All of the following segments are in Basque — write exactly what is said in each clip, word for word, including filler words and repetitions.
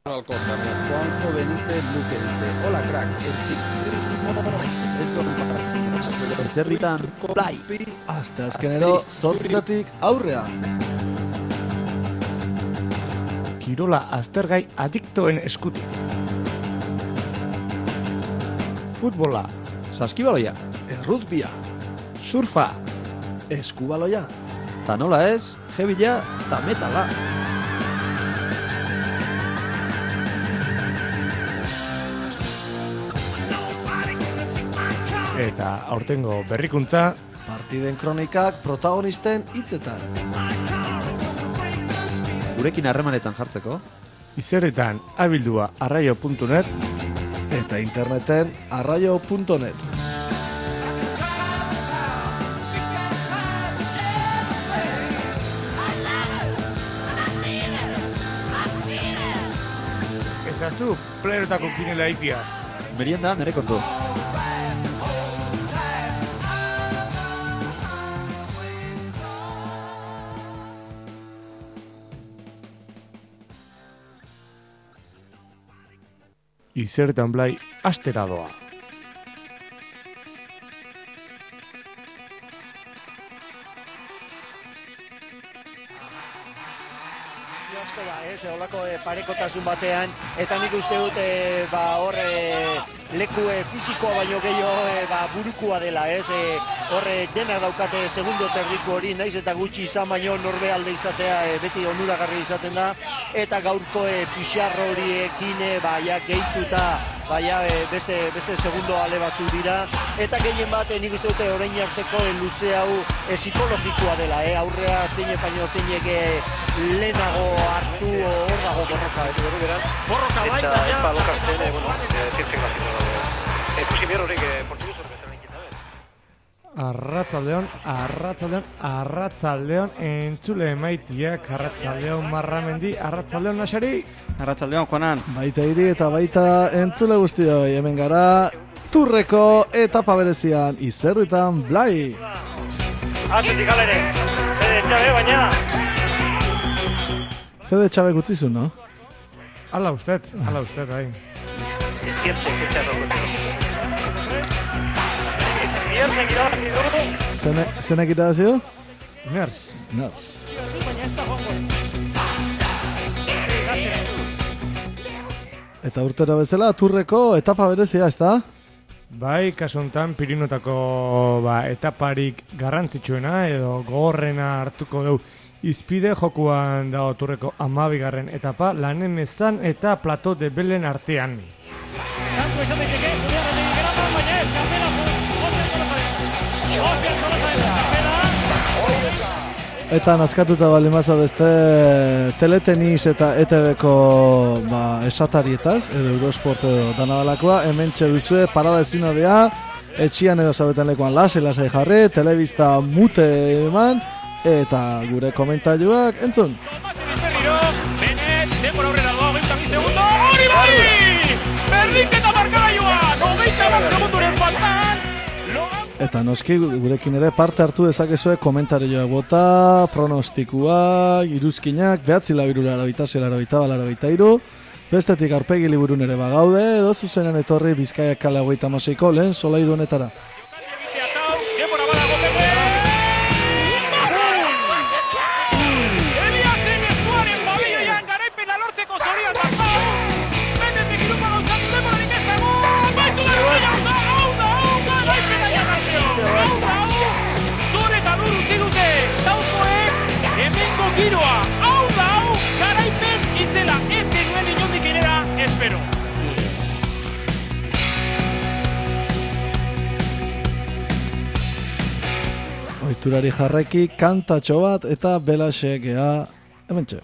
Alcorta, Juanjo Benítez Luque dice: hola crack, el ciclismo es lo más. Eserritan, play! Aste azkenero, zortzietatik aurrea. Kirola aztergai adiktoen eskutik. Futbola, Saskibaloia, Errutbia, surfa, eskubaloia. ta nola ez, jebila ta metala. eta aurtengo berrikuntza, Partiden kronikak protagonisten hitzetan. Gurekin harremanetan jartzeko, izerretan abildua arraio puntu net, Eta interneten arraio puntu net. ezaztu playerotako kinela itiaz. merienda nere kontu. Izerretan blai astera doa. asko da, ez, holako e, parekotasun batean, eta nik uste dut e, ba, hor e, leku e, fisikoa baino gehiago e, ba, burukua dela, ez, e, hor e, denak daukate segundo terdiko hori, naiz eta gutxi izan baino norbe alde izatea e, beti onuragarri izaten da, eta gaurko e, pixarro horiekin e, ba, ja, gehituta, ba, ja, e, beste, beste segundo ale batzuk dira, eta gehien bat e, nik uste dute orain arteko e, luze hau e, psikologikoa dela, e, aurrea zeine baino zeinek e, lehenago hartu hor dago borroka. Borroka bai, eta ez balokartzen, eh, bueno, zirtzen gaziko dago. Ikusi behar horiek portuguz horretzen egin da. Arratzaldeon, arratzaldeon, arratzaldeon, entzule maitiak, arratzaldeon marramendi, arratzaldeon nasari. Arratsaldeon, Juanan. Baita hiri eta baita entzule guztioi, hemen gara Turreko etapa berezian izerritan blai. Atzetik alere, ere txabe, baina... Fede Txabek utzizu, no? Ala usted, ala usted, bai. Zirtzen, zirtzen rokotu. Zirtzen irabazi du. Zene, zenek irabazi du? Ners. Ners. Eta urtero bezala, Turreko etapa berezia, ez da? Bai, kasu honetan Pirinotako ba, etaparik garrantzitsuena edo gogorrena hartuko dugu. Izpide jokuan dago Turreko hamabigarren etapa, lanen ezan eta plato de Belen artean. Kantu esan daiteke, gurearen egin gara, baina ez, txapela, Jose Tolosaren. Jose Tolosaren txapela. Eta nazkatuta bali maza beste teletenis eta E T Bko ba, esatarietaz, edo Eurosport edo danadalakoa, hemen duzue parada ezin hobea, etxian edo zabetan lekuan lasai lasai jarri, telebista mute eman, eta gure komentailuak entzun. Benet, denbora aurrera doa, hogeita bi segundo, hori bai! Berdinketa markagailua, hogeita bat segunduren faltan! Eta noski gurekin ere parte hartu dezakezue komentarioak bota, pronostikuak, iruzkinak, behatzi labiru larabita, zelarabita, balarabita iru, bestetik aurpegi liburun ere bagaude, edo zuzenen etorri Bizkaiak kale hogeita hamasei-ko lehen solairu honetara. Giroa, hau da hau, garaipen itzela, ez genuen inondik inera, espero. Oiturari jarreki, kantatxo bat eta belaxe gea hementxe.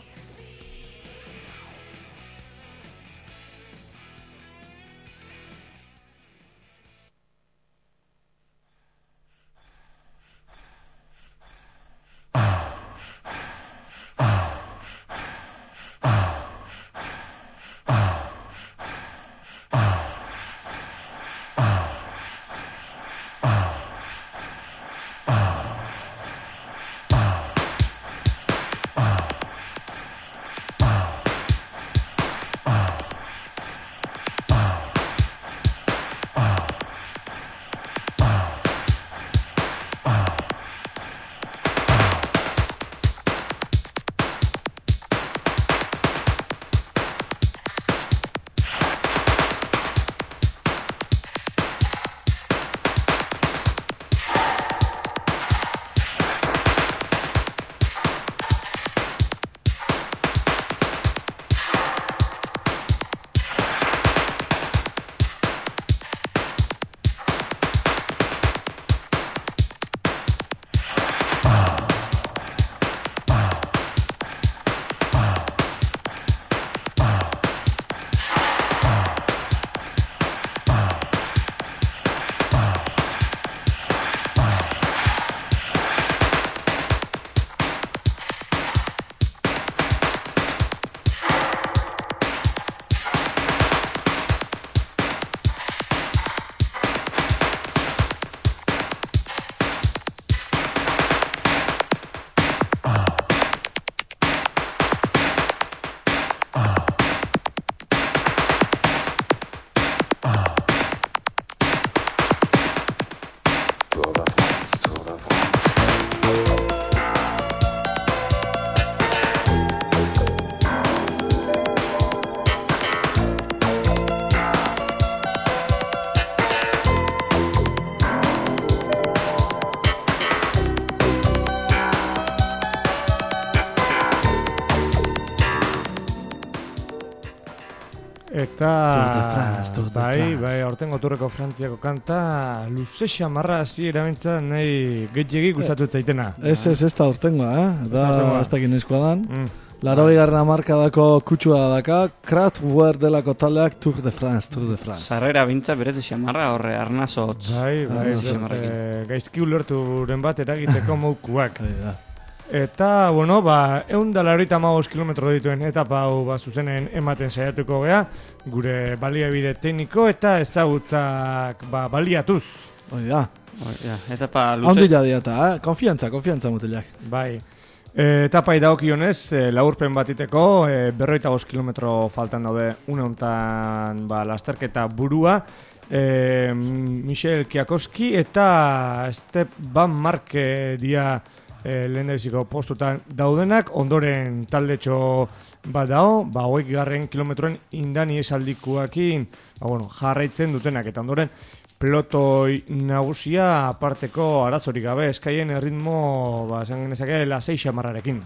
Eta, Tour de France, Tour de bai, France. bai, aurtengo turreko Frantziako kanta, luze xamarra hasi erabiltza nahi gehiegi gustatu ez zaitena. Ez, ez, ez da urtengoa, eh? Da, urtengoa. ez da ginezkoa dan. Mm. Laro bigarren hamarkadako kutsua daka, Kraftwerk delako taldeak Tour de France, Tour de France. Sarrera bintza berez xamarra horre arnazotz. Bai, bai, Ah, beste gaizki ulerturen bat eragiteko moukuak. Hori da. Eta, bueno, ba, egun da laurogeita hamabost kilometro dituen etapa hau ba, zuzenen ematen saiatuko gea, gure baliabide tekniko eta ezagutzak ba, baliatuz. Hori da. Ja, etapa luze. Handila diata, eh? Konfiantza, konfiantza mutilak. Bai. E, etapai dagokionez, e, laurpen batiteko, e, berroita bost kilometro faltan daude une hontan ba, lasterketa burua, e, Michel Kiakoski eta Esteban Marque dia e, lehendabiziko postutan daudenak, ondoren taldetxo bat dao, ba, hogeik garren kilometroen indani esaldikuakin ba, bueno, jarraitzen dutenak, eta ondoren pelotoi nagusia aparteko arazorik gabe, eskaien erritmo, ba, esan genezake, lasei xamarrarekin.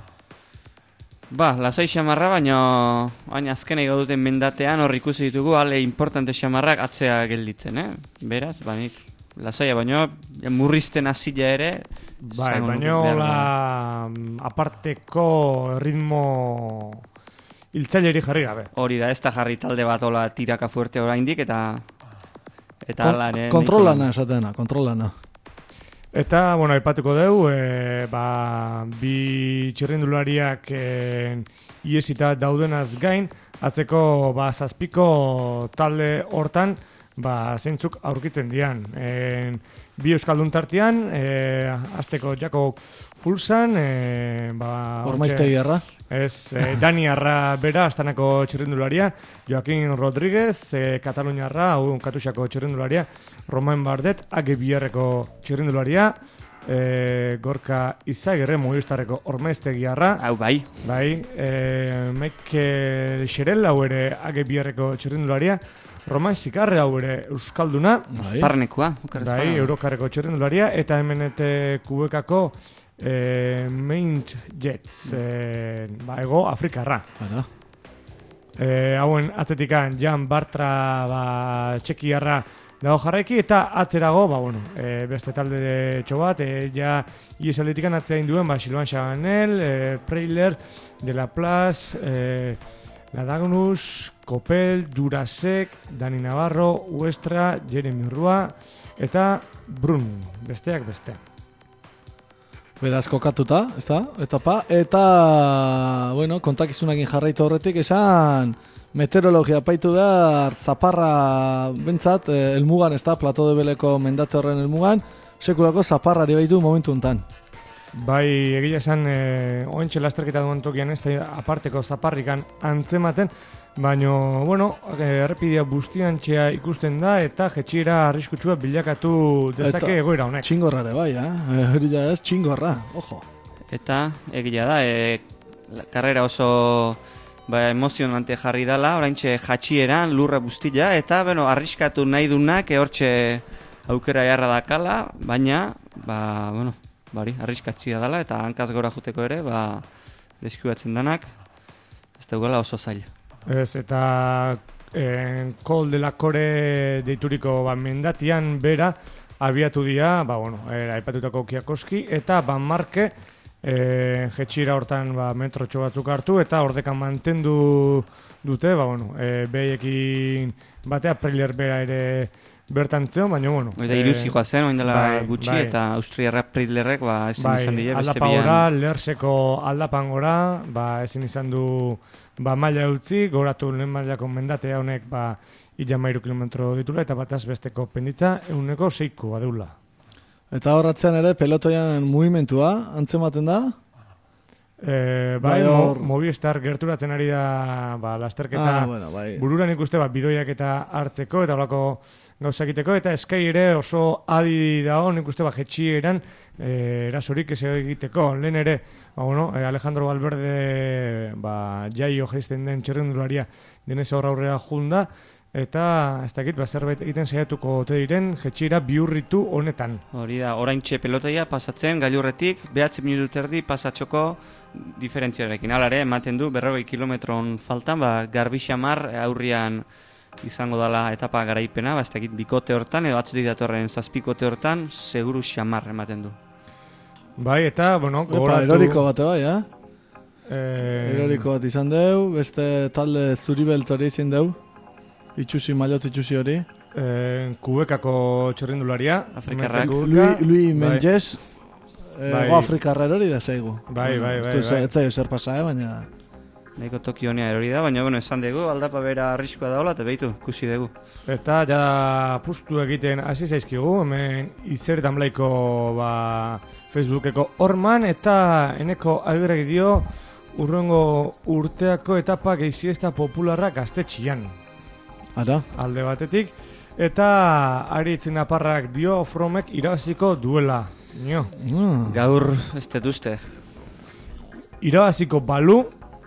Ba, lasai xamarra, baina baina azken ego duten mendatean hor ikusi ditugu ale importante xamarrak atzea gelditzen, eh? Beraz, ba, nik lasaia, baina murrizten hasila ere. Bai, esango nuke baina behar da. la aparteko ritmo hiltzaileri jarri gabe. Hori da, ez da jarri talde bat ola tiraka fuerte oraindik eta eta Kon- ala ere. Kontrolana esatena, kontrolana. Eta, bueno, aipatuko dugu, e, ba, bi txirrindulariak e, iesita daudenaz gain, atzeko ba, zazpiko talde hortan, ba, zeintzuk aurkitzen dian. E, bi euskaldun tartean, e, azteko Jakob Fulsan, e, ba, Ormaiztegi erra. Ez, eh, Dani Arra bera, Astanako txirrindularia, Joaquin Rodríguez, eh, Kataluniarra, hau Katusako txirrindularia, Romain Bardet, Age Biarreko txirrindularia, eh, Gorka Izagirre, Movistarreko Ormaiztegiarra, Hau bai. bai, eh, Mikel Xerel, hau ere Age Biarreko txirrindularia, Romain Zikarre, hau ere Euskalduna, Azparnekoa. okar bai, Azparnekoa. Eurokarreko txirrindularia, eta M N T Kubekako Eh, Main Jets, eh, ba, ego Afrikarra. Bara. Eh, hauen atletikan Jan Bartra ba, txekiarra dago jarraiki, eta atzerago, ba, bueno, eh, beste talde de txobat, eh, ja iesaldietikan atzera induen, ba, Silvan Chabanel, eh, Preiler, De La Place, eh, Ladagnus, Kopel, Durasek, Dani Navarro, Uestra, Jeremy Rua, eta Brun, besteak beste. Beraz kokatuta, ez da, etapa, eta, bueno, kontakizunakin jarraitu horretik esan, meteorologia paitu behar, zaparra bentsat, eh, elmugan, ez da, Plato de Beleko mendate horren elmugan, sekulako zaparrari baitu momentu enten. Bai, egia esan, e, ointxe lasterketa duen tokian ez da aparteko zaparrikan antzematen, baina, bueno, errepidea bustiantxea ikusten da eta jetxiera arriskutsua bilakatu dezake Eta egoera honek. Txingorrare bai, eh? Hori ja ez, txingorra, ojo. Eta egia da, e, la- karrera oso ba, emozionante jarri dala, oraintxe jatxieran, lurra bustila, eta bueno, arriskatu nahi dunak, e, hortxe aukera jarra dakala, baina, ba, bueno, bari, arriskatxia dala, eta hankaz gora juteko ere, ba, deskuatzen danak, ez daugala oso zaila. Ez, eta eh, Kol de la Kore deituriko ba, mendatian bera abiatu dira, ba, bueno, era aipatutako Kiakoski, eta Van Marke eh, jetxira hortan ba, metrotxo batzuk hartu, eta ordekan mantendu dute, ba, bueno, eh, behekin batea Preiler bera ere bertan zeon, baina, bueno. Eta iruzi joa zen, oin dela bai, gutxi, bai. eta Austriarra Preilerrek, ba, ezin Bai, izan dira, beste aldapa bian. gora, leherseko aldapan gora, ba, ezin izan du ba, maila utzi, goratu lehen mailako mendatea honek ba, ila mairu kilometro ditula, eta bataz besteko penditza, eguneko seiko badeula. Eta horratzean ere, pelotoian mugimentua, antzematen da? E, bai, Bai, mo, hor- Movistar gerturatzen ari da ba, lasterketa Ah, bueno, bai. bururan ikuste ba, bidoiak eta hartzeko, eta holako gauzak egiteko, eta Sky ere oso adi dago, nik uste ba, jetxieran e, erasorik ez egiteko. Lehen ere, ba, bueno, e, Alejandro Valverde ba, jaio jaisten den txerrendularia denez horra aurrera junda, eta ez dakit, ba, zerbait egiten saiatuko ote diren jetxira bihurritu honetan. Hori da, oraintxe pelotaia pasatzen gailurretik, behatzi minutu erdi pasatxoko diferentziarekin. Hala ere, ematen du, berrogei kilometron faltan, ba, garbi xamar aurrian izango dela etapa garaipena, ba, ez dakit, bikote hortan, edo atzetik datorren zazpikote hortan, seguru xamar ematen du. Bai, eta, bueno, Epa, gogoratu... eroriko bate bai, eh? Eh... Eroriko bat izan deu, beste talde zuri beltzari izin deu. Itxusi, mailot itxusi hori. Eh, Kubekako txerrindularia. Afrikarrak. Lui, Lui Bai. Menges, eh, Bai. go Afrikarra hori da zaigu. Bai, bai, Ez bai, du- bai. Ez zaio zer pasa, eh, baina... Nahiko toki honea erori da, baina bueno, esan dugu, aldapa bera arriskoa daola, eta behitu, ikusi dugu. Eta ja pustu egiten hasi zaizkigu, hemen izertan blaiko ba, Facebookeko horman, eta eneko alberek dio urrengo urteako etapa geiziesta popularra gaztetxian. Ara? Alde batetik, eta Aritz Naparrak dio Fromek irabaziko duela. Nio. Mm. Gaur, ez detuzte. Irabaziko balu,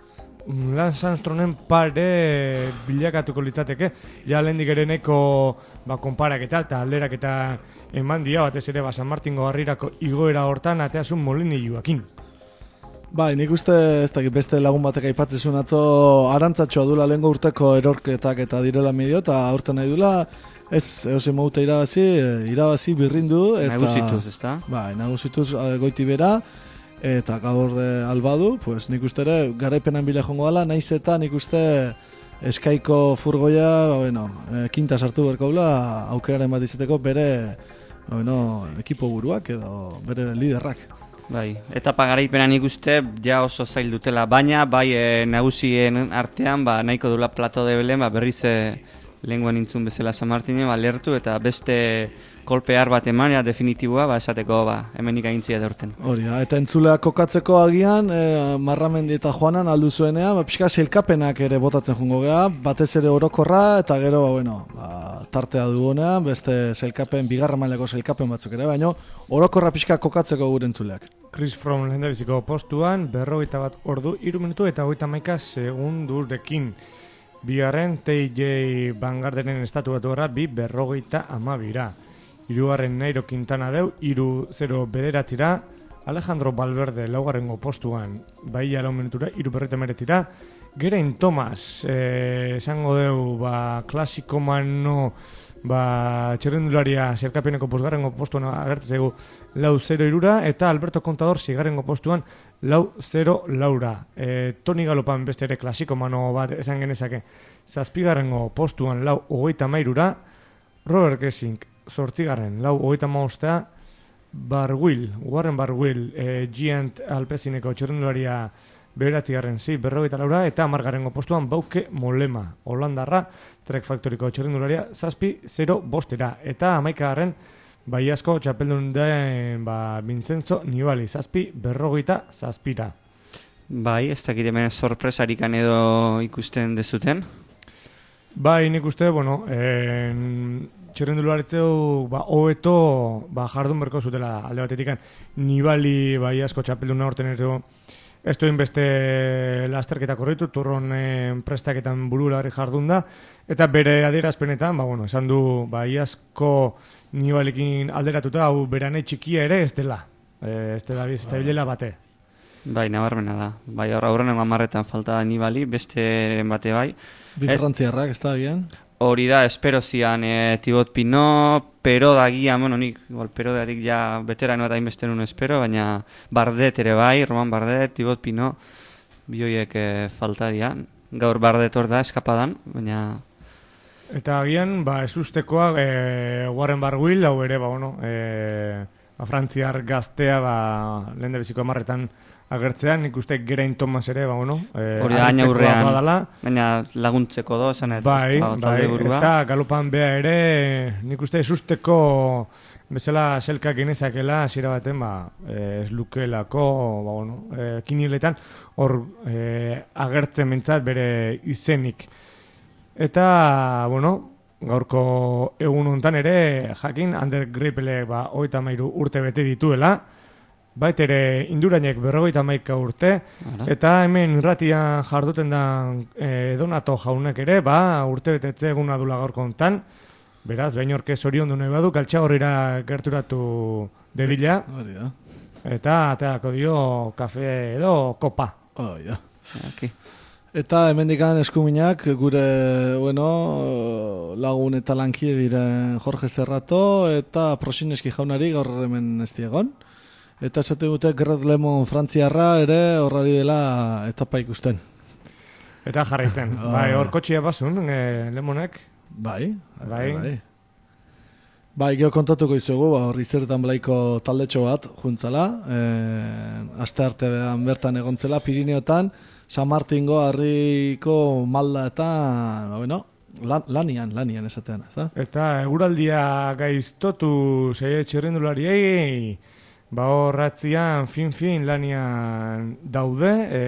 Lance Armstrongen pare bilakatuko litzateke, ja lehendik ere neko ba, konparaketa eta alderaketa eman dia, batez ere ba, San Martingo harrirako igoera hortan ateasun Molini Joakin. Bai, nik uste ez dakit beste lagun batek aipatzezun atzo arantzatxoa dula lehengo urteko erorketak eta direla medio, eta aurten nahi dula ez eosin moute irabazi, eh, irabazi birrindu. Eta, Nagusituz, ezta? Bai, nagusituz eh, goiti bera, eta gaur de albadu, pues nik uste ere garaipenan bila jongo gala, naiz eta nik uste eskaiko furgoia, ba, bueno, eh, kinta sartu berkaula aukeraren bat izateko bere ba, bueno, ekipo buruak edo bere liderrak. Bai, etapa garaipenan ikuste ja oso zail dutela, baina bai e, nagusien artean ba, nahiko dula Plato de Belen ba, berriz e, lehenguan intzun bezala San Martinen ba, lertu eta beste kolpear bat eman, ja, definitiboa, ba, esateko ba, hemenik aintzia da urten. Hori da, eta entzuleak kokatzeko agian, e, Marramendi eta Juanan aldu zuenean, ba, pixka sailkapenak ere botatzen jungo gea, batez ere orokorra, eta gero, bueno, ba, tartea dugunean, beste sailkapen, bigarra mailako sailkapen batzuk ere, baina orokorra pixka kokatzeko gure entzuleak. Chris Froome lehendabiziko postuan, berrogeita bat ordu, hiru minutu eta hogeita hamaika segundurekin. Bigarren, T J Van Gardenen estatu batuarra, bi berrogeita amabira. Hirugarren Nairo Quintana deu, hiru zero bederatzira. Alejandro Valverde laugarrengo postuan, bai lau minutura, hiru berrogeita hemeretzira. Geraint Thomas, eh, esango deu, ba, klasiko mano, ba, txerrendularia zerkapeneko posgarrengo postuan agertzen zaigu lau zero irura, eta Alberto Contador zigarrengo postuan lau zero laura. E, Toni Galopan beste ere klasiko mano bat esan genezake zazpigarrengo postuan lau hogeita mairura, Robert Gessing zortzigarren lau hogeita maustea, Barguil, Warren Barguil, e, Giant Alpezineko txerrendularia beratzigarren zi, berrogeita laura, eta amargarrengo postuan Bauke Molema, Holandarra, Trek Factoryko txerrendularia, zazpi zero bostera, eta amaikagarren Baiasko txapeldun den ba, Vincenzo Nibali, zazpi berrogeita zazpira. Bai, ez dakit hemen sorpresarikan edo ikusten dezuten. Bai, nik uste, bueno, en, txerrendularitzeu ba, hobeto ba, jardun berko zutela alde batetik. Nibali Baiasko txapelduna horten edo ez duen beste lasterketa korritu, turron eh, prestaketan burulari jardun da, eta bere adierazpenetan, ba, bueno, esan du Baiasko Nibalekin alderatuta, hau berane txikia ere ez dela, e, ez dela ez da bilela bate. Bai, nabarmena da. Bai, horra aurrenengo hamarretan falta da Nibali, beste bate bai. Bi frantziarrak, ez da agian? Hori da, espero zian e, Thibaut Pinot, pero da gian, bueno, nik, igual, pero da dik ja veterano eta inbeste nun espero, baina Bardet ere bai, Roman Bardet, Thibaut Pinot, bioiek e, falta dian. Gaur Bardet hor da, eskapadan, baina... Eta agian, ba, ez ustekoa, e, Warren Barguil, hau ere, ba, bueno, e, ba, frantziar gaztea, ba, lehen debiziko amarretan agertzean, nik uste Geraint Thomas ere, ba, bueno, e, hori da, aina urrean, badala. baina laguntzeko do, esan ez, bai, bai, burua. eta galopan bea ere, nik uste ez usteko bezala selka genezakela, hasiera baten, ba, e, ez lukelako, ba, bueno, e, kiniletan, hor e, agertzen mentzat bere izenik. Eta, bueno, gaurko egun honetan ere, jakin, Ander Greipelek ba, hogeita hamairu urte bete dituela, bait ere Indurainek berrogeita hamaika urte, Ara. eta hemen irratian jarduten da e, Donato jaunek ere, ba, urte betetze eguna dula gaurko hontan, beraz, behin orke zoriondu nahi badu, Kaltxagorrira gerturatu dedila, Hori da. eta ateako dio kafe edo kopa. Hori da. Aki. Eta hemendikan eskuminak gure, bueno, lagun eta lankide diren Jorge Zerrato eta Prosineski jaunari gaur hemen ez diegon. Eta esate dute Gerd Lemon frantziarra ere horrari dela etapa ikusten. Eta jarraiten, Ah. bai, hor kotxia basun, e, Lemonek. Bai, Bai. bai. Bai, geho kontatuko izugu, ba, hor izertan blaiko taldetxo bat juntzala, e, aste artean bertan egontzela, Pirineotan, San Martingo, Harriko, Malda eta, ba, bueno, lan, lanian, lanian esatean, ez da? Eta eguraldia gaiztotu zeie txirrindulariei, ba horratzian fin-fin lanian daude, e,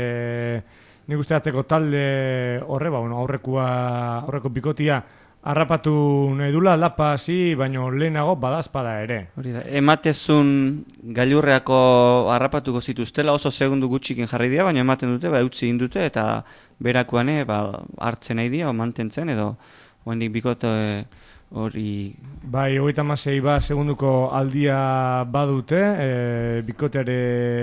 nik uste atzeko talde horre, ba, bueno, aurrekua, aurreko bikotia harrapatu nahi dula, lapa hasi, baino lehenago badazpada ere. Hori da, ematezun gailurreako harrapatuko zituztela oso segundu gutxikin jarri dira, baina ematen dute, ba, utzi egin dute, eta berakoane, ba, hartzen nahi dira, o mantentzen, edo oendik bikote hori... Bai, hogeita hamasei ba segunduko aldia badute, e, bikoteare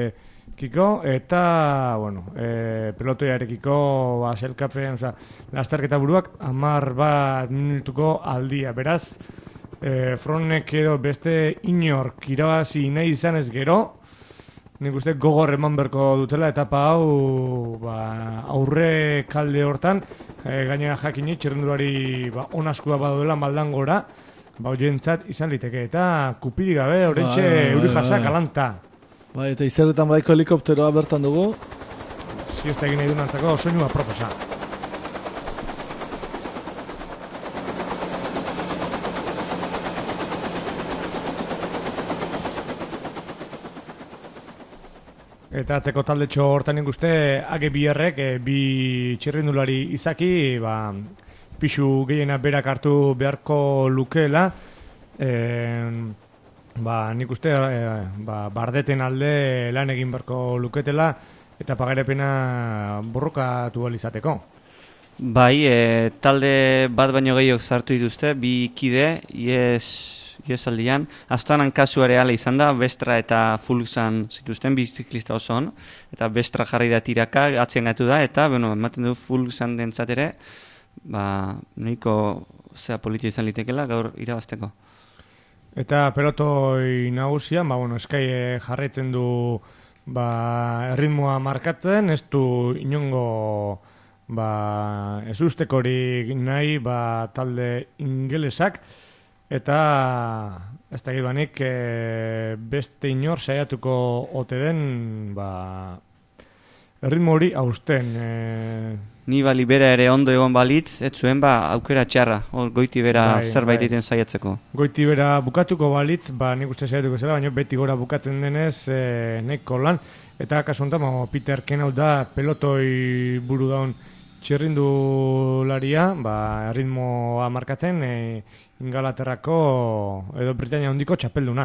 kiko, eta, bueno, e, pelotoiarekiko, ba, selkapen, oza, lasterketa buruak, hamar bat minutuko aldia, beraz, e, fronek edo beste inork irabazi nahi izan ez gero, nik uste gogor eman berko dutela etapa hau, ba, aurre kalde hortan, e, gainera jakini txerrendulari ba, on askua baduela maldan gora, ba, oientzat izan liteke, eta kupidi gabe, horrentxe Bai, bai, bai, euri bai. jasak alanta. Bai, eta izerretan blaiko helikopteroa bertan dugu, Siesta egin nahi du nantzako soinua proposa. Eta atzeko taldetxo hortan ikuste, age biherrek, e, bi txirrindulari izaki, ba, pixu gehiena berak hartu beharko lukeela, e, ba, nik uste, e, ba, bardeten alde lan egin beharko luketela, eta pagarepena borrokatu ahal izateko. Bai, e, talde bat baino gehiago sartu dituzte, bi kide, ies, iesaldian. Astanan kasu ere ala izan da, Bestra eta Fulgsan zituzten, bi ziklista oso on, eta Bestra jarri da tiraka, atzien gatu da, eta, bueno, ematen du Fulgsan dentzat ere, ba, nahiko zea politia izan litekela gaur irabazteko. Eta pelotoi nagusian, ba, bueno, Sky jarraitzen du ba, erritmoa markatzen, ez du inongo ba, ez ustekorik nahi ba, talde ingelesak, eta ez da gibanik e, beste inor saiatuko ote den ba, erritmo hori hausten. E, Nibali bera ere ondo egon balitz, ez zuen ba aukera txarra, hor goiti bera Bai, zerbait bai. egiten saiatzeko. Goiti bera bukatuko balitz, ba, nik uste saiatuko zela, baina beti gora bukatzen denez e, nahiko lan. Eta kasu honetan, ba, Peter Kenau da pelotoi buru daun txirrindularia, ba, erritmoa markatzen, e, Ingalaterrako edo Britania handiko txapelduna.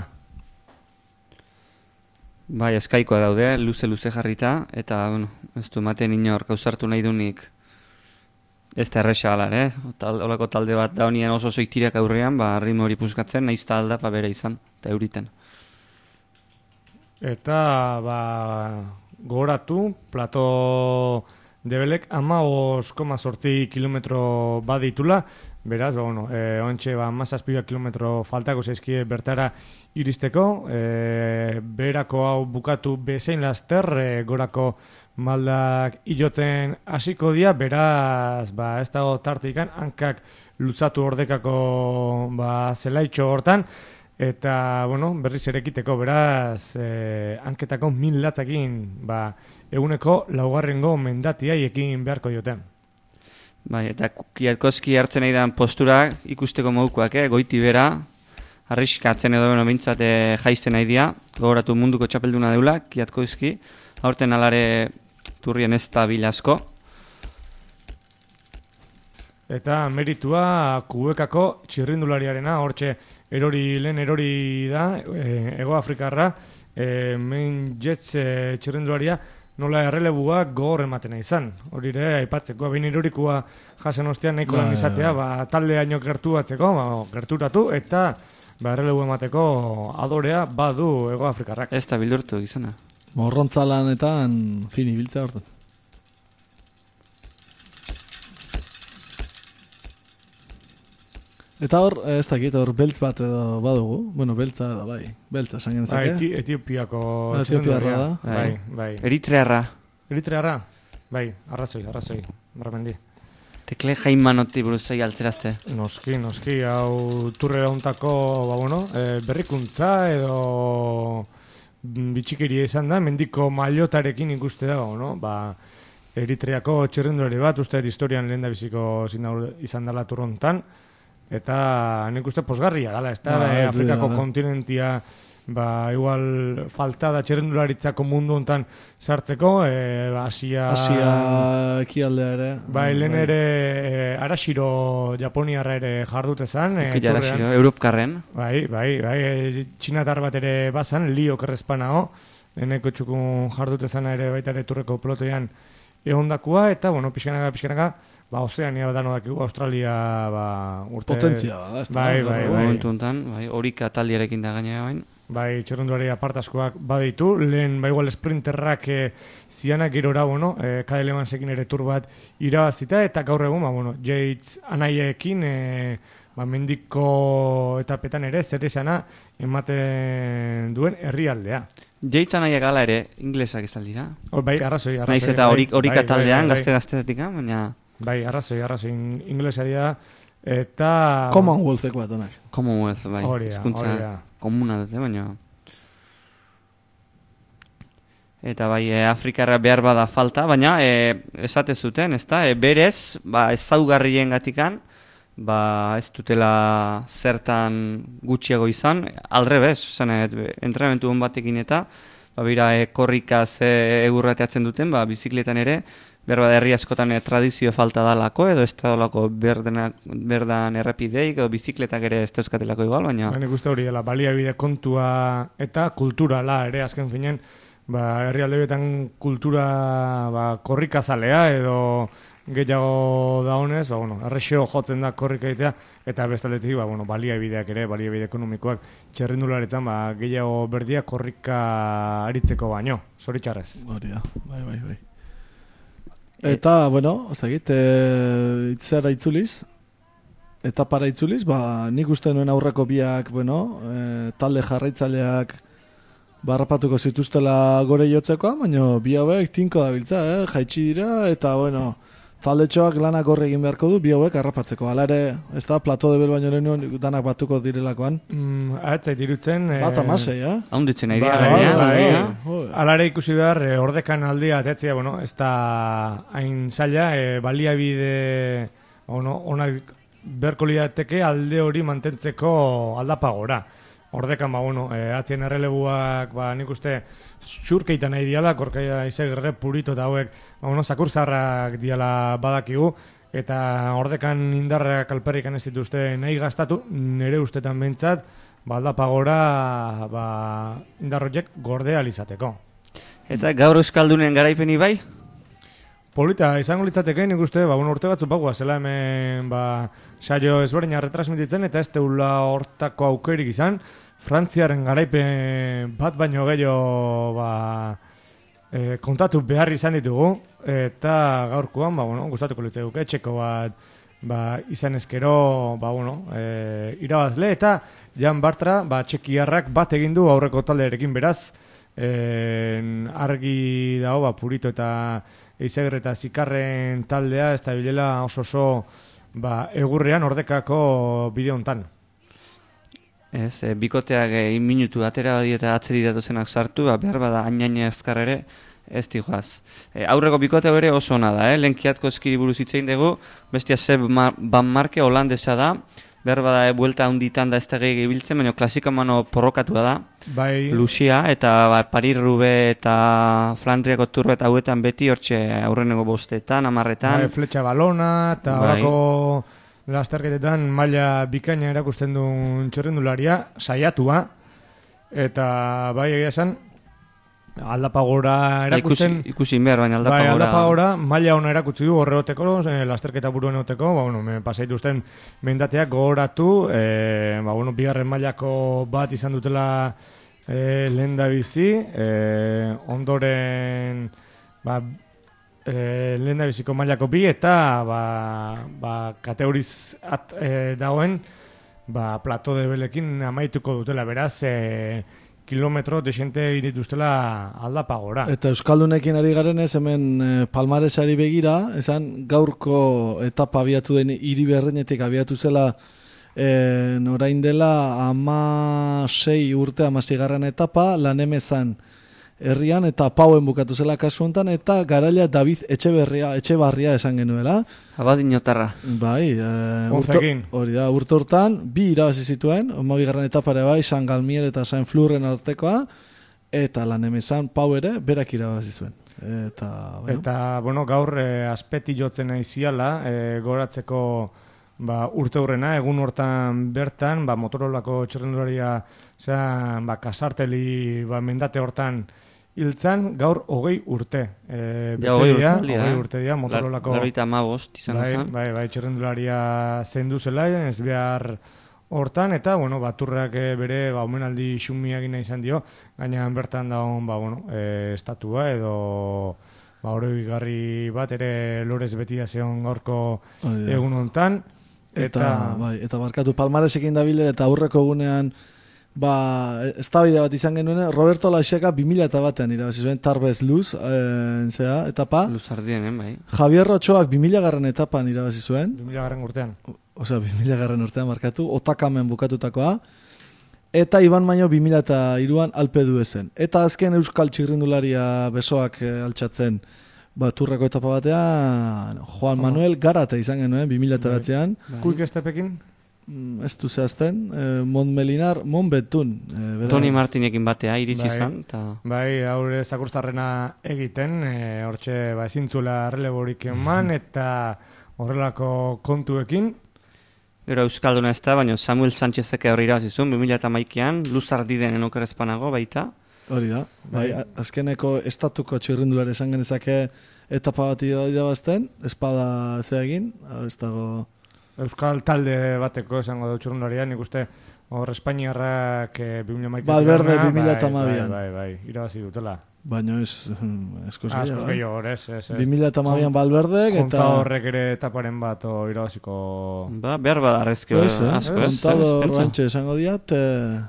Bai, eskaikoa daude, luze-luze jarrita, eta, bueno, ez du ematen inor gauzartu nahi dunik ez da erresa ala, eh? Tal, olako talde bat da honien oso zoitirak aurrean, ba, ritmo hori puskatzen, nahiz ta aldapa bere izan, eta euriten. Eta, ba, gogoratu, plato debelek hamabost koma zortzi kilometro baditula, beraz, ba, bueno, e, ontxe, ba, mazazpila kilometro faltako zaizkie bertara iristeko, e, berako hau bukatu bezein laster, e, gorako maldak ilotzen hasiko dira, beraz, ba, ez dago tartikan, hankak luzatu ordekako ba, zelaitxo hortan, eta, bueno, berriz erekiteko, beraz, e, hanketako mil latzakin, ba, eguneko laugarrengo mendatiai ekin beharko dioten. Bai, eta Kiatkoski hartzen nahi dan postura ikusteko modukoak, eh? Goiti bera, arriskatzen edo beno bintzat eh, jaisten nahi dia, gogoratu munduko txapelduna deula, Kiatkoski, aurten alare turrien ez da bilasko. Eta meritua Kubekako txirrindulariarena, hortxe erori lehen erori da, e, Ego Afrikarra, e, main jets e, txirrindularia nola errelebua gogor ematen izan. Hori ere, aipatzeko, behin irurikua jasen ostean nahiko lan izatea, ba, talde haino gertu batzeko, ba, gerturatu, eta ba, errelebu emateko adorea badu Hego Afrikarrak. Ez da bildurtu izana. Morrontza lanetan fini biltza hortan. Eta hor, ez dakit, hor beltz bat edo badugu. Bueno, beltza edo, bai. Beltza, esan genezake. Eti, Etiopiako Ah, Etiopiarra da. Bai, bai. Eritrearra. Eritrearra? Bai, arrazoi, arrazoi. Barramendi. Tekle Jaimanoti buruzai altzerazte. Noski, noski, hau turre hauntako, ba, bueno, e, berrikuntza edo bitxikeria izan da, mendiko mailotarekin ikuste dago, no? Ba, Eritreako txirrindulari bat, uste historian lehen da biziko izan dela turre hontan, eta nik uste posgarria dala, ez da, Ba, e, ez Afrikako da. kontinentia, ba, igual falta da txirrindularitzako mundu hontan sartzeko, e, Asia... Asia ekialdea ere. Bai, lehen ere e, Arashiro Japoniarra ere jardute zan. E, Uki Arashiro, Europkarren. Bai, bai, bai, e, txinatar bat ere bazan, Lio Kerrespanao, eneko txukun jardute zana ere baita ere turreko pelotoian ehondakua, eta, bueno, pixkanaka, pixkanaka, ba, Ozeania dano dakigu, Australia, ba, urte... Potentzia, da, ez da. Bai, bai, bai. Momentu honetan, bai, horika taldiarekin da gainera bain. Bai, txerrunduari apartaskoak baditu, lehen, ba, igual, sprinterrak e, zianak girora, bueno, e, Kade Lemansekin ere tur bat irabazita, eta gaur egun, ba, bueno, Yates anaiekin, e, ba, mendiko etapetan ere, zer esana ematen duen herrialdea. Yates anaiak gala ere, inglesak ez dira. Oh, bai, arrazoi, arrazoi. Naiz eta horik, horika bai, bai, taldean, bai, gazte-gaztetik, baina... Bai, arrazoi, arrazoi, inglesa dira, eta... Commonwealtheko bat, onak. Commonwealth, bai, Hori da, hizkuntza hori da. komuna dute, baina... Eta bai, e, Afrikarra behar bada falta, baina e, esate zuten, ezta? E, berez, ba, ezaugarrien gatikan, ba, ez dutela zertan gutxiago izan, alrebez, zanet, entrenamentu hon batekin eta, ba, bira, e, korrikaz e, egurrateatzen duten, ba, bizikletan ere, behar bada herri askotan e, tradizio falta dalako, edo ez da dalako berdan, berdan errepideik, edo bizikletak ere ez dauzkatelako igual, baina... Baina ikuste hori dela, baliabide kontua eta kulturala ere azken finen, ba, herrialdeetan kultura ba, korrikazalea edo gehiago da honez, ba, bueno, errexeo jotzen da korrika egitea, eta bestaldetik ba, bueno, baliabideak ere, baliabide ekonomikoak txerrindularetan ba, gehiago berdia korrika aritzeko baino, zoritxarrez. Hori da, bai, bai, bai. Eta, bueno, ez dakit, e, itzera itzuliz, eta para itzuliz, ba, nik uste nuen aurreko biak, bueno, e, talde jarraitzaileak barrapatuko zituztela gore jotzekoa, baina bi hauek tinko dabiltza, eh? Jaitsi dira, eta, bueno, taldetxoak lanak horre egin beharko du, bi hauek harrapatzeko. Hala ere, ez da, plato de bel baino lehenu danak batuko direlakoan. Mm, Atzait irutzen... Bat amasei, eh? Haunditzen nahi dira, Bai, gainera, bai, gainera. bai. Hala ere ikusi behar, e, ordekan aldia atetzia, bueno, ez da hain zaila, e, baliabide ono, onak beharko lirateke alde hori mantentzeko aldapagora. Ordekan, ba, bueno, e, atzien errelebuak, ba, nik uste, xurkeita nahi diala, korkaia izagirre purito eta hauek, ba, bueno, sakurzarrak diala badakigu, eta ordekan indarrak alperrikan ez dituzte nahi gastatu, nire ustetan behintzat, ba, aldapagora, ba, indarroiek gorde alizateko. Eta gaur euskaldunen garaipeni bai? Polita, izango litzateke, nik uste, ba, bueno, urte batzuk bagoa, zela hemen, ba, saio ezberdina retransmititzen, eta ez teula hortako aukerik izan, Frantziaren garaipen bat baino gehiago, ba, e, kontatu behar izan ditugu, eta gaurkoan, ba, bueno, gustatuko litzateke, etxeko bat, ba, izan ezkero, ba, bueno, e, irabazle, eta Jan Bartra, ba, txekiarrak bat egin du aurreko taldearekin beraz, e, argi dago, ba, Purito eta Eizager eta Zikarren taldea ez da bilela oso oso ba, egurrean ordekako bideo hontan. Ez, e, bikoteak e, minutu atera badi eta atzeri datuzenak sartu, ba, behar bada ainaina ezkar ere ez dijoaz. E, aurreko bikote bere oso ona da, eh? Lenkiatko eskiri buruz hitzein dugu, bestia Seb Van Marke holandesa da, behar bada e, buelta handitan da ez da gehi ibiltzen, baina klasika mano porrokatua da. Bai. Lucia eta ba, Paris-Roubaix eta Flandriako turbe eta hauetan beti hortxe aurreneko bostetan, amarretan. Bai, fletxa balona eta bai. horako lasterketetan maila bikaina erakusten duen txerrendularia, saiatua, eta bai egia esan, aldapagora erakusten... Ikusi, ikusi behar, baina aldapagora... Bai, aldapagora maila hona erakutsi du horre oteko, eh, lasterketa buruen oteko, ba, bueno, me pasaituzten mendateak gogoratu, eh, ba, bueno, bigarren mailako bat izan dutela eh, lehen da bizi, eh, ondoren... Ba, eh, lehen da biziko mailako bi eta ba, ba, kategoriz at, eh, dagoen ba, plato de belekin amaituko dutela, beraz, eh, kilometro desente dituztela aldapagora. Eta Euskaldunekin ari garen ez hemen eh, palmaresari begira, esan gaurko etapa abiatu den hiri berrenetik abiatu zela eh, orain dela ama sei urte amazigarren etapa, Lanemezan herrian eta Pauen bukatu zela kasu honetan, eta garaila David Etxeberria, Etxebarria esan genuela. Abadinotarra. Bai, e, urto, hori da, urte hortan, bi irabazi zituen, hamabigarren etapare bai, San Galmier eta San Flurren artekoa, eta Lanemezan Pau ere, berak irabazi zuen. Eta, bueno, eta, bueno gaur eh, azpeti jotzen aiziala, eh, goratzeko ba, urte hurrena, egun hortan bertan, ba, Motorolako txerrendularia, zean, ba, kasarteli ba, mendate hortan hiltzan, gaur hogei urte. E, ja, hogei urte, hogei urte dia, Motorolako... Larita amabost izan bai, zen. Bai, bai, txerrendularia zendu zela, ez behar hortan, eta, bueno, baturrak bere, ba, omenaldi xumiak ina izan dio, gainean bertan daun, ba, bueno, e, estatua edo... Ba, oroigarri bat ere lorez betia zeon gaurko egun hontan. Eta, eta, bai, eta barkatu palmaresekin dabile eta aurreko egunean ba, eztabaida bat izan genuen, Roberto Laixeka bi mila batean irabazi zuen Tarbes Luz, eh, zera, etapa. Luzardien, eh, bai. Javier Rochoak bi mila garren etapan irabazi zuen. bi mila garren urtean. Osea, bi mila garren urtean markatu, Otakamen bukatutakoa. Eta Iban Maino bi mila hiruan Alpe d'Huezen. Eta azken Euskal Txirrindularia besoak eh, altxatzen baturreko etapa batean, Juan Manuel Garate izan genuen bi mila batean. Kuik estepekin? Mm, ez du zehazten, eh, Montmelinar, Montbetun. Eh, Toni Martinekin batea iritsi bai, izan. Ta... Bai, haure zakurstarrena egiten, e, hortxe ba, ezintzula releborik eman, eta horrelako kontuekin. Gero Euskalduna ez da, baina Samuel Sánchezek horri irabazizun, bi mila hamaikaan, Luzardiden okerrezpanago baita. Hori da, bai, azkeneko estatuko txirrindulari esan genezake etapa bat irabazten, espada ze egin, ez dago... Euskal talde bateko esango da txirrindularia, nik uste hor Espainiarrak e, bi mila hamaikaan... Valverde bi mila hamabian. Bai, bai, bai, irabazi dutela. Baina ez, eskos ah, gehiago. gehiago, hor ez, ez. bi mila hamabian Valverdek eta... Konta horrek ere etaparen bat o irabaziko... Ba, behar badarrezko ez, eh? asko, ez? Kontador rantxe esango diat... Eh...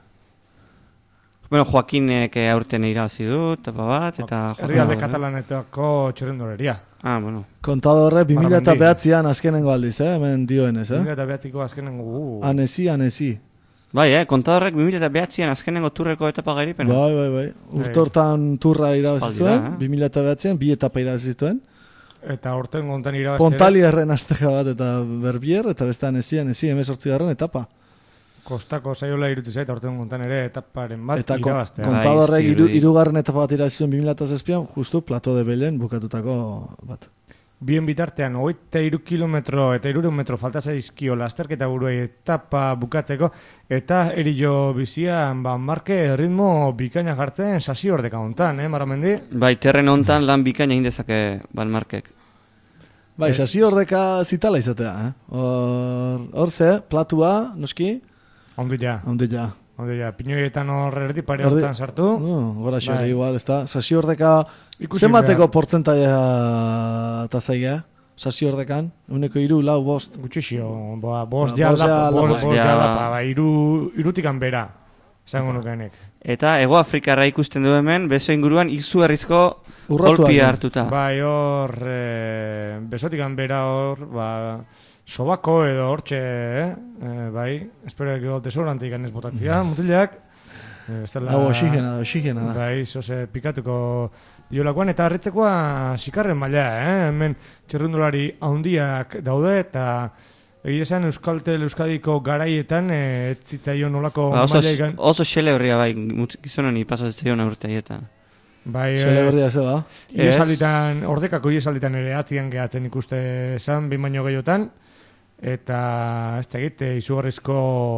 Bueno, Joaquinek aurten irabazi du, etapa bat, eta... Herrialde Katalanetako txirrindoleria. Ah, bueno. Kontadorre bi mila behatzian azkenengo aldiz, eh? Hemen dioenez, eh? bi mila behatziko azkenengo... Uh. Anezi, anezi. Bai, eh? Kontadorrek bi mila behatzian azkenengo turreko etapa gairipena. Bai, bai, bai. Urtortan turra irabazi zuen, eh? bi mila behatzian, bi etapa irabazi zuen. Eta horten gontan irabazte... Pontali erren aztega bat eta Berbier, eta beste anezi, anezi, emezortzi garren etapa. Kostako saiola irutu zait, horten gontan ere etaparen bat eta irabaztea. Eta kontadorrek iru, irugarren etapa bat irabazi zuen bi mila zazpian, justu Plato de Belen bukatutako bat. Bien bitartean, hogeita hiru kilometro eta hirurehun metro falta zaizkio lasterketa buruei etapa bukatzeko, eta erillo bizian ba, marke ritmo bikaina jartzen sasi ordeka hontan, eh, Maramendi? Bai, terren hontan lan bikaina egin dezake Balmarkek. Bai, e... sasi ordeka zitala izatea, eh? Hor, hor ze, platua, noski? Ondila. Ondila. Ondila, pinoietan hor erdi pare hortan sartu. No, gora xore, bai. igual, ez da. Sasi ordeka, zemateko portzentaia eta zaigea? Sasi ordekan, uneko iru, lau, bost. Gutxixio, ba, bost ba, ja bost lapa, ja bost ja lapa, ba, iru, irutikan bera, zango nukenek. Eta Ego Afrikarra ikusten du hemen, beso inguruan izugarrizko kolpia hartuta. Bai, hor, e, besotikan bera hor, ba, sobako edo hortxe, eh? E, bai, espero eko desodorantik ganez botatzia, mutilak. E, Hau, oxigena da, oxigena da. Bai, zoze pikatuko diolakoan, eta harritzekoa sikarren maila, eh? Hemen txerrundulari handiak daude, eta egia esan Euskaltel Euskadiko garaietan ez zitzaion nolako ba, oso, maila... Oso xele horria, bai, gizoneni pasatzaion aurteietan. Bai, xele horria ze ba? Iesalditan, ordekako iesalditan ere atzian gehatzen ikuste esan, behin baino gehiotan, eta ez da egite, izugarrizko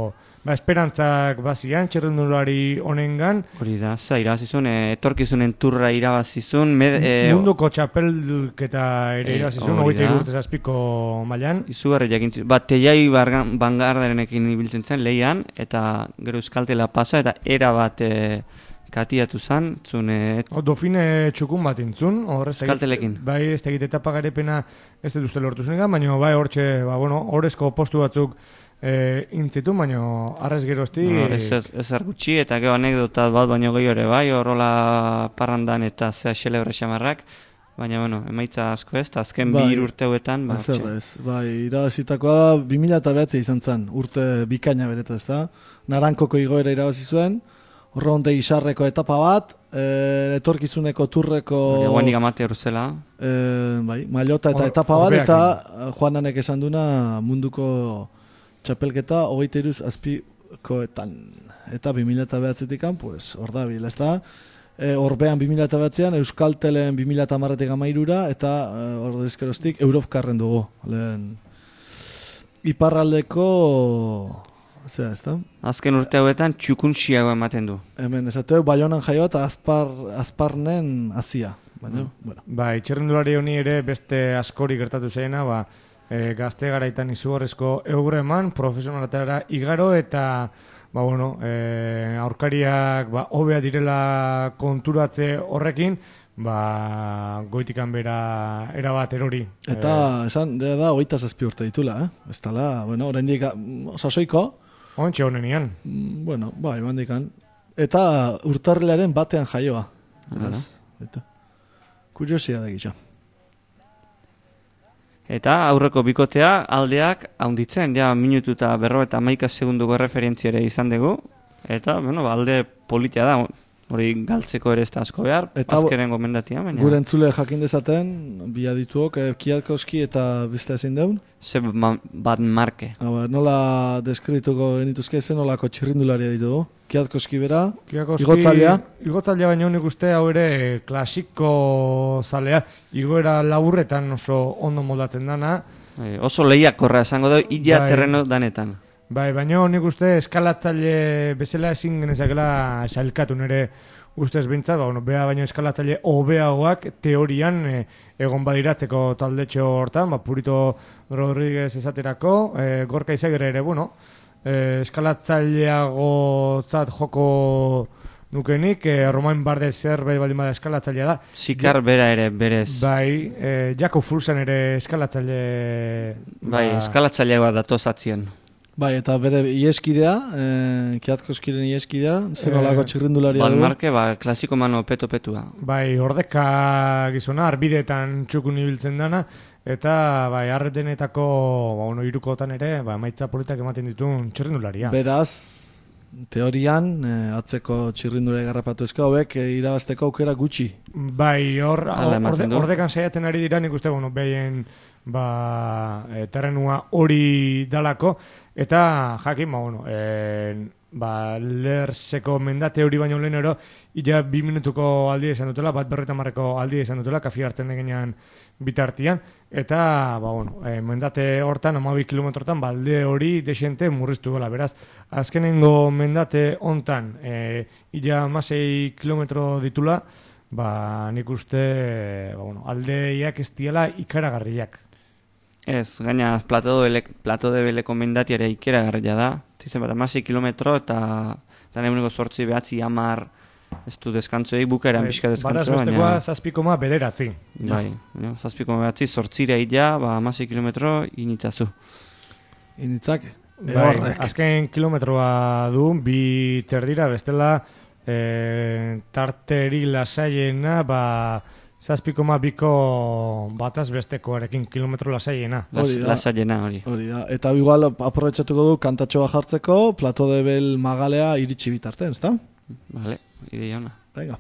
ba, esperantzak bazian, txerrendulari honengan. Hori da, za, irabazizun, e, etorkizunen turra irabazizun. Med, e, Munduko txapelduketa ere e, irabazizun, hori hogeita da. hiru urte zazpiko mailan. Izugarri jakintzu. Ba, teiai bangardarenekin ibiltzen zen, lehian, eta gero euskaltela pasa, eta era bat e, katiatu zen, zun... E, O, dofine txukun bat intzun. Euskaltelekin. Bai, ez tegit etapa garepena ez dut uste lortu zen, baina bai hortxe, ba, bueno, horrezko postu batzuk e, intzitu, baina arrez gerozti... No, ez, ez, ez gutxi, eta gero anekdotat bat baino gehiago ere bai, horrola parrandan eta zea xelebre xamarrak, baina, bueno, emaitza asko ez, eta azken Bai, bi urte hauetan, ba, Ez ez, bai, irabazitakoa bi mila bederatzi izan zen, urte bikaina bereta ez da. Narankoko igoera irabazi zuen, Ronde Isarreko etapa bat, e, etorkizuneko turreko... Guanik amate horrezela. E, bai, mailota eta Hor- etapa bat, horbeakin. eta Juananek esan duna munduko txapelketa hogeita iruz azpikoetan. Eta bi mila bederatzitik pues, hor da bil, ez da? E, Orbean bi mila bederatzian, Euskaltelen bi mila hamarretik amairura, eta e, hor dizkeroztik Europkarren dugu. Lehen iparraldeko... Zera, ez da? Azken urte hauetan txukunxiago ematen du. Hemen esateu, Baionan jaio eta azpar, azparnen hazia. Baina, bueno. Ba, itxerrendulari honi ere beste askori gertatu zeiena, ba, e, gazte garaitan izugarrizko eugre eman, profesionalatara igaro eta ba, bueno, e, aurkariak ba, hobea direla konturatze horrekin, ba, goitikan bera erabat erori. Eta, esan, da, da, hogeita zazpi urte ditula, eh? Ez tala, bueno, oraindik sasoiko, Ontxe honenian. mm, bueno, bai, bandikan. Eta urtarrilaren batean jaioa. Hala. Ez, eta, kuriosia da gisa. Eta aurreko bikotea aldeak haunditzen, ja minutu eta berro eta hamaika segunduko referentziare izan dugu. Eta, bueno, ba, alde politia da, hori galtzeko ere ez da asko behar, Eta azkeren gomendatia, baina... Gure entzule jakin dezaten, bi adituok, eh, Kiatkoski eta beste ezin deun. Ze ma- bat marke. Hau, nola deskrituko genituzke zen, nolako txirrindularia ditugu. Kiatkoski bera, Kiakoski- igotzailea. Igotzailea baina nik uste hau ere klasiko zalea, igoera laburretan oso ondo moldatzen dana. E, oso lehiakorra esango da, illa Bai. terreno danetan. Bai, baina nik uste eskalatzaile bezala ezin genezakela sailkatu nire ustez bintzat, ba, bueno, bea baino eskalatzaile hobeagoak teorian e, egon badiratzeko taldetxo hortan, ba, Purito Rodriguez esaterako, e, Gorka Izagirre ere, bueno, e, eskalatzaileagotzat joko nukenik, e, Romain Bardet zerbait baldin bada eskalatzailea da. Sikar bera ere berez. Bai, e, Jakob Fulsen ere eskalatzaile... Bai, ba, eskalatzaileagoa datoz atzien. Bai, eta bere ieskidea, eh, Kiatkoskiren ieskidea, zer Eh, nolako txirrindularia Bat du. marke, ba, klasiko mano peto-petua. Bai, ordeka gizona, arbidetan txukun ibiltzen dana, eta bai, arretenetako, ba, bueno, irukotan ere, ba, maitza politak ematen dituen txirrindularia. Beraz, teorian, eh, atzeko txirrindularia garrapatu ezko, hauek eh, irabazteko aukera gutxi. Bai, hor, Hala ematen orde, du. ordekan saiatzen ari dira, nik uste, bueno, behien, ba, e, terrenua hori dalako, eta jakin, ba, bueno, e, ba, lerseko mendate hori baino lehenero, illa bi minutuko aldia izan dutela, bat berreta marreko aldia izan dutela, kafi hartzen degenean bitartian, eta, ba, bueno, e, mendate hortan, hamabi kilometrotan, balde hori desente murriztu gela, beraz, azkenengo mendate hontan, e, illa masei kilometro ditula, ba, nik uste, ba, bueno, aldeiak ez diela ikaragarriak. Ez, gaina plato de, plato de beleko mendatiare ikeragarria da. Zizen bat, amasei kilometro eta lan eguneko sortzi behatzi amar ez du deskantzoei bukaeran pixka Bataz deskantzo, bestekoa baina... zazpikoma bederatzi. Bai, no, zazpiko behatzi sortzira illa, ba, amasei kilometro initzazu. Initzak, Bai, ehorrek. azken kilometroa du, bi terdira, bestela e, tarteri lasaiena, ba, zazpikoma biko bataz bestekoarekin kilometro lasaiena. Las, Hori da. lasaiena hori. Hori da. Eta igual aprobetxatuko du kantatxoa jartzeko, Plato de Bel magalea iritsi bitarten, ezta? Vale, ideia ona. Venga.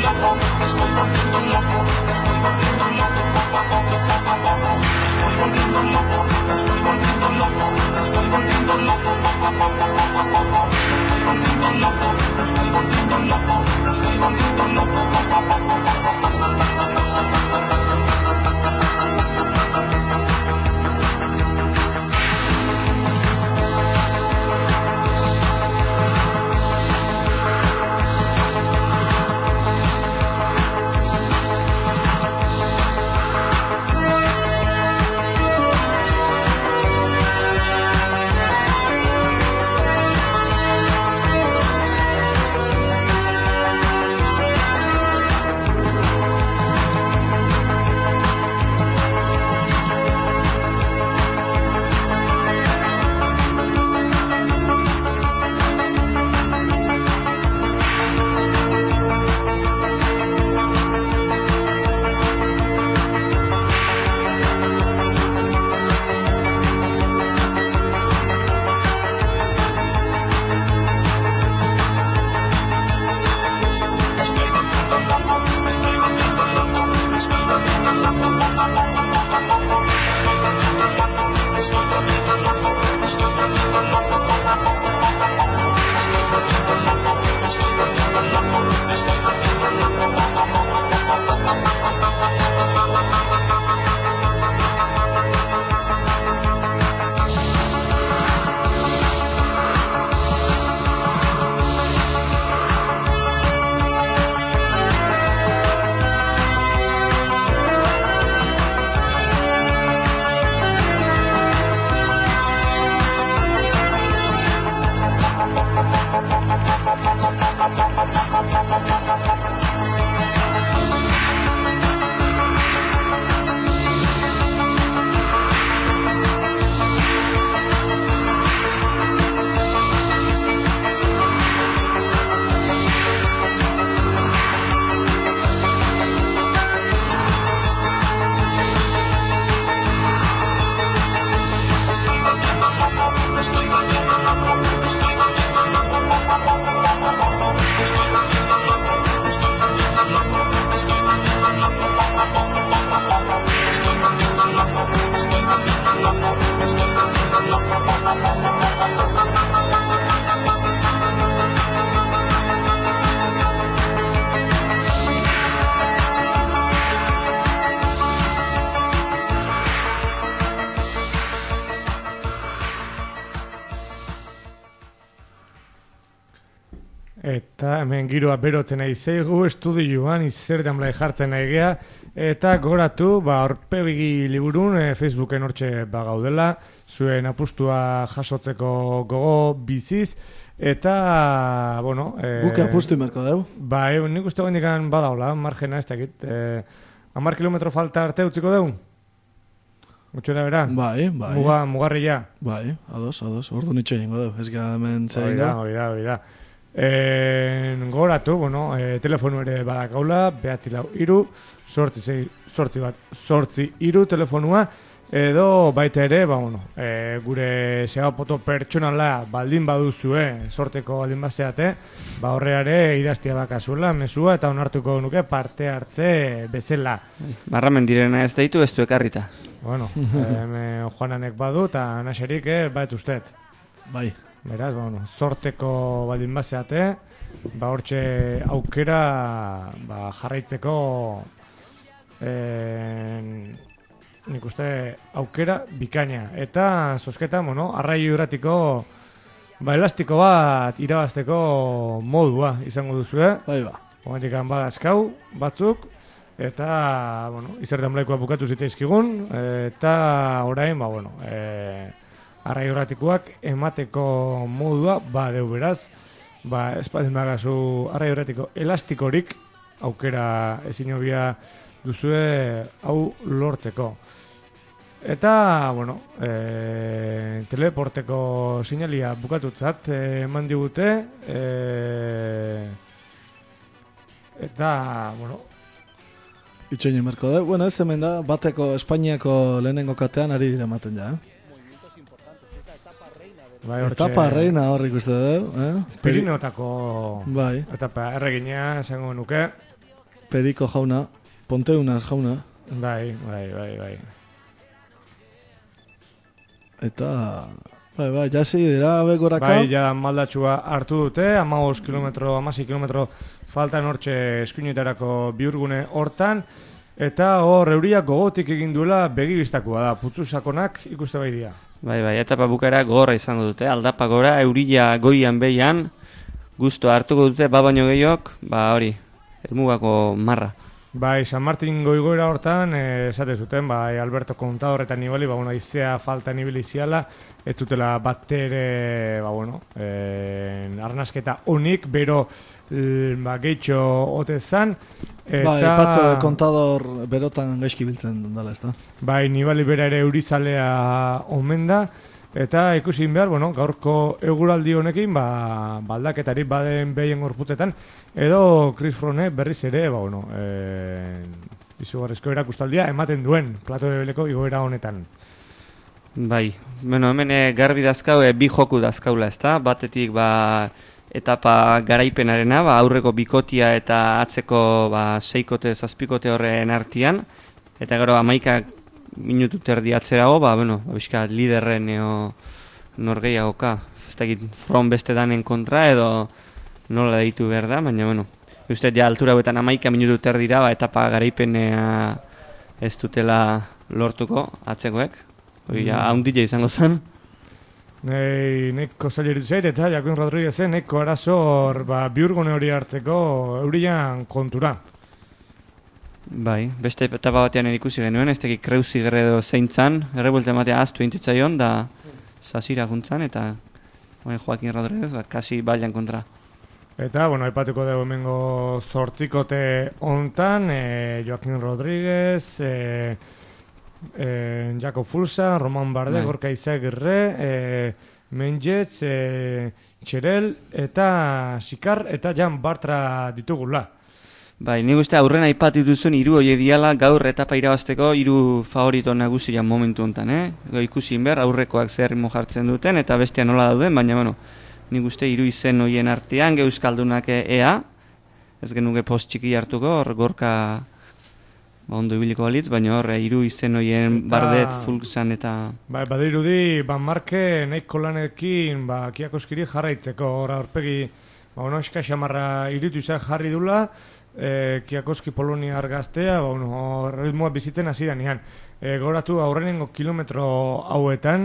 Eta hemen giroa berotzen nahi zeigu, estudioan izertan blai jartzen nahi gea, eta goratu, ba, aurpegi liburun e, Facebooken hortxe bagaudela, zuen apustua jasotzeko gogo biziz, eta, bueno... E, Buke apustu imerko deu? Ba, e, nik uste gendikan badaula, margena ez dakit. E, Amar kilometro falta arte utziko deu? Gutxera bera? Bai, bai. Muga, mugarria? Bai, ados, ados, ordu nitxo egingo deu, ez ga hemen zer egingo? Oida, oida, oida. En, goratu, bueno, e, telefonu ere badakaula, behatzi lau iru, sortzi, zei, sortzi bat, sortzi iru telefonua, edo baita ere, ba, bueno, e, gure segapoto pertsonala baldin baduzue, sorteko baldin bazeate, ba horreare idaztia bakazuela, mesua, eta onartuko nuke parte hartze bezala. Barramen direna ez deitu, ez du ekarrita. Bueno, e, Juananek badu, eta naserik, eh, baitz ustet. Bai. Beraz, bueno, sorteko baldin bazeate, ba hortxe aukera ba, jarraitzeko eh, nik uste aukera bikaina. Eta zozketa, bueno, arrai urratiko ba, elastiko bat irabazteko modua izango duzue. Bai ba. Momentik badazkau batzuk, eta, bueno, izertan blaikoa bukatu zitzaizkigun, eta orain, ba, bueno, eh, arrai horratikoak emateko modua badeu beraz, ba, espaldin bagazu arrai horratiko elastikorik aukera ezin hobia duzue hau lortzeko. Eta, bueno, e, teleporteko sinalia bukatutzat eman e, digute, e, eta, bueno, itxoin emerko da. Bueno, ez hemen da, bateko Espainiako lehenengo katean ari dira ematen ja, eh? Bai, etapa reina horrik uste dugu, eh? Pirinotako bai. Etapa erregina esango nuke. Periko jauna, Ponteunaz jauna. Bai, bai, bai, bai. Eta, bai, bai, jasi dira begoraka. Bai, ja maldatxua hartu dute, hamabost kilometro, hamasei kilometro faltan hortxe eskuinetarako bihurgune hortan. Eta hor euriak gogotik egin duela begibistakoa da, putzu sakonak ikuste bai dira. Bai, bai, etapa bukaera gogorra izango dute, aldapa gora, eurila goian behian, gusto hartuko dute, ba baino gehiok, ba hori, helmugako marra. Bai, San Martin goigoera hortan, eh, esate zuten, bai, Alberto Contador eta Nibali, ba, bueno, izea falta nibili ziala, ez zutela bat ere, ba, bueno, eh, arnasketa honik, bero, ba, gehitxo ote zan, eta... Bai, patzo Contador berotan gaizki biltzen dela, ez da? Bai, Nibali bera ere eurizalea omen da, eta ikusi behar, bueno, gaurko eguraldi honekin, ba, baldaketari baden behien gorputetan, edo Chris Froome berriz ere, ba, bueno, e, izugarrizko erakustaldia ematen duen Plato de Beleko igoera honetan. Bai, bueno, hemen e, garbi dazkau, e, bi joku dazkaula, ez da? Batetik, ba, etapa garaipenarena, ba, aurreko bikotia eta atzeko ba, seikote, zazpikote horren artian, eta gero amaika minutu terdi atzerago, ba, bueno, bizka liderren eo norgeiagoka, ez dakit Froome beste danen kontra edo nola deitu behar da, baina, bueno, uste ja altura hauetan amaika minutu terdira, ba, etapa garaipenea ez dutela lortuko atzekoek, hori ja, haundila izango zen. Nei, neko zaileritu zait, eta Joaquin Rodriguezen neko arazor ba, bihurgune hori hartzeko eurian kontura. Bai, beste etapa batean ikusi genuen, ez tekik kreuzi gerredo zeintzan, errebuelta ematea aztu intzitzaion, da sasira juntzan, eta Joaquin Rodriguez, ba, kasi bailan kontra. Eta, bueno, aipatuko dugu hemengo zortzikote hontan, e, Joaquin Rodriguez, e, e, Jakob Fulsa, Roman Bardet, Gorka Izagirre, e, Mengetz, e, Txerel, eta Sikar, eta Jan Bartra ditugula. Bai, nik uste aurrena aipatu duzun hiru hori diala gaur etapa irabazteko hiru favorito nagusian momentu honetan, eh? Ikusi behar aurrekoak zer ritmo jartzen duten eta bestia nola dauden, baina bueno, nik uste hiru izen horien artean geuskaldunak ea, ez genuke post txiki hartuko, hor Gorka ba, ondo ibiliko balitz, baina hor hiru izen horien Bardet, Fulksan eta... Ba, badirudi, Ban Marke nahiko lanekin ba, Kiakoskiri jarraitzeko, hor aurpegi ba, ono eska xamarra iritu izan jarri dula, E, Kiakoski Poloniar gaztea, ba, bueno, ritmoa bizitzen hasi da nian. E, goratu aurrenengo kilometro hauetan,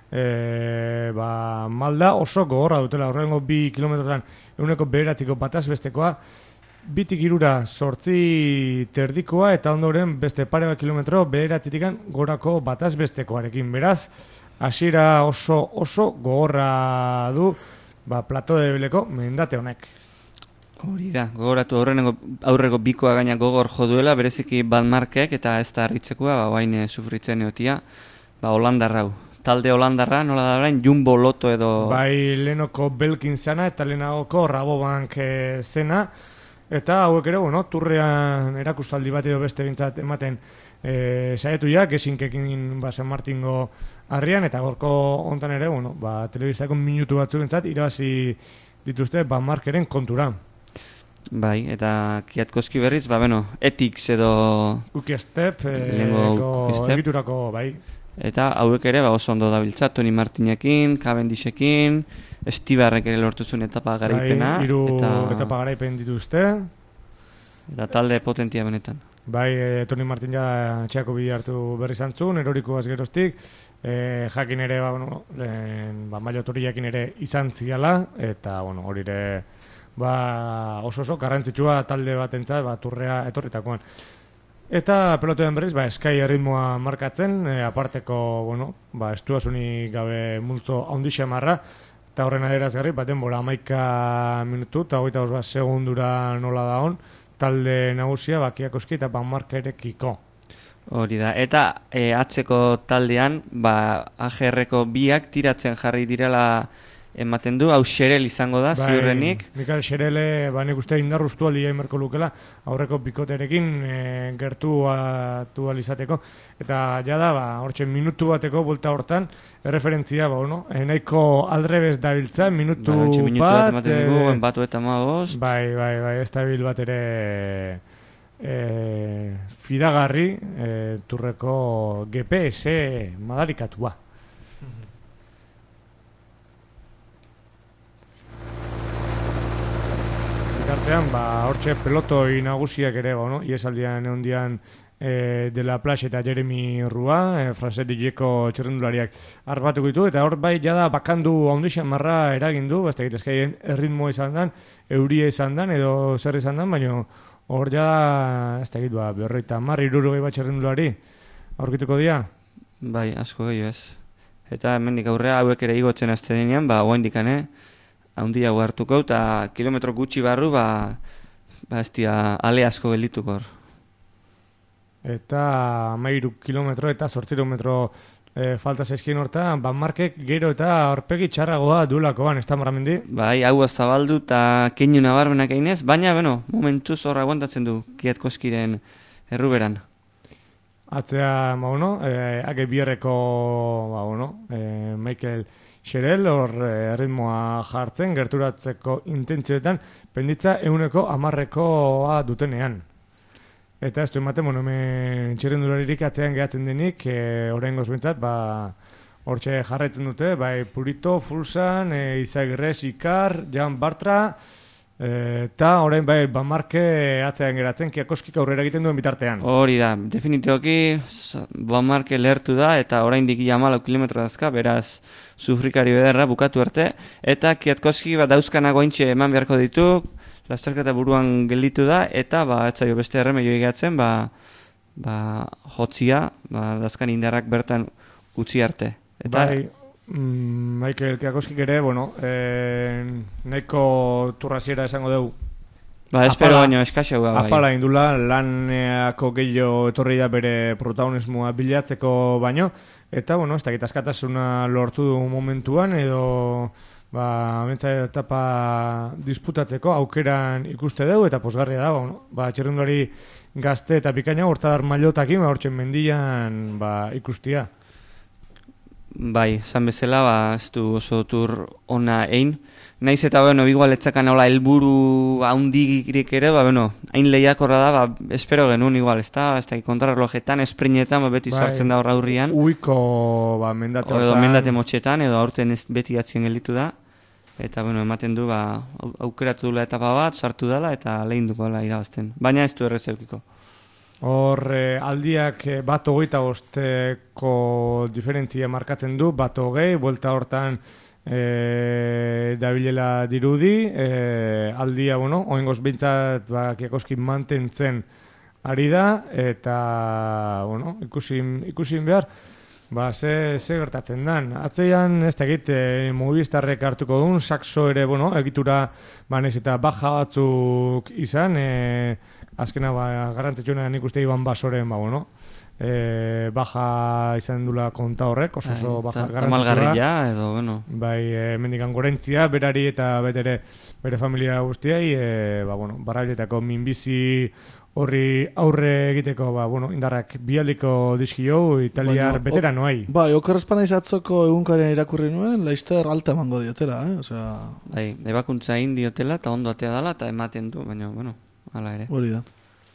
e, ba, malda oso gogorra dutela, aurrenengo bi kilometrotan eguneko bederatziko bataz bestekoa, bitik irura sortzi terdikoa eta ondoren beste pare bat kilometro bederatzitikan gorako bataz bestekoarekin. Beraz, hasiera oso oso gogorra du ba, Plato de Beleko mendate honek. Hori da, gogoratu aurreneko aurreko bikoa gaina gogor jo duela, bereziki Van Markek eta ez da harritzekoa, ba, bain sufritzen egotia, ba, Holandarra hau. Talde Holandarra, nola da orain, Jumbo Loto edo... Bai, lehenoko Belkin zena eta lehenagoko Rabobank zena, eta hauek ere, bueno, turrean erakustaldi bat edo beste bintzat ematen e, saietu jak, esinkekin ba, San Martingo harrian, eta gorko hontan ere, bueno, ba, telebistako minutu batzuk bintzat, irabazi dituzte Van Markeren kontura. Bai, eta Kiatkoski berriz, ba, bueno, Etix edo... Uki Step, eko egiturako, bai. Eta hauek ere, ba, oso ondo dabiltza, Toni Martinekin, Cavendishekin, Estibarrek ere lortu zuen etapa garaipena. Bai, hiru eta... etapa garaipen dituzte. Eta talde potentia benetan. Bai, e, Toni Martin ja txeako bide hartu berri zantzun, eroriko azgeroztik, e, jakin ere, ba, bueno, lehen, ba, mailo toriakin ere izan ziala, eta, bueno, hori ere... Ba, oso oso garrantzitsua talde batentzat, ba, turrea etorritakoan. Eta pelotoen berriz, ba, Sky erritmoa markatzen, e, aparteko, bueno, ba, estuasunik gabe multzo handixe marra, eta horren adierazgarri, ba, denbora hamaika minutu, eta hogeita bost bat segundura nola da hon, talde nagusia, ba, Kiakoski eta Van Markerekiko. Hori da, eta e, atzeko taldean, ba, A G R-ko biak tiratzen jarri direla ematen du, hau Xerel izango da, bai, ziurrenik. Mikael Xerele, ba, nik uste indarruztu aldi jaimerko lukela, aurreko bikoterekin e, gertu atu alizateko. Eta jada, ba, hortxe minutu bateko bulta hortan, erreferentzia, ba, no? E, nahiko aldrebez dabiltza, minutu ba, bat... Minutu bat ematen dugu, enbatu eta magoz. Bai, bai, bai, ez dabil bat ere e, fidagarri e, turreko G P S madarikatua. Bitartean, ba, hortxe pelotoi nagusiak ere, no? Iesaldian egondian e, De La Plage eta Jeremy Rua, e, Frances Dijeko txerrendulariak arbatuko ditu, eta hor bai jada bakandu ondixan marra eragin du, basta egitezkaien erritmo izan dan, euria izan dan, edo zer izan dan, baina hor jada, ez da egit, ba, berroita marri irurogei bat txerrendulari aurkituko dira? Bai, asko gehiago ez. Eta hemendik aurrea hauek ere igotzen azte denean, ba, oaindikan, eh? Haundia hartuko, eta kilometro gutxi barru, ba, ba ez dira ale asko geldituko hor. Eta amairu kilometro eta zortziru metro e, falta zaizkien hortan, Van Markek gero eta aurpegi txarragoa duelakoan, ez da marramendi? Bai, hau zabaldu eta keinu nabarmenak einez, baina, bueno, momentuz hor aguantatzen du Kwiatkowskiren erruberan. Atzea, ba, bueno, e, ake bierreko, ba, bueno, e, Michael Xerel, hor e, ritmoa jartzen, gerturatzeko intentzioetan, penditza euneko amarrekoa dutenean. Eta ez du ematen, bueno, hemen txirrendularirik atzean gehatzen denik, e, oraingoz behintzat, ba, hortxe jarraitzen dute, bai Purito, Fulsan, e, Izagirrez, Ikar, Jan Bartra, eta orain bai Van Marke atzean geratzen, Kwiatkowskik aurrera egiten duen bitartean. Hori da, definitiboki Van Marke lehertu da, eta oraindik hamalau kilometro dazka, beraz sufrikario ederra bukatu arte, eta Kwiatkowski bat dauzkanak ointxe eman beharko ditu, lasterketa buruan gelditu da, eta ba, etzaio beste erremeio egatzen, ba, ba, jotzia, ba, dazkan indarrak bertan utzi arte. Eta, bai, mm, Michael Kwiatkowskik ere, bueno, eh, nahiko turrasiera esango dugu. Ba, espero baino eskaxau da, bai. Apala indula, laneako gehiago etorri da bere protagonismoa bilatzeko baino, eta, bueno, ez dakit askatasuna lortu du momentuan, edo ba, bentsa etapa disputatzeko aukeran ikuste dugu, eta posgarria da, bueno, ba, txerrendulari gazte eta bikaina hortzadar mailotakin, ba, hortzen mendian ba, ikustia. Bai, zan bezala, ba, ez du oso tur ona ein. Naiz eta, bueno, igual etzakan hola helburu haundirik ere, ba, bueno, hain lehiakorra da, ba, espero genuen igual, ez da, ez da, kontrarrelojetan, esprinetan, ba, beti bai, sartzen da horra aurrian. Uiko, ba, mendate hortan. Edo mendate motxetan, edo aurten ez beti atzien gelditu da. Eta, bueno, ematen du, ba, aukeratu dula etapa bat, sartu dela, eta lehin duko dela irabazten. Baina ez du errez eukiko. Hor, eh, aldiak eh, bat hogeita bosteko diferentzia markatzen du, bat hogei, buelta hortan eh, dabilela dirudi, eh, aldia, bueno, oingoz bintzat, ba, Kwiatkowski mantentzen ari da, eta, bueno, ikusin, ikusin behar, ba, ze, ze gertatzen dan. Atzeian, ez da egit, e, Movistarrek hartuko duen, Saxo ere, bueno, egitura, ba, nez eta baja batzuk izan, e, azkena, ba, garrantzitsuena nik uste Iban Basoren, ba, bueno, e, baja izan dula konta horrek, oso oso baja garrantzitsua. Tamalgarria, edo, bueno. Bai, e, mendikan gorentzia, berari eta betere bere familia guztiai, e, ba, bueno, barrailetako minbizi horri aurre egiteko, ba, bueno, indarrak bialdiko dizkio italiar veteranoai. Bai, okerrezpana izatzoko egunkaren irakurri nuen, Leicester alta emango diotela, eh? Osea... Bai, ebakuntza egin diotela, eta ondo atea dela, eta ematen du, baina, bueno, hala ere. Hori da.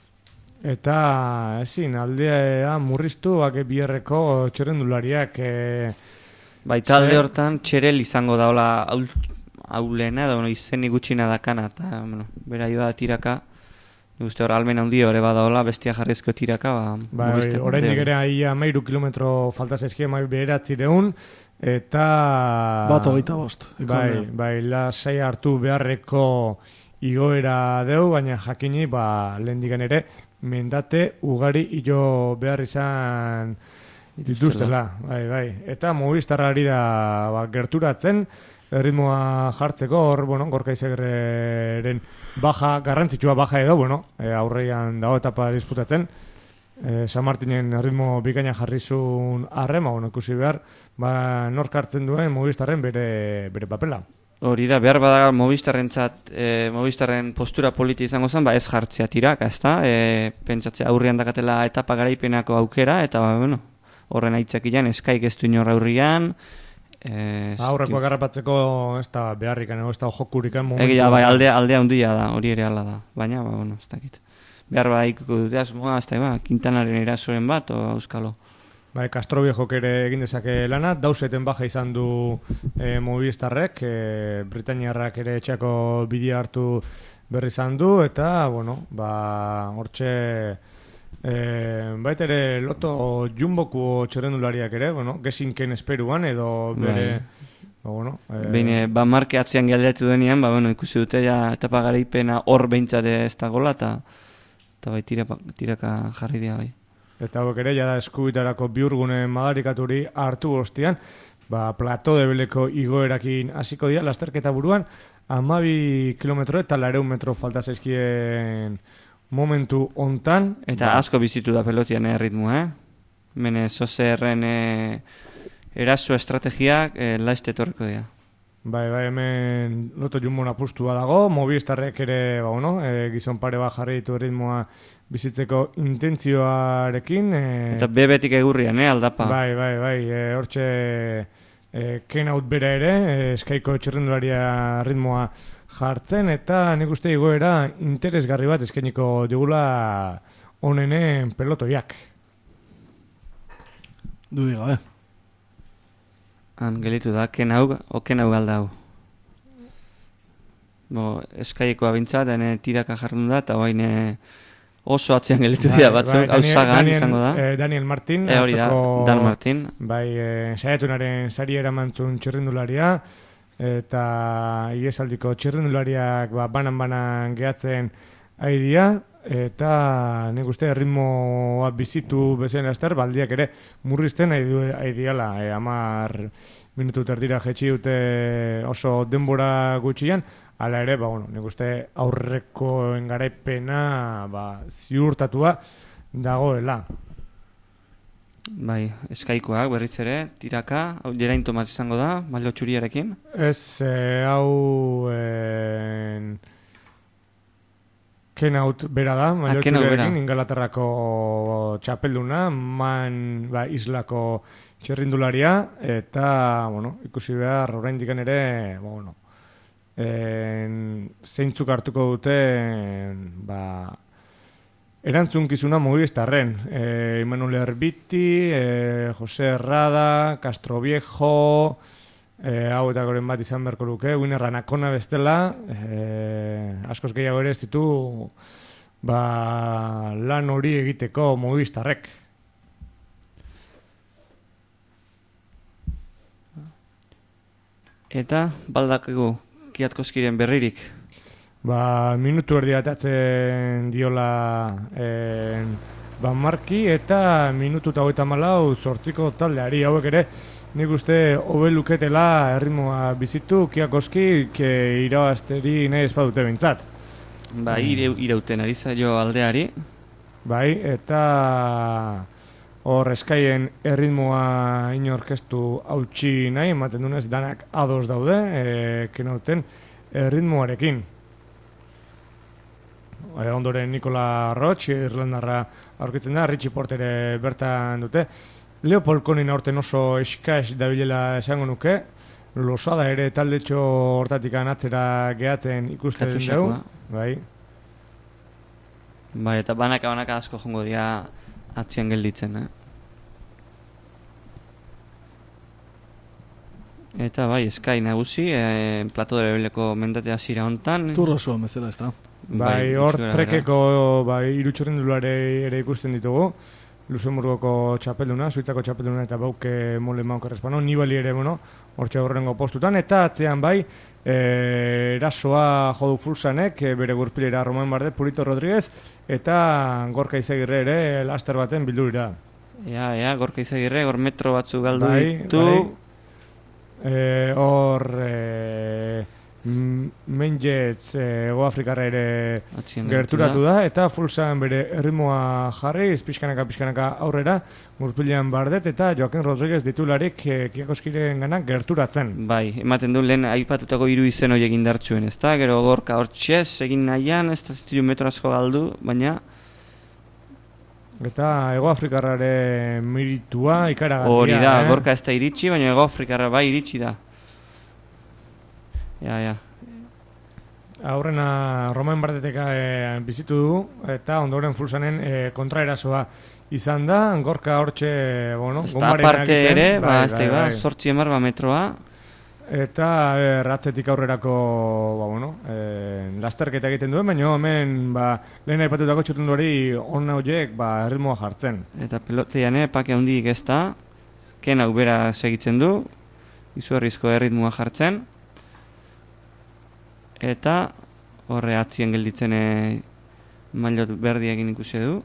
Eta, ezin, aldea murriztu, ake bierreko txerrendulariak... E, bai, talde hortan txerel izango da, hola, haulena, da, bueno, izeni gutxina dakana, eta, bueno, bera da tiraka, uste hor almen handi hori badaola, bestia jarrizko tiraka, ba, bai, murrizteko. Horrein egera aia meiru kilometro falta zaizkia mai beheratzi deun, eta... Bat hogeita bost. Bai, bai, lasai hartu beharreko igoera deu, baina jakini, ba, lehen digan ere, mendate ugari hilo behar izan dituztela. Bai, bai. Eta Movistarrari da ba, gerturatzen, ritmoa jartzeko, hor, bueno, Gorka Izagirreren baja, garrantzitsua baja edo, bueno, e, aurreian dago etapa disputatzen, e, San Martinen ritmo bikaina jarrizun arrema, bueno, ikusi behar, ba, nork hartzen duen Movistarren bere, bere papela. Hori da, behar bada Movistarrentzat, e, Movistarren postura politi izango zen, ba ez jartzea tiraka, ez da, e, pentsatzea aurrian dakatela etapa garaipenako aukera, eta, ba, bueno, horren aitzakian, eskaik ez du inor aurrian, Eh, aurreko agarrapatzeko ez da beharrikan, ez da jokurikan momentu. Egia, bai, aldea, aldea hundia da, hori ere ala da, baina, ba, bueno, ez dakit. behar bada ikuko dute asmoa, ez da, ba, Quintanaren erasoren bat, o Euskalo. Bai, Castro Viejok ere egin dezake lana, dauzeten baja izan du e, Movistarrek, e, Britainiarrak ere etxeako bidea hartu berri izan du, eta, bueno, ba, hortxe, e, baita ere loto jumboku txerrendulariak ere, bueno, gezinken esperuan, edo bere, ba, bueno... E, Behin, ba, marke atzean galdeatu denean, ba, bueno, ikusi dute, ja, etapa garaipena hor behintzate ez da gola, eta, eta bai, tiraka, tiraka jarri dira, bai. Eta hauek ere, jada eskubitarako biurgune madarikaturi hartu ostian, ba, plato debeleko igoerakin hasiko dira, lasterketa buruan, hamabi kilometro eta lareun metro falta zaizkien momentu hontan. Eta ba, asko bizitu da pelotian eh, ritmoa, eh? Mene, Soserren eh, eraso estrategiak eh, laizte etorriko dira. Bai, bai, hemen loto jumbon apustua dago, Movistarrek ere, ba, bueno, e, gizon pare bat jarri ditu ritmoa bizitzeko intentzioarekin. E, eta bebetik egurrian, eh, aldapa. Bai, bai, bai, e, hortxe e, Kenaut bera ere, e, eskaiko txerrendularia ritmoa jartzen, eta nik uste igoera interesgarri bat eskainiko digula honenen pelotoiak. Du diga, eh? Han gelitu da, Kenau, o Kenau galdau. Bo, eskaiekoa bintzat, ene tiraka jardun da, eta baina oso atzean gelitu dira batzuk, hau bai, zagan izango da. Eh, Daniel Martin. E hori da, Dan Martin. Bai, eh, saiatunaren sari eramantzun txirrindularia, eta iesaldiko txirrindulariak ba, banan-banan gehatzen aidia, eta nik uste ritmoa bizitu bezen laster, baldiak ere murrizten aidiala, e, amar minutu terdira jetxi dute oso denbora gutxian, hala ere, ba, bueno, nik uste aurrekoen garaipena ba, ziurtatua dagoela. Bai, eskaikoak berriz ere, tiraka, hau Geraint Tomas izango da, mailo txuriarekin? Ez, e, hau... En... Kenaut bera da, mailo txuriarekin, Ingalaterrako txapelduna, man ba, islako txerrindularia, eta, bueno, ikusi behar, oraindik ere, bueno, en, zeintzuk hartuko dute, en, ba, erantzunkizuna Movistarren. E, Imanol Erbiti, e, Jose Herrada, Castro Viejo, e, hau eta goren bat izan beharko luke, Winner Anakona bestela, e, askoz gehiago ere ez ditu ba, lan hori egiteko Movistarrek. Eta, baldakigu, Kiatkoskiren berririk? Ba, minutu erdi atatzen diola en, Ban Marki, eta minutu eta hogeita malau zortziko taldeari hauek ere, nik uste hobe luketela erritmoa bizitu, Kiakoski, irabazteri nahi espadute bintzat. Ba, ire, irauten ari zaio aldeari. Bai, eta hor eskaien erritmoa inorkestu hautsi nahi, ematen dunez danak ados daude, e, kenauten erritmoarekin. E, ondoren Nikola Roch, Irlandarra aurkitzen da, Richie Porter bertan dute. Leopold Konin aurten oso eskaz dabilela esango nuke, Losada ere taldetxo hortatik atzera gehatzen ikusten dugu. Bai. Bai, eta banaka-banaka asko jongo dira atzien gelditzen, eh? Eta bai, Sky nagusi, eh, plato derebeleko mendatea zira hontan. Turro zuen bezala, ez da? Bai, hor bai, trekeko bai, irutxorrendulare ere ikusten ditugu. Luxemburgoko txapelduna, Suitzako txapelduna eta bauke mole mauk errespano, Nibali ere, bueno, hortxe horrengo postutan, eta atzean bai, e, erasoa jodu Fulsanek, e, bere gurpilera Roman Bardet, Purito Rodríguez, eta Gorka Izagirre ere laster baten bildurira. Ea, ea, Gorka Izagirre, hor metro batzu galdu bai, ditu. Bai. E, hor... E, Menjetz Ego Afrikarra ere gerturatu da, eta Fulsan bere erritmoa jarri, pixkanaka pixkanaka aurrera, gurpilean Bardet eta Joaquin Rodríguez ditularik Kiakoskiren ganak gerturatzen. Bai, ematen du lehen aipatutako hiru izen horiek indartsuen, ez da? Gero Gorka hor txez egin nahian, ez da zitu metro asko galdu, baina... Eta Ego Afrikarrare meritua ikaragarria. Hori da, eh? Gorka ez da iritsi, baina Ego Afrikarra bai iritsi da. Ja, ja. aurrena Romain Bardetek e, bizitu du, eta ondoren Fulsanen e, kontraerasoa izan da, gorka hortxe, bueno, ez da aparte ere, ba, ez da, ba, sortzi emar ba metroa. Eta e, ratzetik aurrerako, ba, bueno, e, lasterketa egiten duen, baina hemen, ba, lehen aipatutako txirrindulari on horiek, ba, erritmoa jartzen. Eta pelotean, eh, pake handik ez da, Ken aubera segitzen du, izugarrizko erritmoa jartzen, eta horre atzien gelditzen e, maillot berdi egin ikusi du.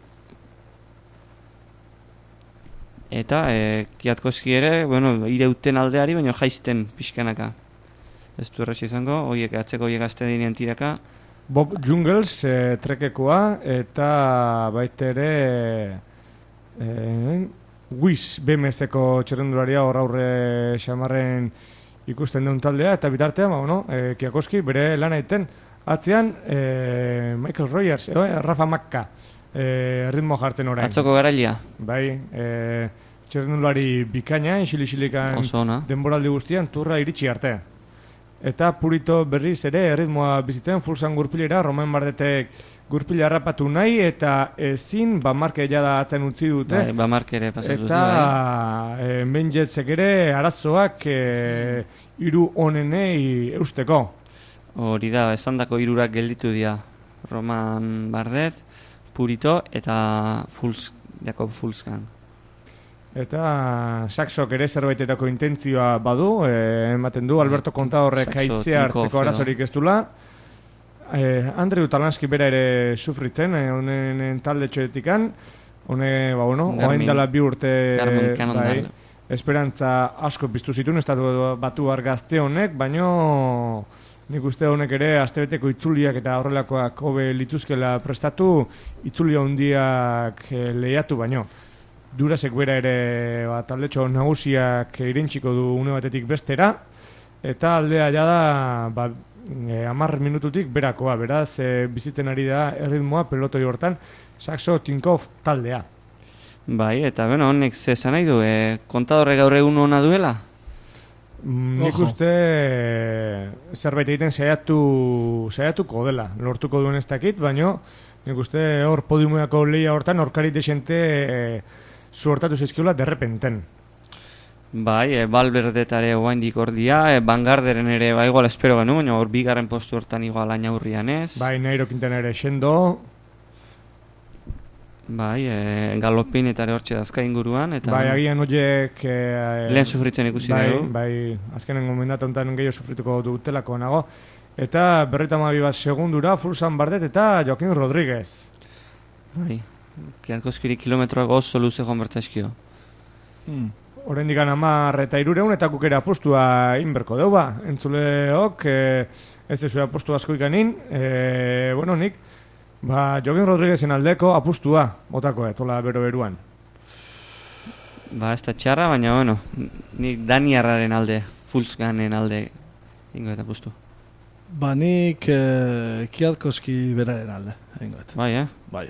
Eta e, Kiatkoski ere, bueno, ireuten aldeari, baina jaizten pixkanaka. Ez du erresi izango, oiek atzeko oiek azte dinean tiraka. Bob Jungels e, trekekoa, eta baita ere e, Wiz B M Z-eko txerrendularia hor aurre xamarren ikusten duen taldea, eta bitartean, ba, bueno, e, Kiatkoski bere lana egiten atzean e, Michael Rogers, e, Rafa Makka. E, ritmo jartzen orain. Atzoko garailea. Bai, e, txerrendulari bikaina, inxili-xilikan denboraldi guztian, turra iritsi arte. Eta Purito berriz ere erritmoa bizitzen, Fulsan gurpilera, Romain Bardetek gurpila harrapatu nahi, eta ezin, Bamarke jada atzen utzi dute. Bai, Bamarke ere pasatu dute. Eta e, Menjetzek ere arazoak e, hiru onenei eusteko. Hori da, esandako hirurak gelditu dira. Roman Bardet, Purito eta Fulz, Jakob Fulzkan. Eta Saxok ere zerbaitetako intentzioa badu, e, ematen du, Alberto Contadorrek haizea hartzeko arazorik ez dula. E, Andreu Talanski bera ere sufritzen, e, honen talde txoetikan, hone, ba, bueno, oain dela bi urte, bai, esperantza asko piztu zituen, estatu batu argazte honek, baino nik uste honek ere astebeteko itzuliak eta horrelakoak hobe lituzkela prestatu, itzulia handiak e, lehiatu baino. Durasek bera ere ba, taldetxo nagusiak irentsiko du une batetik bestera, eta aldea jada ba, e, hamar minututik berakoa, beraz e, bizitzen ari da erritmoa pelotoi hortan Saxo Tinkoff taldea. Bai, eta beno, honek zesan nahi du, e, Kontadorre gaur egun hona duela? Nik uste e, zerbait egiten saiatu, saiatuko dela, lortuko duen ez dakit, baina nik uste hor podiumeako lehia hortan horkari desente e, suertatu zaizkiola derrepenten. Bai, e, Balberdetare oaindik hor dia, e, Bangarderen ere, ba, igual espero genu, baina hor bigarren postu hortan igual ainaurrian ez. Bai, Nairo Quintana ere xendo. Bai, e, Galopin eta ere hortxe dazka inguruan. Eta, bai, agian horiek... E, lehen sufritzen ikusi bai, dugu. Bai, azkenen gomendatu enten gehiago sufrituko dutelako nago. Eta berreta mabi bat segundura, Fulsan Bardet eta Joaquin Rodríguez. Bai, Kiatkoskiri kilometroak oso luze joan bertzaizkio. Hmm. Oraindik hamar eta hirureun eta kukera postua inberko deu ba. Entzuleok, e, ez dezue apostu asko ikanin. E, bueno, nik, ba, Joaquin Rodríguezen aldeko apustua, botako, etola bero-beruan. Ba, ez da txarra, baina, bueno, nik Daniarraren alde, Fulzganen alde, ingo eta apustu. Ba, nik e, Kiatkoski beraren alde, ingo eta. Bai, eh? Bai.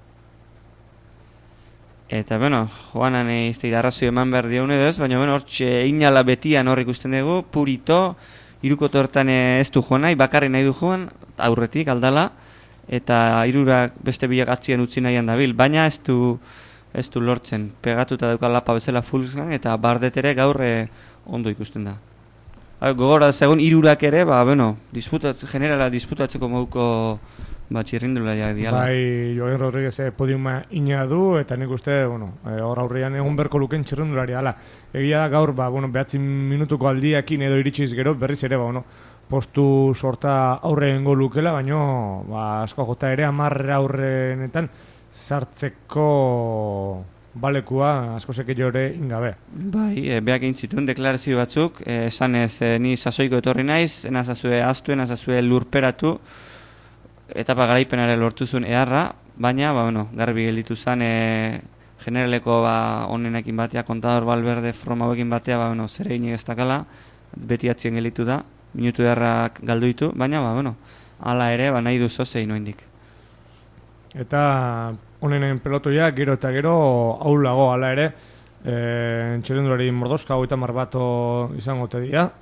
Eta, bueno, joanan izte idarrazio eman behar dion edo ez, baina, bueno, hortxe inala betian hor ikusten dugu, Purito, irukoto hortan ez du joan nahi, bakarri nahi du joan, aurretik, aldala, eta hirurak beste bilak atzien utzi nahian dabil, baina ez du, ez du lortzen, pegatuta dauka lapa bezala Fulzgan, eta Bardet ere gaur e, ondo ikusten da. Gogora, segun hirurak ere, ba, bueno, disputat, generala disputatzeko moduko ba, txirrindulariak diala. Bai, Joaquin Rodríguez eh, podiuma ina du, eta nik uste, bueno, eh, hor aurrean egun berko luken txirrindulari dela. Egia da gaur, ba, bueno, behatzi minutuko aldiakin edo iritsiz gero, berriz ere, ba, bueno, postu sorta aurre egingo lukela, baina, ba, asko jota ere, amarre aurrenetan sartzeko balekua asko zeke jore ingabe. Bai, e, beak egin zituen deklarazio batzuk, e, esan ez, e, ni sasoiko etorri naiz, enazazue aztu, enazazue lurperatu, etapa garaipenare lortu zuen eharra, baina, ba, bueno, garbi gelditu zen, e, generaleko ba, onenekin batea, Contador, Valverde, Froome hauekin batea, ba, bueno, zere inik ez dakala, beti atzien gelditu da, minutu eharrak galdu ditu, baina, ba, bueno, hala ere, ba, nahi duzo zein noindik. Eta honenen pelotoia gero eta gero aulago hala ere, e, txerendulari mordoska hogeita hamar bato izango te dira,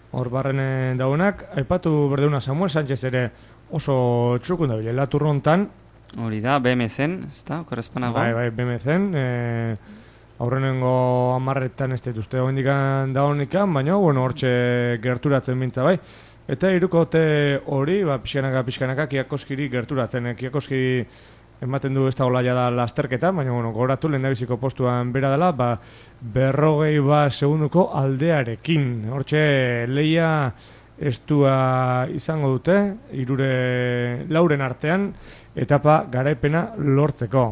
hor barrenen daunak, aipatu berdeuna Samuel Sánchez ere oso txukun da bilela turrontan. Hori da, B M zen, ez da, korrespanago. Bai, bai, B M zen, e, aurrenengo amarretan ez dituzte hoendikan da honikan, baina, bueno, hortxe gerturatzen bintza bai. Eta irukote hori, ba, pixkanaka, pixkanaka, Kiakoskiri gerturatzen. Kiakoski ematen du ez da olaia da lasterketa, baina, bueno, goratu lehendabiziko postuan bera dela, ba, berrogei ba segunduko aldearekin. Hortxe leia estua izango dute, irure lauren artean, etapa garaipena lortzeko.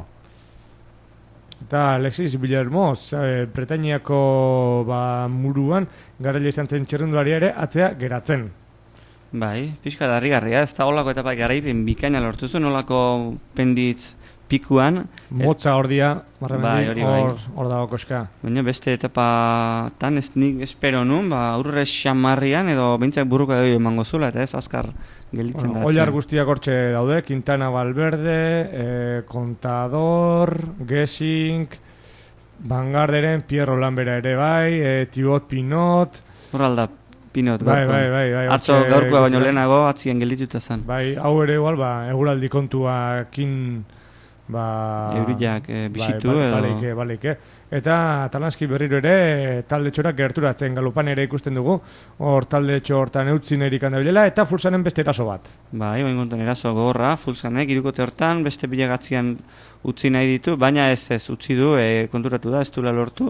Eta Alexis Villarmoz, e, Bretainiako ba, muruan, garaile izan zen txerrendulari ere, atzea geratzen. Bai, pixka da harrigarria, ez da olako etapa garaipen bikaina lortu zuen, olako penditz pikuan. Motza hor dia, bai, hori bai. Hor dago koska. Baina beste etapa tan ez nik espero nun, ba, aurre xamarrian edo behintzak burruka gehiago emango zula, eta ez azkar gelitzen bueno, da. Oilar guztiak hortxe daude, Quintana Valverde, eh, Contador, Gesink, Vanguarderen, Pierro Lambera ere bai, eh, Thibaut Pinot. Horralda, Pinot, bai, bai, bai, bai, atzo gaurkoa baino lehenago atzien geldituta zen. Bai, hau ere igual, ba, eguraldi kontuakin ba, euriak e, bisitu bai, edo baleike, baleike. Eta Talanski berriro ere talde txorak gerturatzen Galopan ere ikusten dugu, hor talde txo hortan eutzin erikan da bilela, eta Fulsanen beste eraso bat. Bai, bain konten eraso gogorra, Fulsanek irukote hortan beste bilegatzian utzi nahi ditu, baina ez ez utzi du, e, konturatu da, ez duela lortu.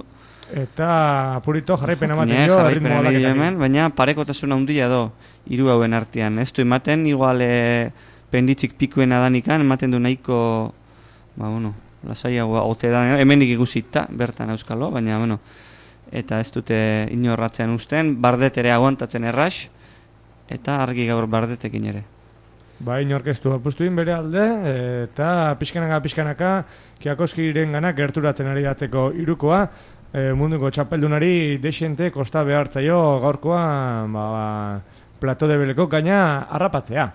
Eta apurito jarraipen ematen dio, ritmo aldaketak. Baina parekotasuna handia do hiru hauen artean. Ez du ematen, igual e, penditzik pikuen adanikan, ematen du nahiko, ba, bueno, lasaiagoa ote da, hemendik ikusita, bertan euskalo, baina, bueno, eta ez dute inorratzen usten, bardet ere aguantatzen erras, eta argi gaur bardetekin ere. Ba, inorkeztu apustuin bere alde, eta pixkanaka, pixkanaka, Kiakoskiren gana gerturatzen ari datzeko irukoa, E, munduko txapeldunari desiente kosta behartzaio gaurkoa ba, plato de beleko gaina harrapatzea.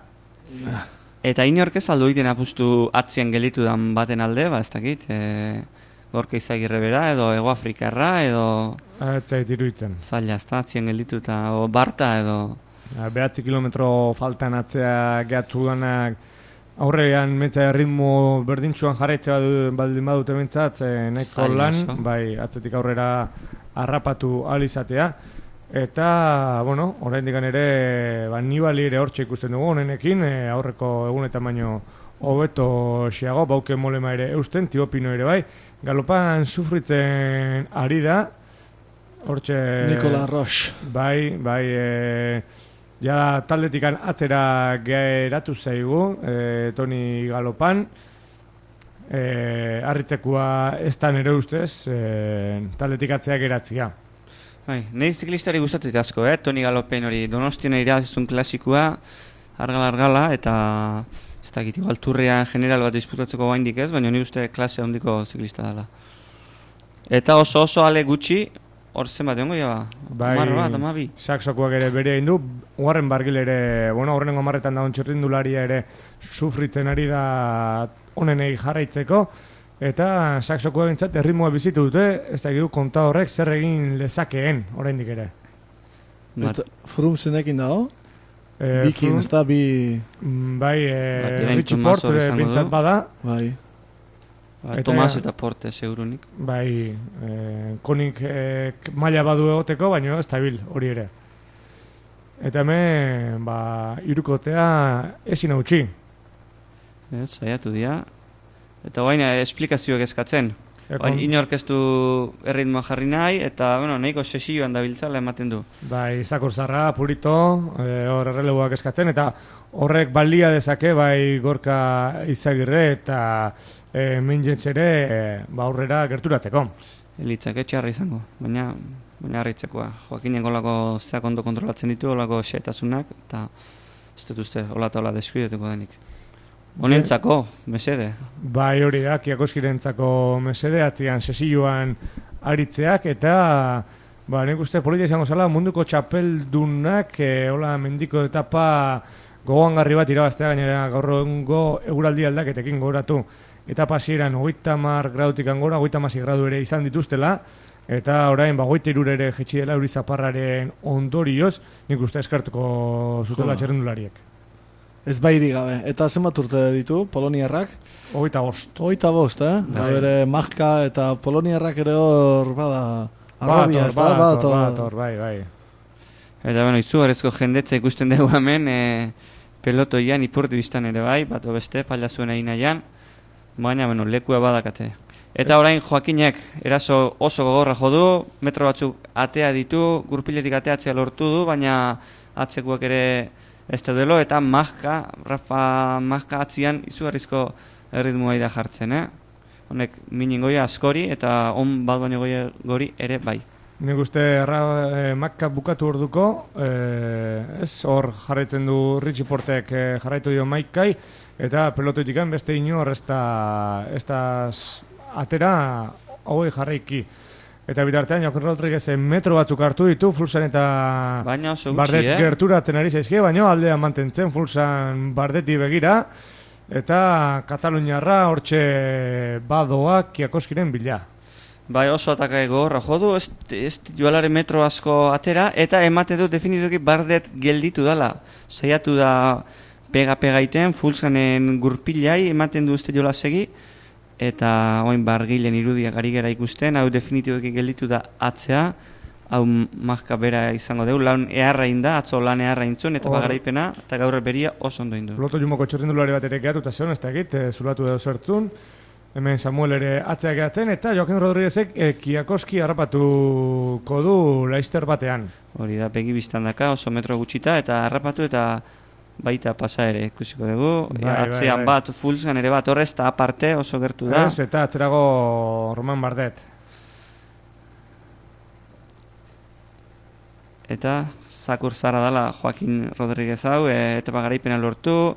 Eta inork ez aldo egiten apustu atzien gelitu dan baten alde, ba ez dakit, e, Gorka Izagirre bera edo Ego Afrikarra edo... Ez zait iruditzen. Zaila, ez da, atzien gelitu eta o Barta edo... Behatzi kilometro faltan atzea gehatu danak aurrean metza ritmo berdintxuan jarraitzea baldin badute bentsat, eh, nahiko lan, bai, atzetik aurrera harrapatu ahal izatea. Eta, bueno, oraindik ere, ba, Nibali ere hortxe ikusten dugu honenekin, eh, aurreko egunetan baino hobeto xiago, Bauke Molema ere eusten, Tiopino ere bai, Galopan sufritzen ari da, hortxe... Nikola Roche. Bai, bai, eh, ja taldetikan atzera geratu zaigu, e, Toni Galopan, e, harritzekoa ez da nire ustez, e, taldetik atzera geratzea. Bai, nahi ziklistari gustatzen asko, eh? Toni Galopen hori Donostian irabazizun klasikoa, argala-argala, eta ez dakit, igual turrean general bat disputatzeko gaindik ez, baina nire uste klase handiko ziklista dela. Eta oso oso ale gutxi, hor zenbat egongo ja, bai, amar bat, amabi. Saxokoak ere bere egin du, Warren Barguil ere, bueno, horrengo amarretan dagoen txirrindularia ere sufritzen ari da honenei jarraitzeko, eta Saxokoak bintzat erritmoa bizitu dute, ez da egitu konta horrek zer egin lezakeen, oraindik ere. Eta Frumzenekin dago? E, Bikin, ez da bi... Bai, e, Richie Port bintzat bada. Bai. Ba, Tomas eta Porte, segurunik. Bai, eh, konik eh, maila badu egoteko, baina ez da bil, hori ere. Eta hemen, ba, irukotea ezin hautsi. Ez, saiatu dira. Eta baina esplikazioak eskatzen. Baina inork ez du erritmoa jarri nahi, eta bueno, nahiko sesioan dabiltzala ematen du. Bai, Zakur Zarra, Purito, eh, hor erreleguak eskatzen, eta horrek balia dezake, bai Gorka Izagirre eta e, Minjetz ere e, ba aurrera gerturatzeko. Elitzak etxarra izango, baina baina harritzekoa. Joakinen golako zeak ondo kontrolatzen ditu, olako xeetasunak, eta ez dut uste, hola eta hola deskuidetuko denik. Honentzako, mesede. Bai hori da, Kiakoskirentzako mesede, atzian sesioan aritzeak, eta ba, nik uste polita izango zala munduko txapeldunak, e, hola mendiko etapa gogoangarri bat irabaztea, gainera gaurrengo eguraldi aldaketekin gogoratu. Etapa hasieran hogeita hamar gradutik angora, hogeita hamasei gradu ere izan dituztela, eta orain bagoite irure ere jetxi dela Euri Zaparraren ondorioz, nik uste eskartuko zutela Jo. txerrendulariek. Ez bairi gabe. Eta zenbat urte ditu, poloniarrak? Hogeita bost. Hogeita bost, eh? Bai. Bere Majka eta poloniarrak ere hor, bada, arrobia, ez da? Bator, Bator, bator, bai, bai. Eta, bueno, izugarrizko jendetza ikusten dugu hemen, e, pelotoian, ipurdi biztan ere bai, bat beste, pailazuen egin nahian, baina, bueno, lekua badakate. Eta orain Joakinek eraso oso gogorra jo du, metro batzuk atea ditu, gurpiletik ateatzea lortu du, baina atzekuak ere ez daudelo, eta Majka, Rafa Majka atzian izugarrizko erritmoa da jartzen, eh? Honek minin goia askori eta on bat baino goia gori ere bai. Nik uste eh, Majka bukatu orduko, eh, ez hor jarraitzen du Richie Portek eh, jarraitu dio Majkai, eta pelotoitik beste inor ez da, ez da atera hauei jarraiki. Eta bitartean Joaquin Rodriguezen metro batzuk hartu ditu, Fulsan eta baina oso gutxi, Bardet eh? gerturatzen ari zaizkie, baina aldea mantentzen Fulsan Bardeti begira, eta Kataluniarra hortxe badoa Kiakoskiren bila. Bai, oso ataka gogorra jo du, ez, ez joalare metro asko atera, eta emate du definituki Bardet gelditu dala. Saiatu da pega-pega iten, Fulsanen gurpilai ematen du uste jola segi, eta oin bargilen irudiak ari gera ikusten, hau definitiboki gelditu da atzea, hau Majka bera izango dugu, lan eharra inda, atzo lan eharra intzun, eta Hor. bagaraipena, eta gaur beria oso ondo indu. Loto Jumoko txerrendulari bat ere gehatu eta zeon, ez da egit, e, zulatu edo zertzun, hemen Samuel ere atzea gehatzen, eta Joaquin Rodriguezek e, Kiakoski harrapatuko du Leicester batean. Hori da, begi biztan daka, oso metro gutxita, eta harrapatu eta baita pasa ere ikusiko dugu. Bai, Ea, bai, atzean bai. bat, Fulsan ere bat, horrez eta aparte oso gertu da. Ez, eta atzerago Roman Bardet. Eta zakur zara dela Joaquin Rodriguez hau, e, eta bagaraipena lortu,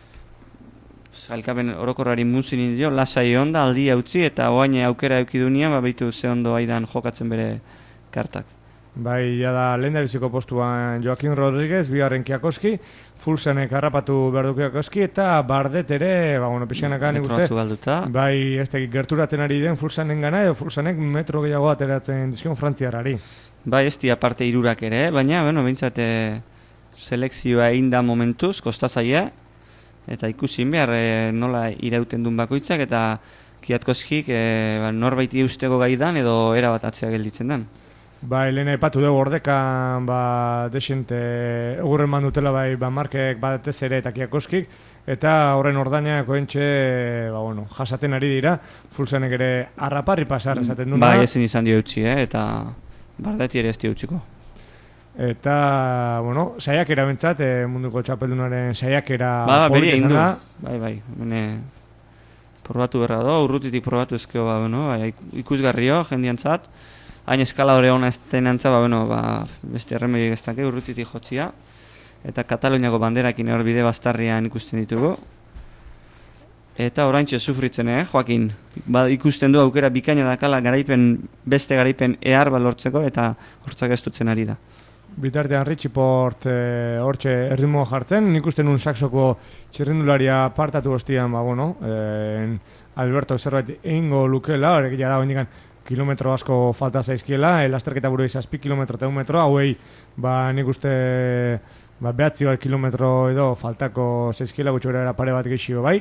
Sailkapen orokorrari muzin indio, lasai onda, aldia utzi, eta oain aukera eukidunia, ba behitu ze ondo aidan jokatzen bere kartak. Bai, ja da lehen da biziko postuan Joaquin Rodriguez, bigarren Kiakoski, Fulsanek harrapatu behar du Kiakoski, eta Bardet ere, ba, bueno, pixkanaka nik Metro uste, batzuk galduta. bai, ez tekik gerturatzen ari den Fulsanen gana, edo Fulsanek metro gehiago ateratzen dizkion Frantziarrari. Bai, ez di aparte irurak ere, baina, bueno, bintzat, e, selekzioa egin da momentuz, kostazaia, eta ikusin behar e, nola irauten duen bakoitzak, eta Kiatkoskik e, ba, norbaiti eusteko gaidan, edo erabat atzea gelditzen den. Bai, lehen aipatu dugu ordekan, ba, desente, egurren man dutela bai, ba, Markek badetez ere eta Kiakoskik, eta horren ordainak oentxe, ba, bueno, jasaten ari dira, Fulsanek ere harraparri pasar esaten duna. Bai, ezin izan dio utzi, eh? Eta Bardeti ere ez dio utziko. Eta, bueno, saiakera bentsat, e, munduko txapeldunaren saiakera Ba, ba, polita beri egin izan du. da. Bai, bai, bene, probatu berra do, urrutitik probatu ezkeo, ba, bueno, bai, ikusgarrio, jendiantzat. Hain eskaladore hona ez denantza, ba, bueno, ba, beste erremedio ez dake, urrutitik jotzia. Eta Kataluniako banderakin hor bide bastarrian ikusten ditugu. Eta oraintxe sufritzen, eh, Joaquin. Ba, ikusten du aukera bikaina dakala garaipen, beste garaipen ehar bat lortzeko, eta hortzak ez dutzen ari da. Bitartean Richie Port e, hortxe erritmoa jartzen, nik uste nun saksoko txirrindularia partatu ostian, ba, bueno, e, Alberto zerbait egingo lukela, horrek ja da bendikan kilometro asko falta zaizkiela, e, lasterketa buru izazpi kilometro eta un metro, hauei, ba, nik uste ba, behatzi bat kilometro edo faltako zaizkiela, gutxo era pare bat geixio bai,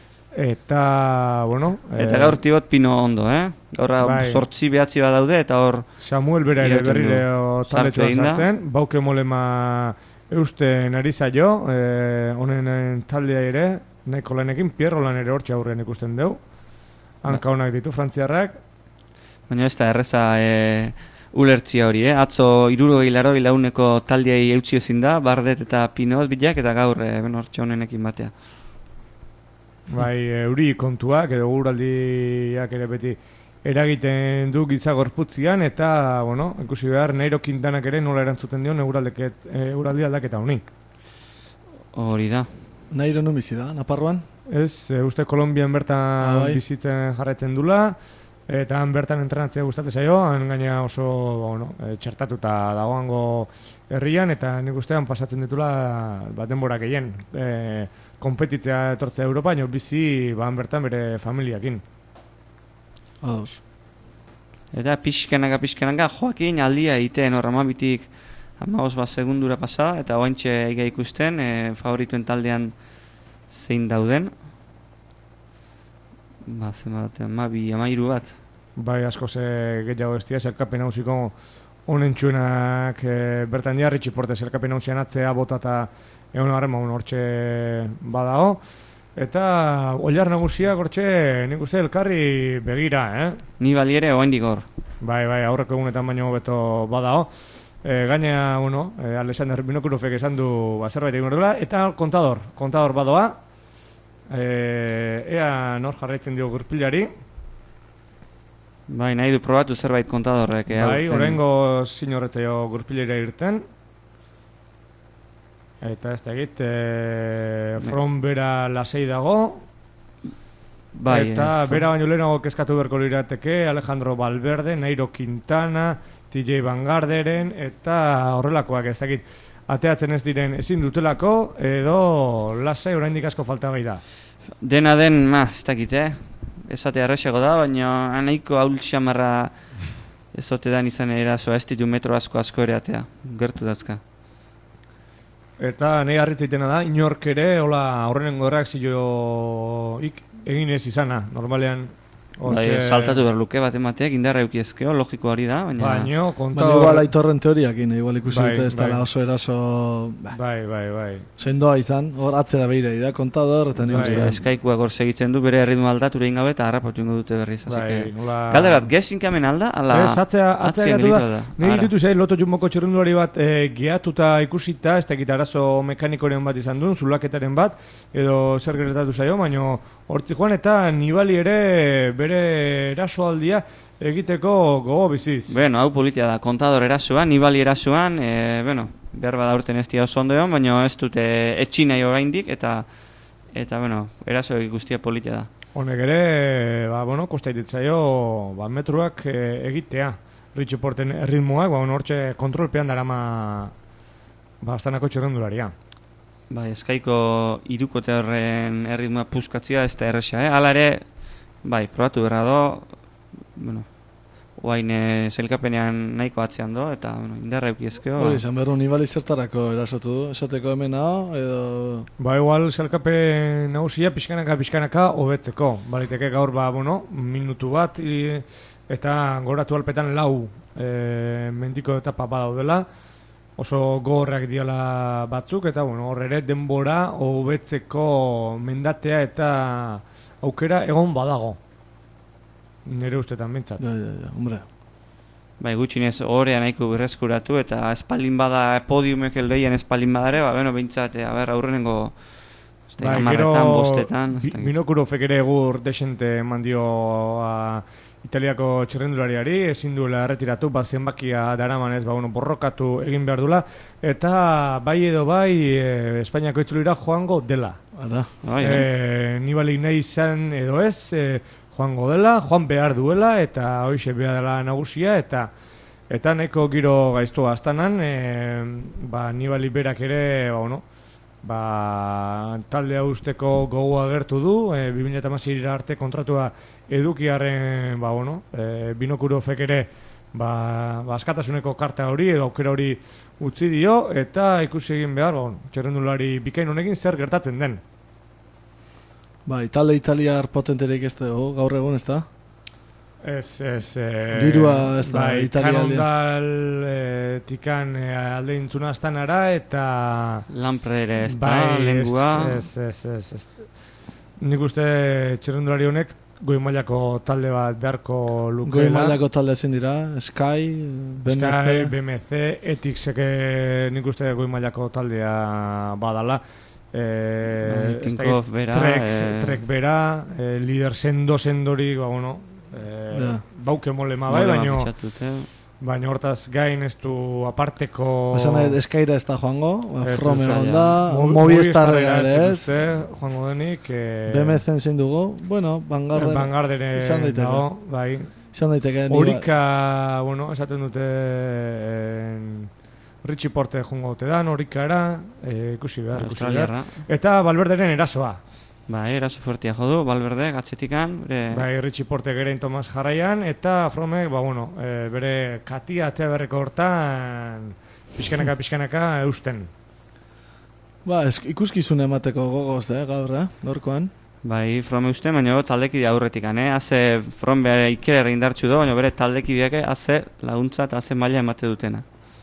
eta, bueno... Eta gaur tibot pino ondo, eh? Gaur bai. sortzi behatzi bat daude, eta hor... Samuel bera ere irauten du. berrire Sartu taldetxoan egin da. sartzen, bauke molema eusten ari zaio, eh, honen taldea ere, nahiko lanekin, Pierro lan ere hortxe aurrean ikusten dugu. Hanka honak ditu frantziarrak. Baina ez da erreza e, ulertzia hori, eh? Atzo irurogei laroi launeko taldeai eutsi ezin da, Bardet eta Pinot bilak, eta gaur e, ben hortxe honenekin batea. Bai, euri kontuak edo uraldiak ere beti eragiten du giza gorputzian, eta, bueno, ikusi behar, Nairo Quintanak ere nola erantzuten dion euraldeket, euraldi aldaketa honi. Hori da. Nairo nun bizi da, Naparroan? Ez, e, uste Kolombian bertan Ah, bai. bizitzen jarraitzen dula, eta han bertan entrenatzea gustatzen zaio, han gaina oso, bueno, e, txertatuta dagoango herrian, eta nik ustean pasatzen ditula bat denbora gehien. E, konpetitzea etortzea Europa, baina bizi ba, han bertan bere familiakin. Ados. Eta pixkanaka, pixkanaka, joakin aldia egiten hor amabitik amabost bat segundura pasa, eta oaintxe ega ikusten, e, favorituen taldean zein dauden. Ba, zen bat, amabi, amairu bat. Bai, asko ze gehiago estia, zerkapen hausiko honen txuenak e, bertan jarri txiporte zerkapen hausian atzea bota eta egon harren maun hortxe badao. Eta oilar nagusia gortxe nik uste elkarri begira, eh? Ni baliere oaindik hor. Bai, bai, aurreko egunetan baino beto badao. E, gaina, bueno, e, Alexander Binokurufek esan du ba, zerbait egin ordula, eta kontador, kontador badoa. E, ea nor jarraitzen dio gurpilari. Bai, nahi du probatu zerbait kontadorrek. Eh, bai, oraingo zinorretzaio gurpilera irten. Eta ez da egit, e, from bera lasei dago. Bai, eta eh, bera baino lehenago kezkatu berko lirateke Alejandro Valverde, Nairo Quintana, T J Van Garderen, eta horrelakoak ez da egit. Ateatzen ez diren ezin dutelako, edo lasai oraindik asko falta gai da. Dena den, ma, ez dakit, eh? Esate arrexego da, baina nahiko haul xamarra ez ote dan izan erasoa, ez ditu metro asko asko ere atea, gertu dauzka. Eta nahi harritzeitena da, inork ere, hola, aurrenengo erreakzioik egin ez izana, normalean. Bai, saltatu berluke bat emateak, indarra eukiezkeo, logiko hori da, baina... Baina, kontador... Baina igual aitorren teoriakin, igual ikusi bai, dute ez bai. dela oso eraso... Bai, bai, bai. Sendoa izan, hor atzera behirei da, kontador, eta nik Bai, uste. Eskaikuak hor segitzen du, bere erritmo aldatu egin gabe, eta harrapatu ingo dute berriz. Bai, nola... Galde bat, gezinkamen alda, ala... Ez, atzea, atzea gatu da. Nei Ara. iritu zei, loto jumboko txirrendulari bat e, geatuta ikusita, ez dakit arazo mekanikoren bat izan duen, zulaketaren bat, edo zer gertatu zaio, baina hortzi joan eta Nibali ere bere erasoaldia egiteko gogo biziz. Bueno, hau politia da, kontador erasoan, Nibali erasoan, e, bueno, behar bada urten ez dira oso ondo egon, baina ez dute etxi nahi oraindik, eta, eta bueno, eraso guztia politia da. Honek ere, ba, bueno, kosta ditzaio, ba, metroak e, egitea. Richie Porten erritmoak, ba, bueno, hortxe kontrolpean darama ba, astanako txirrendularia. Bai, eskaiko irukote horren erritmoa puskatzia ez da erresa, eh? Hala ere, bai, probatu berra do, bueno, oain e, zelkapenean nahiko atzean do, eta bueno, indarra eukiezkeo. Hori, izan behar du, Nibali zertarako erasotu du, esateko hemen hau, edo... Ba, igual, zelkapen nagusia pixkanaka, pixkanaka hobetzeko. Baliteke gaur, ba, bueno, minutu bat, i, eta goratu alpetan lau e, mendiko etapa badaudela, oso gogorrak diala batzuk, eta bueno, hor ere denbora hobetzeko mendatea eta aukera egon badago. Nire ustetan bintzat. Ja, ja, ja, hombre. Bai, gutxinez horea nahiko berreskuratu, eta espaldin bada podiumek eldeian espaldin badare, ba, bueno, bintzat, a ber, aurrenengo Bai, amarretan, bostetan. Bi, Binokurufek ere egur desente eman dio a, Italiako txirrendulariari, ezin duela erretiratu, bat zenbakia daramanez, ba, bueno, borrokatu egin behar dula, eta bai edo bai e, Espainiako itzulira joango dela. Ara. Bai, e, Nibali nahi izan edo ez, e, joango dela, joan behar duela, eta hoxe behar dela nagusia, eta eta nahiko giro gaiztua astanan, e, ba, Nibali berak ere, ba, bueno, ba, taldea usteko gogoa agertu du, e, bi mila hamasei arte kontratua edukiarren, ba, bueno, e, Binokurufek ere ba, ba, askatasuneko karta hori edo aukera hori utzi dio, eta ikusi egin behar, ba, bueno, txerrendulari bikain honekin zer gertatzen den. Bai, talde italiar potenterik ez dugu, gaur egun ez da? Ez, ez... E, Dirua ez da, bai, italialia. Kanondal e, tikan e, alde intzuna astanara, eta... Lampre ere ez da, bai, lengua. Ez, ez, ez, ez, ez. Nik uste txerrendulari honek goi mailako talde bat beharko lukeela. Goi mailako talde ezin dira, Sky, B M C... Sky, B M C, Etixek nik uste goi mailako taldea badala. Eh, Tinkoff bera, trek, eh, trek bera, eh, lider sendo sendori, ba, bueno, eh, ja. bauke molema bai, Molema baino, pitxatute. baino hortaz gain ez du aparteko... Esan nahi, Skyra ez da joango, Ez From du egon zaila. da, Mo- Movistarrera ere dut ez, uste, joango denik... Eh, B M C zein dugu, bueno, Van Garden, Van Gardere izan daiteke. dago, bai. izan daiteke. ni Horika, bueno, esaten dute en, Richie Porte jongo ote dan, horikara, e, ikusi behar, ikusi behar. Australiarra. Eta Valverderen erasoa. Bai, eraso fuertia jo du, Valverde, gatzetikan. Bere... Bai, Richie Porte Geraint Thomas jarraian, eta Fromek, ba, bueno, e, bere katia atea berreko hortan, pixkanaka, pixkanaka eusten. Ba, es, ikuskizun emateko gogoz, eh, gaur, eh, gaurkoan. Bai, Frome uste, baina taldekide aurretikan, eh? Haze From bere ikere indartsu du, baina bere taldekideak haze laguntza eta haze maila emate dutena.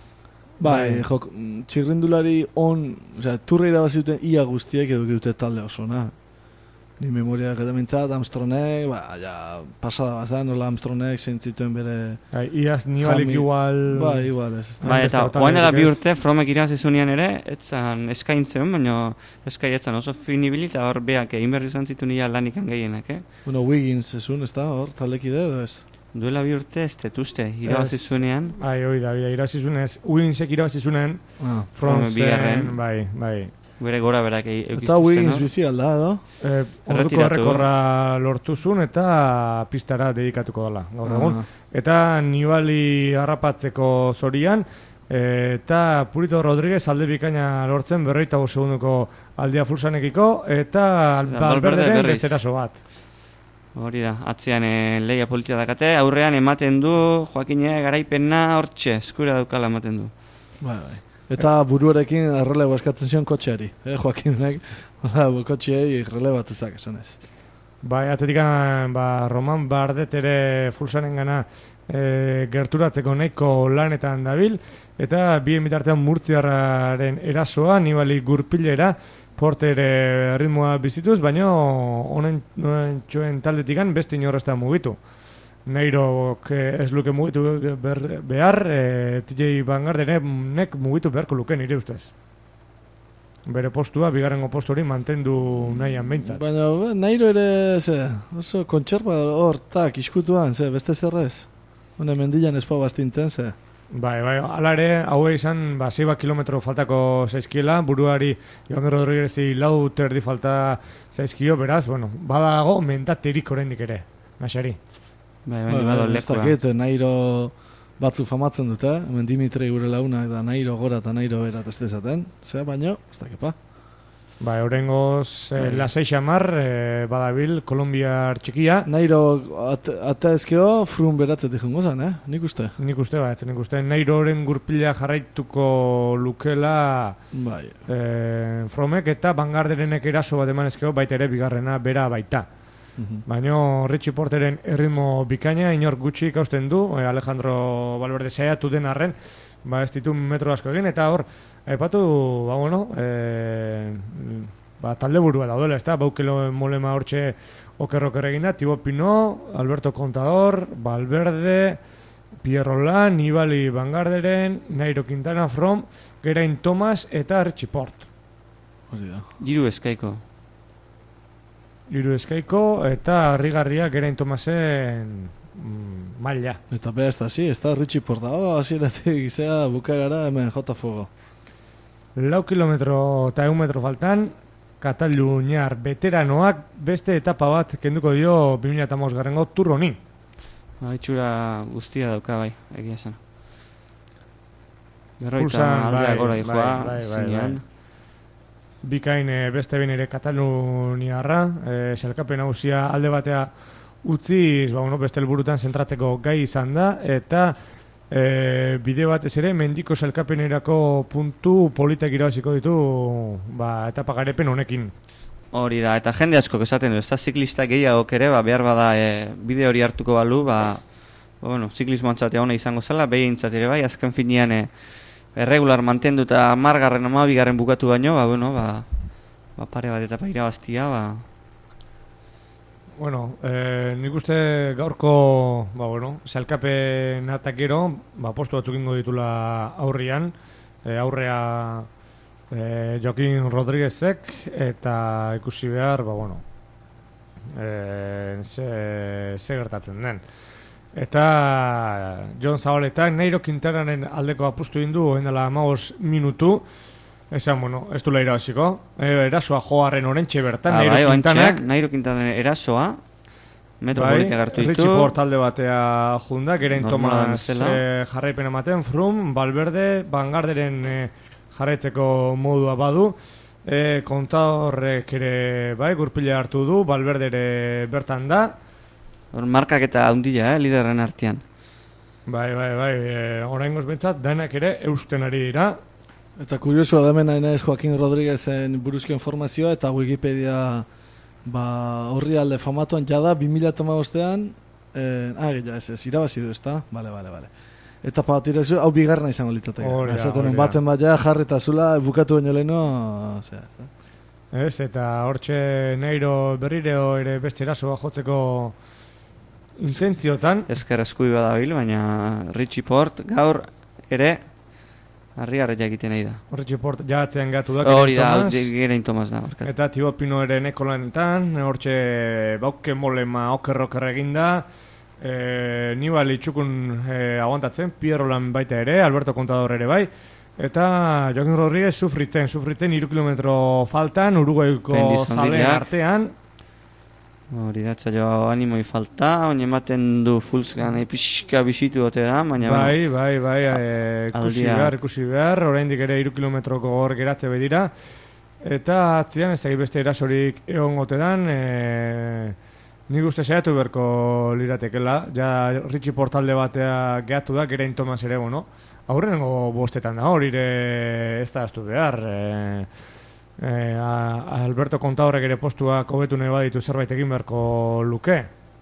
Bai, jok, txirrindulari on, osea, turra irabazi duten ia guztiek edo dute talde oso, na. Ni memoriak eta mintzat, Armstrongek, ba, ja, pasada bazan, nola Armstrongek zentzituen bere... Bai, iaz nibalik igual... Bai, igual ez. Bai, eta guain dela bi urte, Fromek irabazizunean ere, etzan eskaintzen, baina eskai etzan oso finibili, eta hor beak egin berri izan zituen ia lanikan gehienak, eh? Bueno, Wiggins esun, ez da, hor, taldekide edo ez? Duela bi urte, ez tetuzte, irabazizunean. Ai, hoi da, irabazizunen, Wigginsek irabazizunen, ah. Fromsen, bai, bai. Bere gora berak egiztuzten. Eta Wiggins bizi alda, edo? Eh, orduko errekorra lortuzun eta pistara dedikatuko dela, gaur egun. Ah. Eta Nibali harrapatzeko zorian, eta Purito Rodríguez alde bikaina lortzen berroita bost segunduko aldea fulsanekiko, eta Valverderen beste eraso bat. Hori da, atzean e, leia politia dakate, aurrean ematen du, Joakine garaipena hortxe, eskura daukala ematen du. Bai, bai. Eta buruarekin errelebo eskatzen zion kotxeari, eh, Joakinek, kotxeari errelebatuzak esan ez. Bai, atletikan, ba, Roman Bardet ere fulsanen gana e, gerturatzeko nahiko lanetan dabil, eta bien bitartean Murtziarraren erasoa, Nibali gurpilera, Porter ritmoa bizituz, baina honen txoen taldetikan beste inorrezta mugitu. Nairok ez luke mugitu behar, e, T J Van Gardenek mugitu beharko luke nire ustez. Bere postua, bigarrengo postu hori mantendu nahian behintzat. Baina Nairo ere, ze, oso kontxerba hortak iskutuan, ze, beste zerrez. Hone mendilan espa bastintzen, ze. Bai, bai, ala ere, hau izan, ba, zeiba kilometro faltako zaizkiela, buruari Joan Rodríguezi lau terdi falta zaizkio, beraz, bueno, badago mentaterik oraindik ere, Naxari. Bai, bai, bado lekua. Ez dakit, Nairo batzu famatzen dute, hemen Dimitri gure launa, eta Nairo gora eta Nairo berat ez dezaten, ze, baino, ez dakipa. Bai, horrengoz, eh, lasei xamar, eh, badabil, Kolombiar txikia. Nairo ata ezkeo, frun beratzetik jungo zen, eh? Nik uste. Nik uste, bai, nik uste. Nairoren gurpila jarraituko lukela bai. eh, Fromek eta Van Garderenek eraso bat eman ezkeo, baita ere bigarrena bera baita. Uh-huh. Baina Richie Porteren erritmo bikaina, inor gutxi ikausten du, eh, Alejandro Valverde saiatu den arren, ba ez ditu metro asko egin, eta hor, aipatu, ba bueno, e, ba, talde burua daudela, ez da, Baukelo Molema hortxe okerroker egin da, Thibaut Pinot, Alberto Contador, Valverde, Pierre Roland, Nibali Van Garderen, Nairo Quintana From, Geraint Thomas eta Richie Porte. Hiru eskaiko. Hiru eskaiko eta harrigarria Geraint Thomasen mm, maila. Eta beha ez da, zi, ez da Richie Porte, oh, hasieratik izea bukaera hemen jota fuego. Lau kilometro eta egun metro faltan, Kataluniar veteranoak beste etapa bat kenduko dio bi mila hamabost garrengo Tour honi. Itxura guztia dauka bai, egia esan. Berroita aldea gora dijoa, zinean. Bikain beste behin ere Kataluniarra, e, selkapen nagusia alde batea utziz, ba, bueno, beste helburutan zentratzeko gai izan da, eta e, bide batez ere mendiko selkapenerako puntu politak irabaziko ditu ba, etapa garepen honekin. Hori da, eta jende asko esaten du, ez da ziklista gehiago ere, ba, behar bada e, bide hori hartuko balu, ba, ba, bueno, ziklismo antzatea hona izango zela, behintzat ere bai, azken finean e, erregular mantendu eta margarren amabigarren bukatu baino, ba, bueno, ba, ba, pare bat etapa irabaztia, ba... Bueno, eh, nik uste gaurko, ba, bueno, salkapen atakero, ba, postu batzuk ingo ditula aurrian, e, aurrea e, Joaquin Rodríguezek, eta ikusi behar, ba, bueno, e, ze, ze gertatzen den. Eta Jon Zabaletak Nairo Quintanaren aldeko apustu indu, oen dela hamabost minutu, esan, bueno, ez du leira hasiko, e, erasoa joarren orentxe bertan, ah, Nairo bai, Quintanak. Nairo Quintanen erasoa, metropolitia bai, gartu ditu. Richie Porte talde batea junda, Geraint Thomas e, jarraipen ematen, Froome, Valverde, Van Garderen e, jarraitzeko modua badu, E, Kontadorrek ere bai, gurpila hartu du, Valverde ere bertan da. Hor markak eta handia, eh, liderren artean. Bai, bai, bai, e, oraingoz behintzat, denak ere eusten ari dira. Eta kuriosua da hemen nahi Joaquin Rodríguezen buruzko informazioa eta Wikipedia ba, horri alde famatuan jada bi mila hamabostean eh, ah, ja, ez ez, irabazi du, ezta? Bale, bale, bale. Eta bat irazu, hau bigarna izango litateke. Hori da, Esaten hori da. baten bat ja, jarri eta zula, bukatu baino leheno, zera, ezta? Ez, eta hortxe Neiro berrireo ere beste erasoa jotzeko intentziotan. Ezker eskui badabil, baina Richie Port gaur ere harri-harria egiten nahi da. Hortxe Port jatzean gatu da. Hori da, Thomas. Geraint Thomas da. Barkatu. Eta Thibaut Pinot ere neko lanetan, hortxe bauke molema oker-oker eginda, e, Nibali txukun e, aguantatzen, Pierro lan baita ere, Alberto Contador ere bai, eta Joaquin Rodríguez sufritzen, sufritzen hiru kilometro faltan, Uruguaiko Pendiz zaleen handiak. artean. Hori da, txailo animoi falta, baina ematen du Fulzgan pixka bisitu dote da, baina Bai, bai, bai, e, ikusi Aldia. behar, ikusi behar, oraindik ere hiru kilometroko hor geratze bedira. Eta atzian ez dakit beste erasorik egon gotedan, e, nik uste saiatu berko liratekela, ja Richie Portalde batea gehatu da, Geraint Thomas ere, bueno, aurrengo bostetan da hori ere ez da astu behar, e, e, a, Alberto Contadorrek ere postuak hobetu nahi baditu zerbait egin beharko luke.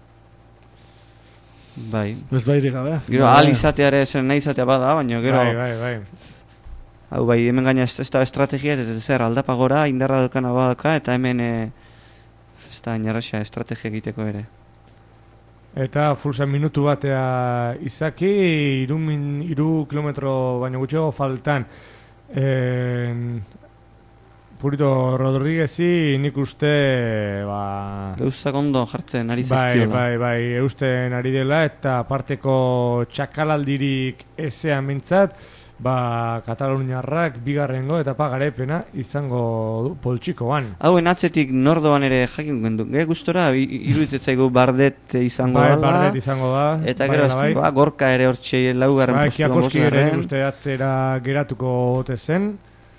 bai. Ez bairik gabe. Gero Bai. ahal izatea ere zer nahi izatea bada, baina gero Bai, bai, bai. hau bai, hemen gaina ez, ez da estrategia, ez zer aldapa gora, indarra dukana badauka, eta hemen e, ez da inarraxa estrategia egiteko ere. Eta fulsan minutu batea izaki, iru, min, iru kilometro baino gutxiago faltan. E, Purito Rodríguezi nik uste ba, Gauzak ondo jartzen ari bai, zaizkiola. bai, bai, eusten ari dela eta parteko txakalaldirik ezean mintzat, ba, Kataluniarrak bigarrengo eta pagarepena izango du poltsikoan. Hauen atzetik nordoan ere jakin gendu. Ge gustora iruditzaigu Bardet izango Bai, dela. Bardet izango da. Eta bai, gero bai, ez ba, Gorka ere hortxe laugarren bai, postuan Kiakoski ere nik bosgarren. uste atzera geratuko ote zen.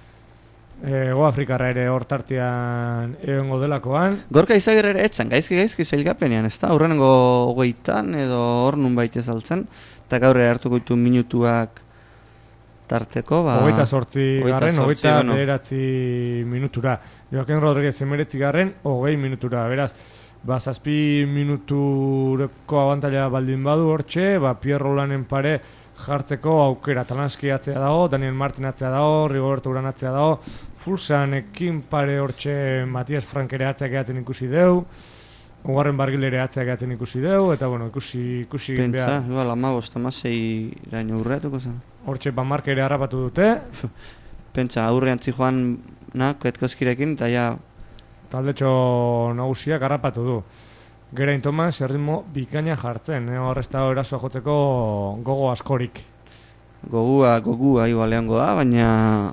Ego Afrikarra ere hortartian egongo delakoan. Gorka Izagirre ere etzan, gaizki gaizki sailkapenean, ez da? Aurrenengo hogeitan edo hor nun baita saltzen. Eta gaur ere hartuko ditu minutuak tarteko, ba... Hogeita sortzi garren, hogeita bueno. bederatzi minutura. Joaquin Rodríguez emeretzi garren, hogei minutura. Beraz, ba, zazpi minutureko abantaila baldin badu hortxe, ba, Pierro Lanen pare jartzeko aukera. Talanski atzea dago, Daniel Martin atzea dago, Rigoberto Uran atzea dago, Fulsanekin pare hortxe Matias Frank ere atzea gehatzen ikusi deu, Ugarren Bargil ere atzea gehatzen ikusi deu, eta bueno, ikusi, ikusi Pentsa, behar. igual amabost, amasei iraino urreatuko zen. Hortxe Van Mark ere harrapatu dute, Pentsa, aurrean zijoan na, Kwiatkowskirekin, eta ja, taldetxo nagusiak harrapatu du. Geraint Thomas erritmo bikaina jartzen, eh? Hor ez da erasoa jotzeko gogo askorik. gogua, gogua igual lehango da, baina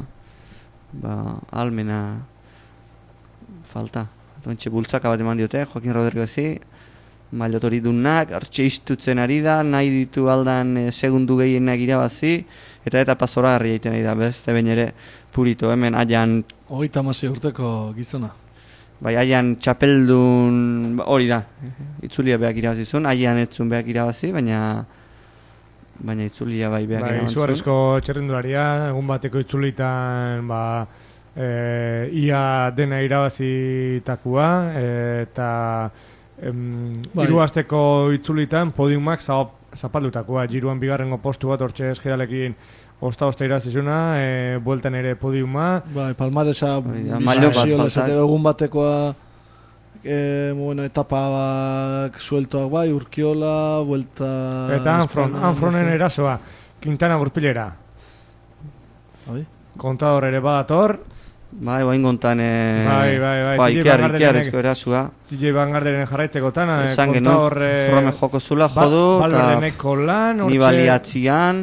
ba, almena falta. Dontxe bultzaka bat eman diote, Joaquin Rodríguezi, mailotori dunak, hartxe istutzen ari da, nahi ditu aldan e, segundu gehienak irabazi, eta eta pasora harri egiten ari da, beste behin ere Purito, hemen aian, Hogeita hamasei urteko gizona. bai aian txapeldun hori da, itzulia beak irabazizun, aian etzun beak irabazi, baina baina itzulia bai beak Bai, irabazi. izugarrizko txerrendularia, egun bateko itzulitan, ba, e, ia dena irabazitakoa, e, eta em, Bai. hiru asteko itzulitan podiumak zap- zapaldutakoa, Giroan bigarrengo postu bat hortxe eskedalekin osta-osta irazizuna, e, bueltan ere podiuma, Bai, palmaresa Hori da, mailo bat bizio falta. esateko egun batekoa eh, bueno, etapa bak sueltoak bai, Urkiola, vuelta... eta Anfron, Espana, Anfronen no sé. erasoa, Quintana gurpilera, Bai. Kontador ere badator, Bai, bain gontan, e, Bai, bai, bai, ba, T J ikiar, Van Gardenenek- ikiarrezko erasua. D J Van Garderen jarraitzekotan, eh, Esan genuen, Kontador, eh, Frome joko zula ba- jodu, Valverdeneko lan, hortxe, Nibali atzian,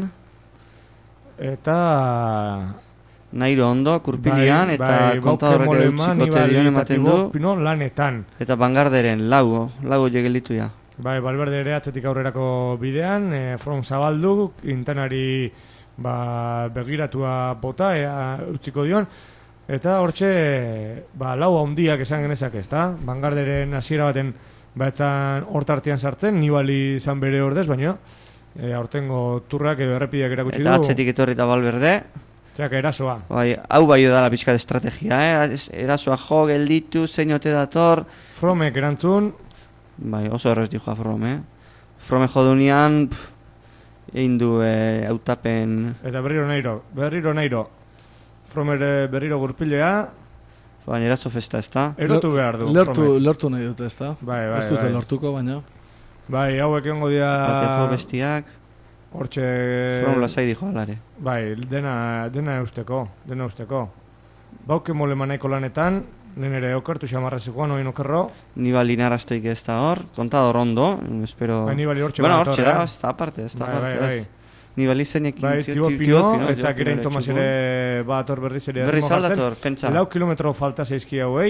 eta Nairo ondo, kurpilian, bai, eta bai, kontadorrek Bauke Molema, eutxikote Nibali dion eta ematen Thibaut du, Pinot lanetan. eta Bangarderen lau, lau horiek gelditu ja. Bai, Valverde ere atzetik aurrerako bidean, eh, From zabaldu, Quintanari ba, begiratua bota, ea, utziko dion, Eta hortxe, ba, lau handiak esan genezak ez da? Bangarderen hasiera baten batzan hortartian sartzen, Nibali izan bere ordez, baina e, aurtengo turrak edo errepideak erakutsi du. Eta atzetik etorri eta Valverde. Zerak, erasoa. Bai, hau bai dala pixka de estrategia, eh? Erasoa jo, gelditu, zein ote dator. Fromek erantzun. Bai, oso errez dijoa Frome. Frome jodunean, egin du e, autapen... Eta berriro nairo, berriro nairo. Fromere berriro gurpilea. Baina eraso festa ez da. Erotu behar du, lertu, Frome. lertu nahi dute ez da. Bai, bai, ez dute bai. lortuko, baina. Bai, hauek egongo dira... Patefo bestiak. Hortxe... From lasai dijo alare. Bai, dena, dena eusteko, dena eusteko. Bauke molemanaiko lanetan, lehen ere okertu xamarra zikoan, oin okerro. Nibali narrastoik ez da hor, kontador ondo, espero... Bai, Nibali hortxe bueno, bat hortxe horre, da, eh? ez da aparte, ez da Bai, aparte, bai, ez. Nibali zeinekin... Bai, zio- Thibaut Thibaut Pinot, Pinot, eta Thibaut Geraint Pinot Thomas txukun. ere bat hor berriz ere Berriz erritmo jartzen. aldator, pentsa. Lau kilometro falta zaizki hauei.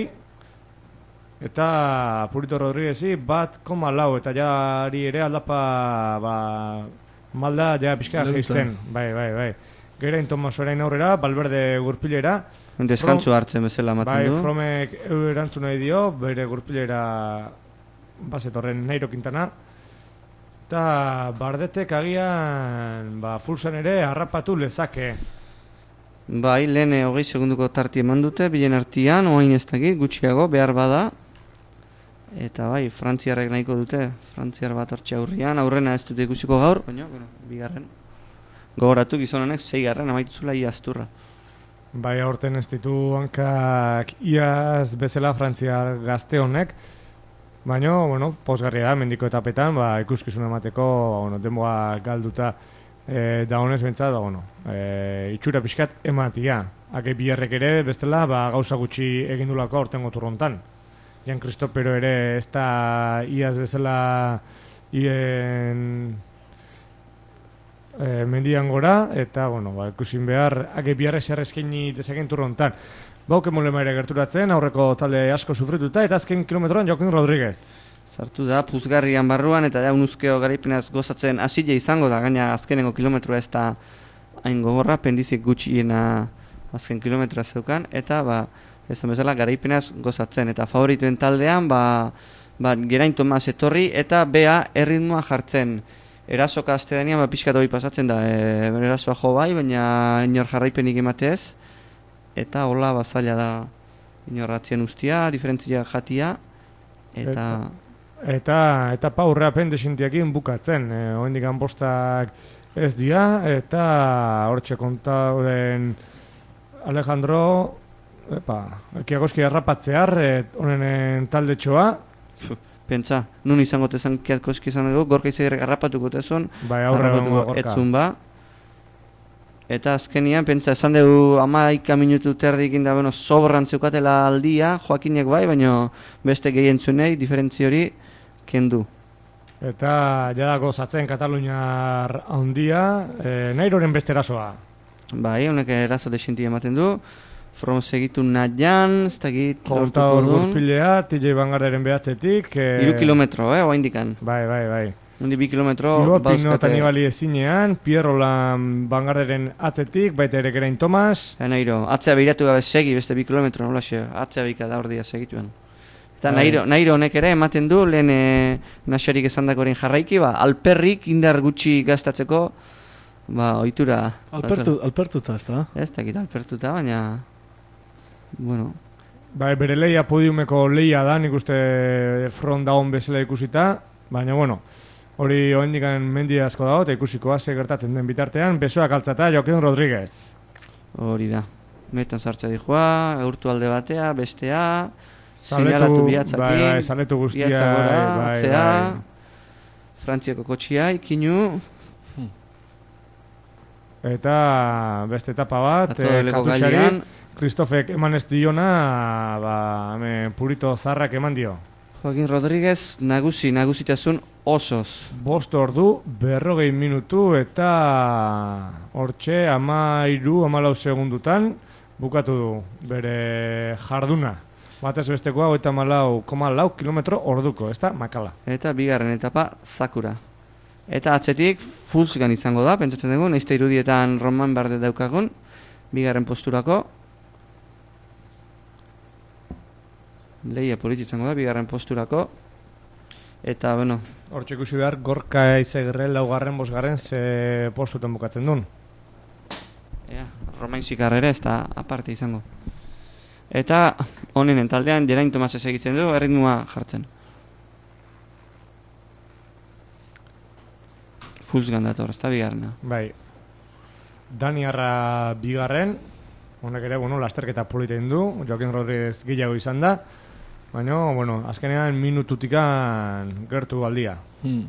Eta Purito Rodriguezi bat koma lau, eta jari ere aldapa, ba, malda ja pixka Lehentzen. geizten. Bai, bai, bai. Geraint Thomas orain aurrera, Valverde gurpilera. Deskantzu hartzen bezala ematen Bai, du. Fromek erantzun nahi dio, bere gurpilera bazetorren Nairo Quintana. Eta Bardetek agian, ba, Fulsan ere harrapatu lezake. Bai, lehen eh, hogei segunduko tarti eman dute, bilen artian, oain ez dakit, gutxiago, behar bada. Eta bai, frantziarrek nahiko dute, frantziar bat hortxe aurrian, aurrena ez dute ikusiko gaur, baina, bueno, bigarren. Gogoratu gizon honek, seigarren amaituzula iazturra. Bai, aurten ez ditu hankak iaz bezala frantziar gazte honek, baina, bueno, pozgarria da, mendiko etapetan, ba, ikuskizun emateko, bueno, denboa galduta e, da honez bentsat, ba, bueno, e, itxura pixkat ematia. Hake biharrek ere, bestela, ba, gauza gutxi egindulako aurtengo turrontan. Jan Kristopero ere ez da iaz bezala ien e, mendian gora, eta, bueno, ba, ikusin behar, hake biharrek zer eskaini dezaken turrontan. Bauke molema ere gerturatzen, aurreko talde asko sufrituta, eta azken kilometroan Joaquin Rodriguez. Sartu da, puzgarrian barruan, eta ja unuzkeo garaipenaz gozatzen hasile izango da, gaina azkenengo kilometroa ez da hain gogorra, pendizik gutxiena azken kilometroa zeukan, eta, ba, esan bezala, garaipenaz gozatzen, eta favorituen taldean, ba, ba Geraint Thomas etorri, eta bea erritmoa jartzen. Erasoka azte denean, ba, pixkat hori pasatzen da, e, erasoa jo bai, baina inor jarraipenik ematez, eta hola bazaila da inorratzien ustia, diferentzia jatia, eta... Eta, eta paurrea pendesintiakin bukatzen, e, oendik bostak ez dira, eta hortxe kontauren Alejandro, epa, kiagoski errapatzear, honenen taldetxoa. Pentsa, nun izango tezan kiagoski izan dugu, gorka izagirrek harrapatuko tezun, bai, aurre harrapatuko etzun ba. Eta azkenian, pentsa, esan dugu amaika minutu terdikin da, bueno, sobran zeukatela aldia, Joakinek bai, baina beste gehientzunei, diferentzi hori, kendu. Eta jada gozatzen Kataluniar handia, e, Nairoren beste erasoa. Bai, honek eraso desinti ematen du, From segitu nahian, ez dakit Kontaur gurpilea, T J Van Garderen behatzetik. E... Iru kilometro, eh, oa indikan. Bai, bai, bai. Hundi bi kilometro Thibaut Pinot bauzkate. Nibali ezinean, Pierrolan Van Garderen atzetik, baita ere Geraint Thomas. Ja, Nairo, atzea behiratu gabe segi, beste bi kilometro, nola xe, atzea behika da ordia segituen. Eta Nairo, Nairo honek ere ematen du, lehen e, naxarik esandakoren jarraiki, ba, alperrik indar gutxi gaztatzeko, ba, ohitura. Alpertu, alpertuta ez da? Ez dakit alpertuta, baina, bueno. Bai, bere leia podiumeko leia da, nik uste front dagoen bezala ikusita, baina, bueno, hori oendikan mendi asko dago, eta ikusikoa ze gertatzen den bitartean, besoak altzata Joaquin Rodriguez. Hori da. Metan sartza dijoa, eurtu alde batea, bestea, seinalatu bihatzakin, bai, bai, zaletu guztia, bihatza gora, bai, atzea, bai. Frantziako kotxia, ikinu, eta beste etapa bat, Ato eh, leko Katusari, gailean. Kristofek eman ez diona, ba, hemen Purito Zarrak eman dio. Joaquin Rodriguez nagusi, nagusitasun osoz. Bost ordu, berrogei minutu eta hortxe amairu, amalau segundutan bukatu du bere jarduna. Batez bestekoa, eta malau, koma lau kilometro orduko, ez da makala. Eta bigarren etapa, Sakura. Eta atzetik, Fulsgan izango da, pentsatzen dugu, nahizte irudietan Roman Bardet daukagun, bigarren posturako. lehia polititzango da, bigarren posturako. Eta, bueno... Hortxe ikusi behar, Gorka Izagirre laugarren, bosgarren, ze postutan bukatzen duen. Ea, Romain Sikarrere ez da aparte izango. Eta, honenen taldean, Geraint Tomasez egitzen du, erritmua jartzen. Fulzgan dator, ez da bigarrena. Bai. Daniarra bigarren, honek ere, bueno, lasterketa politein du, Joaquin Rodríguez gehiago izan da, baina, bueno, azkenean minututikan gertu aldia. Hmm.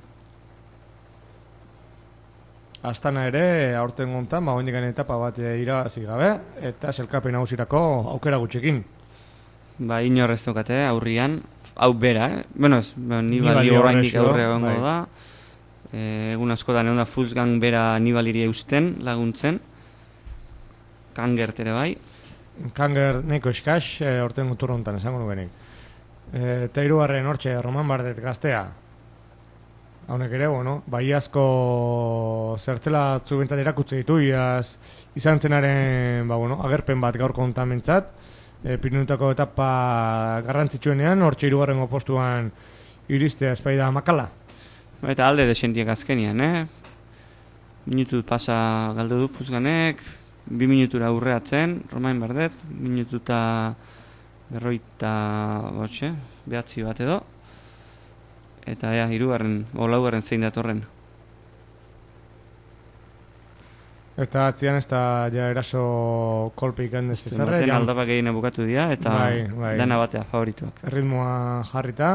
Astana ere, aurten gontan, ba, oindikan etapa bat irabazi gabe, eta selkapen nagusirako aukera gutxekin. Ba, inorrez daukate, aurrian, hau bera, eh? Bueno, ez, Nibali oraindik aurrea gongo bai. da. E, egun askotan egon da Fulzgang bera Nibaliri eusten laguntzen. Kangert ere bai. Kanger neko eskaz, e, orten gutur honetan, esango nubenik. E, eta hirugarren hortxe, Roman Bardet gaztea. Haunek ere, bueno, bai asko zertzela zubentzat erakutze ditu, iaz izan zenaren, ba, bueno, agerpen bat gaurko honetan mentzat. E, Pirinutako etapa garrantzitsuenean, hortxe hirugarrengo postuan iristea espaida makala. Eta alde desentiek azkenian, eh? Minutu pasa galdu du Fulzganek, bi minutura aurreatzen, Romain Bardet, minututa berroita, botxe, behatzi bat edo. Eta ea, hirugarren, o laugarren zein datorren. Eta atzian ez da ja eraso kolpe ikan ez ezarre. Baten aldapak egine bukatu dira, eta bai, bai. dana batea favorituak. Erritmoa jarrita.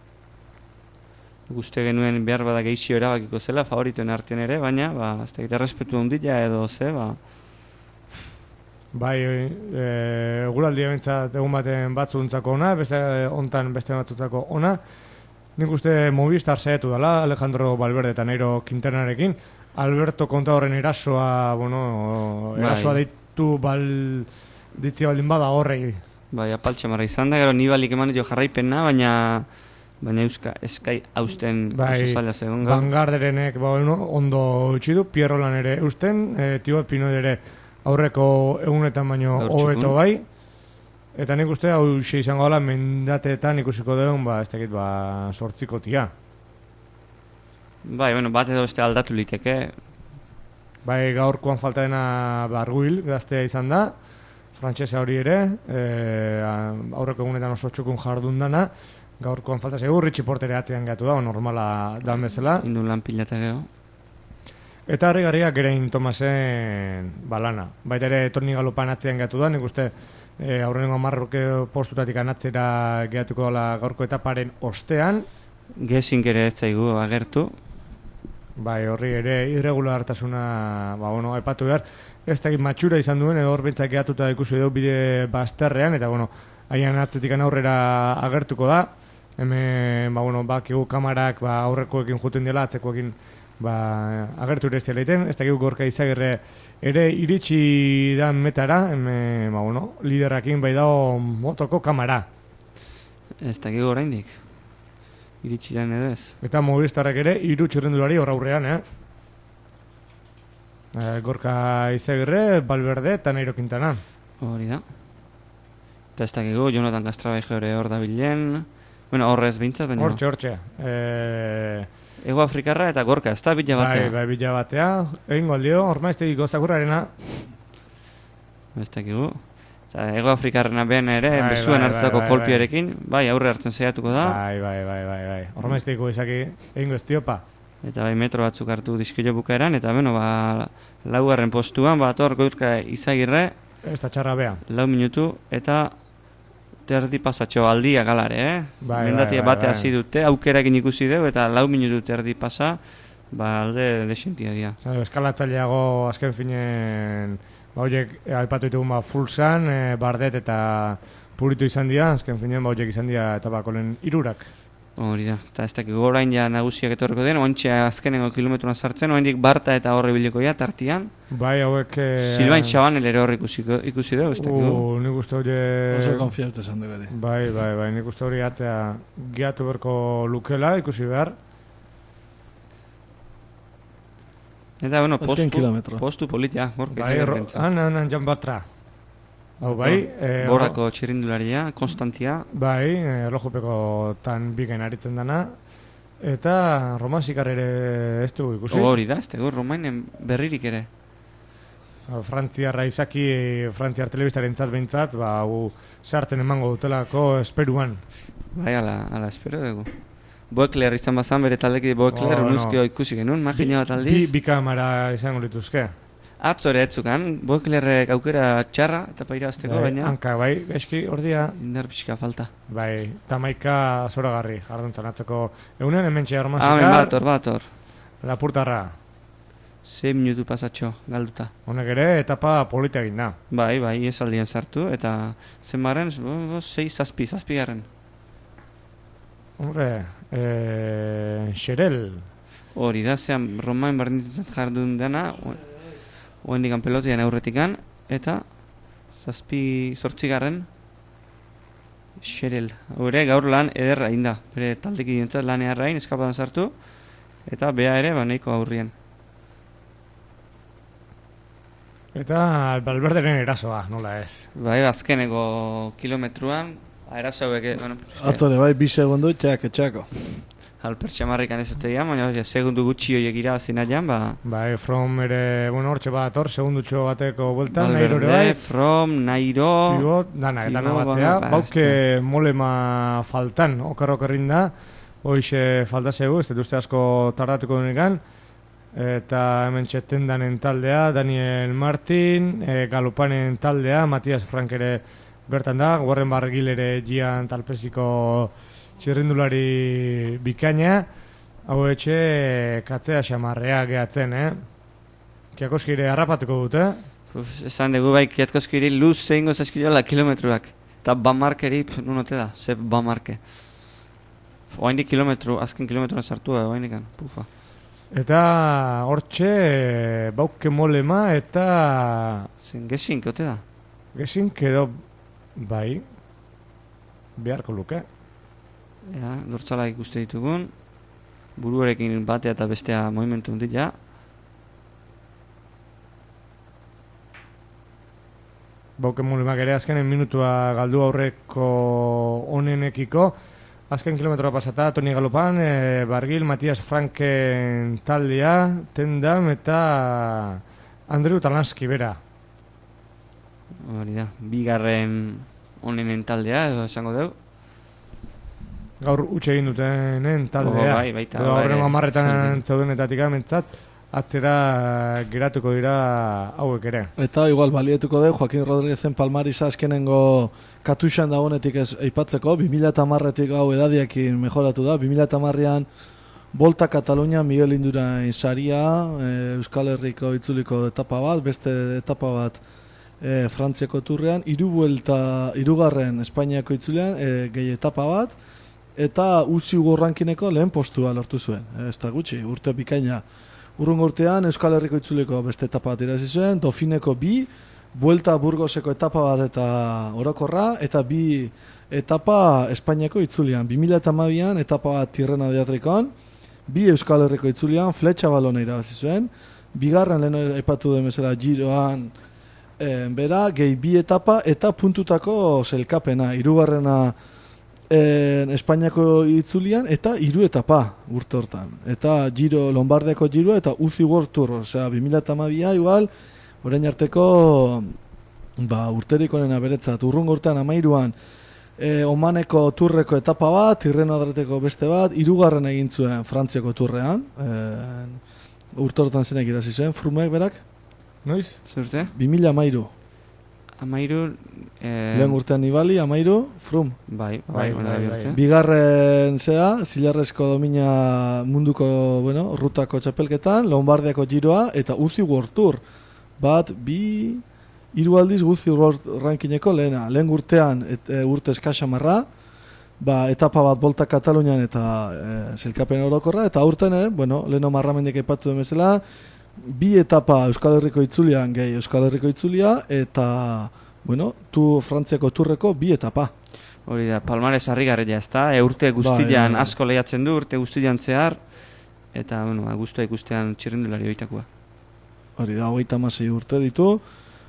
Guzti genuen behar bada gehixio erabakiko zela, favorituen artean ere, baina, ba, ez da, errespetu ondila edo ze, ba... Bai, e, guraldi ebentzat egun baten batzuntzako ona, beste hontan beste batzuntzako ona. Nik uste Movistar saiatu dela, Alejandro Valverde eta Nairo Quintanarekin. Alberto Contadorren erasoa, bueno, erasoa bai. deitu bal... ditzia baldin bada horrei. Bai, apaltxe marra izan da, gero Nibalik eman dio jarraipena, baina... Baina euska eskai hausten bai, oso zaila zegoen. Van Garderenek ba, bueno, ondo utzi du, Pierrolan ere eusten, e, Thibaut Pinot ere aurreko egunetan baino hobeto bai. Eta nik uste hau xe izango dela mendateetan ikusiko duen, ba, ez dakit, ba, sortziko tia. Bai, bueno, bat edo beste aldatu liteke. Bai, gaurkoan falta dena Barguil, gaztea izan da, frantsesa hori ere, e, aurreko egunetan oso txukun jardun dana, gaurkoan falta segur, Richie Portere atzean gatu da, normala dan bezala. Indun lan pilata geho. Eta harrigarriak Geraint Tomasen balana. Baita ere Toni Galopan atzean gatu da, nik uste e, aurrenengo hamarroke postutatik anatzera gehatuko dela gaurko etaparen ostean. Gesink ere ez zaigu agertu. Bai, horri ere irregulartasuna, ba, bueno, aipatu behar. Ez dakit matxura izan duen, edo hor bintzak gehatuta ikusi edo bide bazterrean, eta, bueno, haian atzetikan aurrera agertuko da. Hemen, ba, bueno, bakigu kamarak ba, aurrekoekin juten dela, atzekoekin ba, agertu ere ez dela iten. Ez dakigu Gorka Izagirre ere iritsi da metara, hemen, ba, bueno, liderakin bai dago motoko kamara. Ez dakigu oraindik. Iritsi dan edo ez. Eta Movistarrek ere hiru txirrindulari hor aurrean, eh? E, Gorka Izagirre, Valverde eta Nairo Quintana. Hori da. Eta ez dakigu, Jonathan Castravejo ere hor da bilen. Bueno, horrez bintzat, baina... Hortxe, hortxe. E... Ego Afrikarra eta Gorka, ez da bila batea. Bai, bai, bila batea. Egin goldio, ormaiztegiko zakurrarena. Ez dakigu. Eta Ego Afrikarrena behan ere, Bai, bezuen bai, hartutako bai, bai, kolpiarekin, bai, aurre hartzen saiatuko da. Bai, bai, bai, bai, bai. Ormaiztegiko izaki egingo ez diopa. Eta bai, metro batzuk hartu dizkilo bukaeran, eta beno, ba, laugarren postuan, bat hor Gorka Izagirre, Ez da txarra bea. lau minutu, eta terdi pasatxo aldia galare, eh? Bai, Mendatia bai, bai, bate bai. hasi dute, aukerakin ikusi dugu, eta lau minutu terdi pasa, ba, alde desentia dira. Eskalatzaileago azken finen, ba, horiek aipatu ditugun ba, Fulzan, e, Bardet eta Puritu izan dira, azken finen ba, horiek izan dira eta bakolen irurak. Hori da, eta ez dakik orain ja nagusiak etorriko den, ointxe azkenengo kilometrona sartzen, oraindik Barta eta horre bileko ja, tartian. Bai, hauek... E... Silvain Chabanel ere hor ikusiko, ikusi dugu, ez dakigu. Uh, nik uste hori... Oso konfiarte esan dugu ere. Bai, bai, bai, nik uste hori atzea gehiatu berko lukela, ikusi behar. Eta, bueno, Azken postu, kilometro. postu politia, gorka Bai, izan ro... berrentza. han, han, han, Jan Batra. Hau bai, eh, Borako txirrindularia, Konstantia. bai, eh, erlojupeko tan bikain aritzen dana. Eta Roman Sikar ere ez dugu ikusi. Hori da, ez dugu Romainen berririk ere. Frantziarra izaki, Frantziar telebistaren zat behintzat, ba, hau sartzen emango dutelako esperuan. Bai, ala, ala espero dugu. Boekler izan bazan, bere taldeki Boekler, Oh, unuzkio no. ikusi genuen, magina bat Bi, aldiz. bi kamara izango lituzke. Atzo ere etzukan, Boeklerrek aukera txarra, eta paira azteko, Bai, baina hanka, bai, eski, ordia, indar pixka falta. bai, tamaika zoragarri, jarduntzan atzeko. Eunen hemen txea Roman Ah, ben Sikar, bator, bator. Lapurtarra. Sei minutu pasatxo, galduta. Honek ere, etapa polita egin da. Bai, bai, ez aldien sartu, eta zenbaren, sei zazpi, zazpigarren. Hombre, eh, Xerel, Hori da, zean Romain berdintzat jardun dena, oen digan pelotian aurretikan, eta zazpi zortzigarren Xerel. Hore, gaur lan ederra inda, bere taldeki dientzat lan eharrain, eskapadan sartu, eta bea ere, ba, nahiko aurrien. eta Valverderen erasoa, nola ez. Bai, azkeneko kilometruan, eraso hauek, bueno, Atzore, bai, bi segundu, txak, txako. alper txamarrikan ez dute baina oia, segundu gutxi horiek irabazina jan, ba... Bai, From ere, bueno, hortxe bat hor, segundutxo bateko bueltan, Valverde, Nairo ere bai. From, Nairo... Pibot, dana, Pibot, dana ba, batea, ba, bauke molema faltan, okarrokerrin da, hoixe falta zegu, ez dut uste asko tardatuko denekan, eta hemen txetten danen taldea, Daniel Martin, e, Galopanen taldea, Matias Frank ere bertan da, Warren Barguil ere Gian Talpesiko txirrindulari bikaina, hau etxe katzea xamarrea gehatzen, eh? Kiakoskire harrapatuko dute, Uf, esan dugu bai, kiatkozkiri luz zeingo zaskiola kilometruak. Eta bamarkeri, nunote da, ze bamarke. Oaindik kilometru, azken kilometrua sartu da, oaindikan, pufa. eta hortxe bauke molema eta Zen gesink, ote da? gezink edo bai beharko luke. Ja, dortzala ikuste ditugun, buruarekin batea eta bestea movimentu hundit, ja. Bauke molemak ere azkenen minutua galdu aurreko onenekiko. Azken kilometroa pasata, Toni Galopan, e, Barguil, Matias Franken taldea, Tendam eta Andreu Talanski bera. Hori da, bigarren onenen taldea, edo esango dugu. Gaur utxe egin dutenen taldea. Oh, bai, baita, Edo bai, aurrengo hamarretan zelbi. zaudenetatik amentzat, atzera geratuko dira hauek ere. Eta igual balietuko dugu Joaquin Rodríguezen Palmarisa azkenengo katuxan dagoenetik ez aipatzeko, bi mila hamarretik hau edadiakin mejoratu da, bi mila hamarrean Volta Katalunia Miguel Indurain saria, e, Euskal Herriko itzuliko etapa bat, beste etapa bat e, Frantziako turrean, hiru buelta, hirugarren Espainiako itzulean, e, gehi etapa bat, eta U C I rankineko lehen postua lortu zuen, e, ez da gutxi, urte bikaina. Urrungo urtean Euskal Herriko itzuliko beste etapa bat irazi zuen, Dauphineko bi, Buelta Burgoseko etapa bat eta orokorra, eta bi etapa Espainiako itzulian. bi mila hamabian etapa bat Tirrena de Adrikon, bi Euskal Herriko itzulian, Fletxa Balona irabazi zuen, bigarren lehen aipatu den bezala Giroan e, bera, gehi bi etapa eta puntutako zelkapena, hirugarrena En Espainiako itzulian eta hiru etapa urte hortan. Eta Giro Lombardiako Giroa eta U C I World Tour, osea bi mila hamabia igual orain arteko ba urterik onena beretzat. Urrungo urtean hamairuan e, Omaneko turreko etapa bat, Tirreno Adreteko beste bat, hirugarren egin zuen Frantziako turrean. E, urte hortan zenek irazi zuen Frumek berak? Noiz? Zer urte? bi mila hamairu. Amairu... Eh, Lehen urtean Nibali, hamairu, Frum. Bai, Bai, bai, bai, bai, bai. bai. Bigarren zea, Zilarrezko domina munduko, bueno, rutako txapelketan, Lombardiako Giroa eta U C I World Tour. Bat, bi, hiru aldiz U C I World Rankingeko lehena. Lehen urtean, et, e, urte eskaxamarra, ba, etapa bat Volta Katalunian eta e, zelkapen orokorra, eta urten, eh, bueno, leheno marramendik aipatu den bezala, bi etapa Euskal Herriko itzulian, gehi Euskal Herriko itzulia, eta, bueno, tu Frantziako turreko bi etapa. Hori da, palmares harrigarria ez da, e, urte guztian bai. asko lehiatzen du, urte guztian zehar, eta, bueno, guztua ikustean txirrindulari oitakoa. Hori da, hogeita hamasei urte ditu.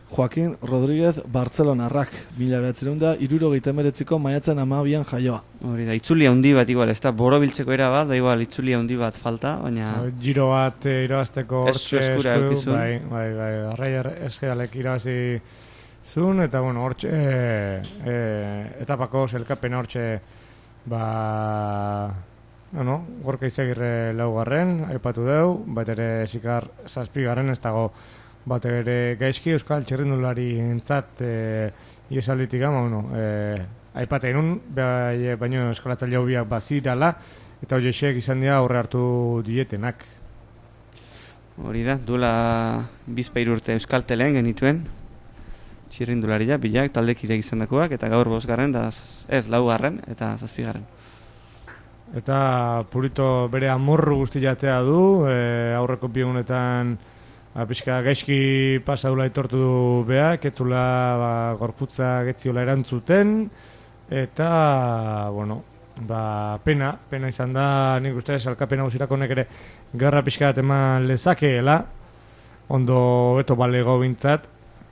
Joaquin Rodríguez Bartzelonarrak, mila bederatziehun eta hirurogeita hemeretziko maiatzen hamabian jaioa. Hori da, itzuli handi bat igual, ez da, borobiltzeko era bat, da igual, itzuli handi bat falta, baina... Giro bat e, irabazteko Esku eskura eukizun. bai, bai, bai, Arraier eskedalek irabazi zuen, eta bueno, hortxe, e, e, etapako zelkapena hortxe, ba, no, no, Gorka Izagirre laugarren, aipatu deu, bat ere Sikar zazpigarren, ez dago, bat ere gaizki euskal txerrindulari entzat e, iesalditik ama, bueno, e, aipatzen nun, bai, baino eskalatzaile hobiak bazirala, eta horiek izan dira aurre hartu dietenak. Hori da, duela bizpahiru urte euskaltelen genituen, txirrindularia, bilak, taldekideak izan dakoak, eta gaur bosgarren, da ez, laugarren, eta zazpigarren. Eta Purito bere amorru guzti jatea du, e, aurreko biegunetan pixka gaizki pasadula etortu du beak, etzula ba, gorputza getziola erantzuten, eta, bueno, ba, pena, pena izan da, nik uste salkapen nagusirako honek ere garra pixka bat eman lezakeela, ondo beto balego bintzat.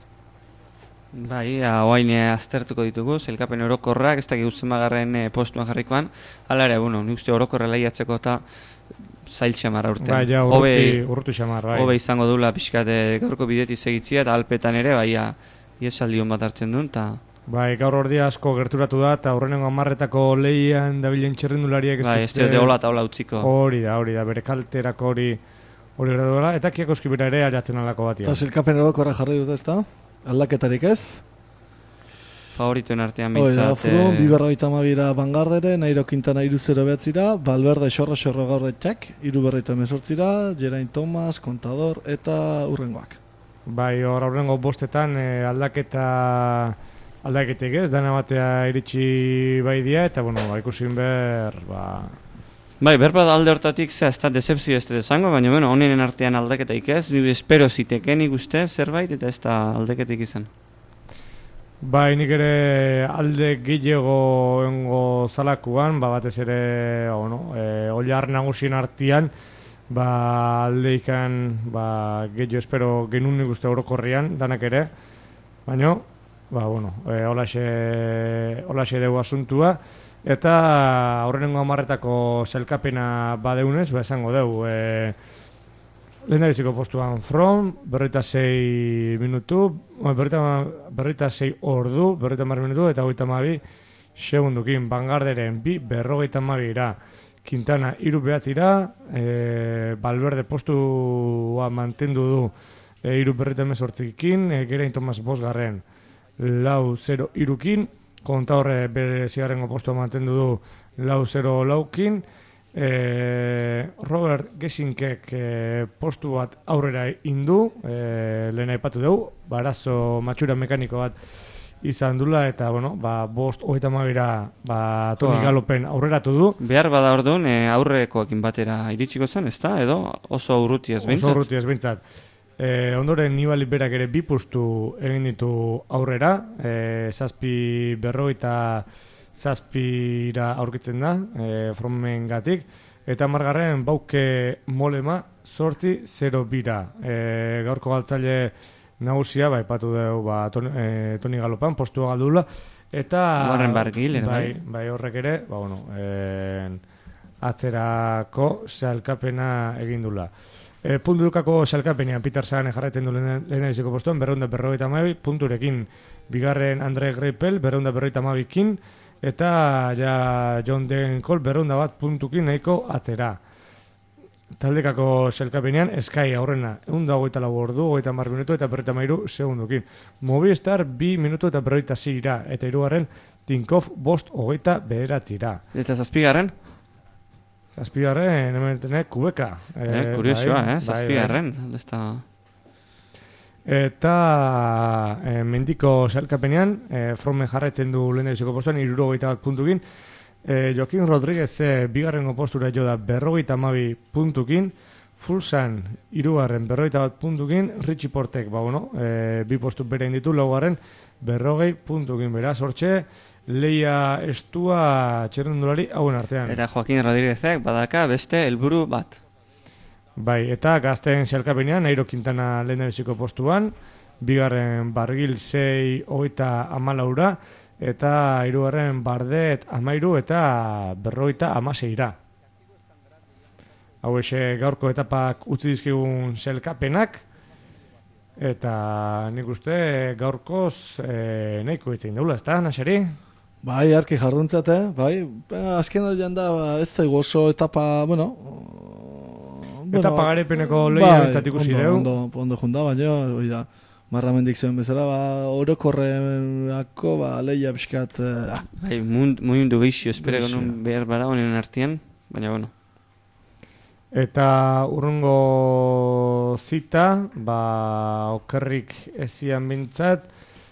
Bai, oain aztertuko ditugu, zelkapen orokorrak, ez dakik utzemagarren e, postuan jarrikoan, hala ere, bueno, nik uste orokorra lehiatzeko eta zail xamarra urtean. Bai, ja, urruti, urrutu xamar, bai. Hobe izango dula pixkate gaurko bideti segitzia, eta alpetan ere, bai, iesaldi hon bat hartzen duen, eta... Bai, gaur ordia asko gerturatu da, eta horrenengo amarretako lehian dabilen txerrindulariak ez bai, dute... Bai, ez hola eta hola utziko. Hori da, hori da, bere kalterako hori hori graduala, eta Kiakoski bera ere aldatzen alako bat. Eta zilkapen orokorra jarri dut ez da? Aldaketarik ez? Favoritoen artean Hoi da, bintzat... Froome, bi berrogeita hamabira Bangardere, Nairo Quintana iru zero behatzira, Valverde xorro-xorro gaur de txak, iru berrogeita hemezortzira, Geraint Thomas, Contador eta urrengoak. Bai, hor aurrengo bostetan eh, aldaketa aldaketek ez, dana batea iritsi bai dia, eta bueno, ba, ikusin behar, ba... Bai, berbat alde hortatik zea, ez da decepzio ez da desango, baina bueno, honenen artean aldaketaik ez, espero ziteken ikuste zerbait, eta ez da aldaketik izan. Bai, nik ere alde gehiago engo zalakuan, ba, batez ere, bueno, e, oliar nagusien artean, ba, aldeikan, ba, gehiago espero genuen nik uste orokorrian, danak ere, baina, ba, bueno, e, olaxe, olaxe dugu asuntua, eta aurrenengo hamarretako zelkapena badeunez, ba, esango dugu, e, lehendabiziko postuan From, berroita sei minutu, berroita sei ordu, berroita mar minutu, eta hogeita hamabi segundukin. Bangarderen bi, berrogeita hamabira. Quintana hiru behatzira, e, Valverde postua mantendu du e, hiru berroita hemezortzikin, e, Geraint Thomas bosgarren lau zero hirukin, Contador bere zigarrengo postua mantendu du lau zero laukin, E, Robert Gesinkek e, postu bat aurrera indu, e, lehen aipatu dugu, barazo matxura mekaniko bat izan dula, eta bueno, ba, bost hogeita hamabira ba, Toni Galopen aurreratu du. Behar bada orduan e, aurrekoakin batera iritsiko zen, ez da? Edo oso urrutiaz bintzat? Oso urrutiaz bintzat. E, ondoren Nibali berak ere bi postu egin ditu aurrera, e, zazpi berrogeita zazpira aurkitzen da, e, Fromen gatik, eta margarren Bauke Molema sortzi zero bira. E, gaurko galtzaile nagusia, ba, ipatu dugu ba, Toni, e, Toni Galopan, postua galdula, eta... Warren Barguil, bai, bai horrek ere, ba, bueno, e, atzerako salkapena egin dula. E, punturukako salkapenean Peter Sagan jarraitzen du lehen biziko postuan, berreunda berrogeita hamabi, punturekin bigarren Andre Greipel, berreunda berrogeita hamabikin, eta ja John Degenkolb berreunda bat puntukin nahiko atzera. Taldekako selkapenean Sky aurrena ehun eta hogeita lau ordu, hogeita hamar minutu eta berrogeita hamairu segundukin. Movistar bi minutu eta berrogeita seira, eta hirugarren Tinkoff bost hogeita bederatzira. Eta zazpigarren? Zazpigarren, hemen denek Kubeka. Eh, kuriosoa, eh? Zazpigarren. Bai, bai. Eta e, mendiko zelkapenean, e, Froome jarraitzen du lehen biziko postuan, hirurogeita bat puntukin. E, Joaquin Rodríguez e, bigarrengo postura jo da berrogeita hamabi puntukin. Fulsan hirugarren berrogeita bat puntukin. Richie Portek, ba, bueno, e, bi postu bere inditu, laugarren berrogei puntukin. Beraz, hortxe, leia estua txerrendulari hauen artean. Era Joaquin Rodríguezek badaka beste helburu bat. Bai, eta gazten zelkapenean, Nairo Quintana lehen biziko postuan, bigarren Bargil sei hogeita hamalaura, eta hirugarren Bardet amairu eta berrogeita hamaseira. Hau ese gaurko etapak utzi dizkigun selkapenak, eta nik uste gaurkoz e, nahiko itzen daula, ez da, Nasari? Bai, arki jarduntzate, bai, azken aldean da, ba, ez da oso etapa, bueno... bueno etapa garepeneko lehia bai, betzat ikusi ondo, deu. Ondo, ondo junda, baina, hori da, marramendik zuen bezala, ba, orokorrenako, ba, lehia pixkat... Eh, bai, mundu geixio, espero genuen behar bara honen artean, baina, bueno. Eta urrungo zita, ba, okerrik ezian bintzat,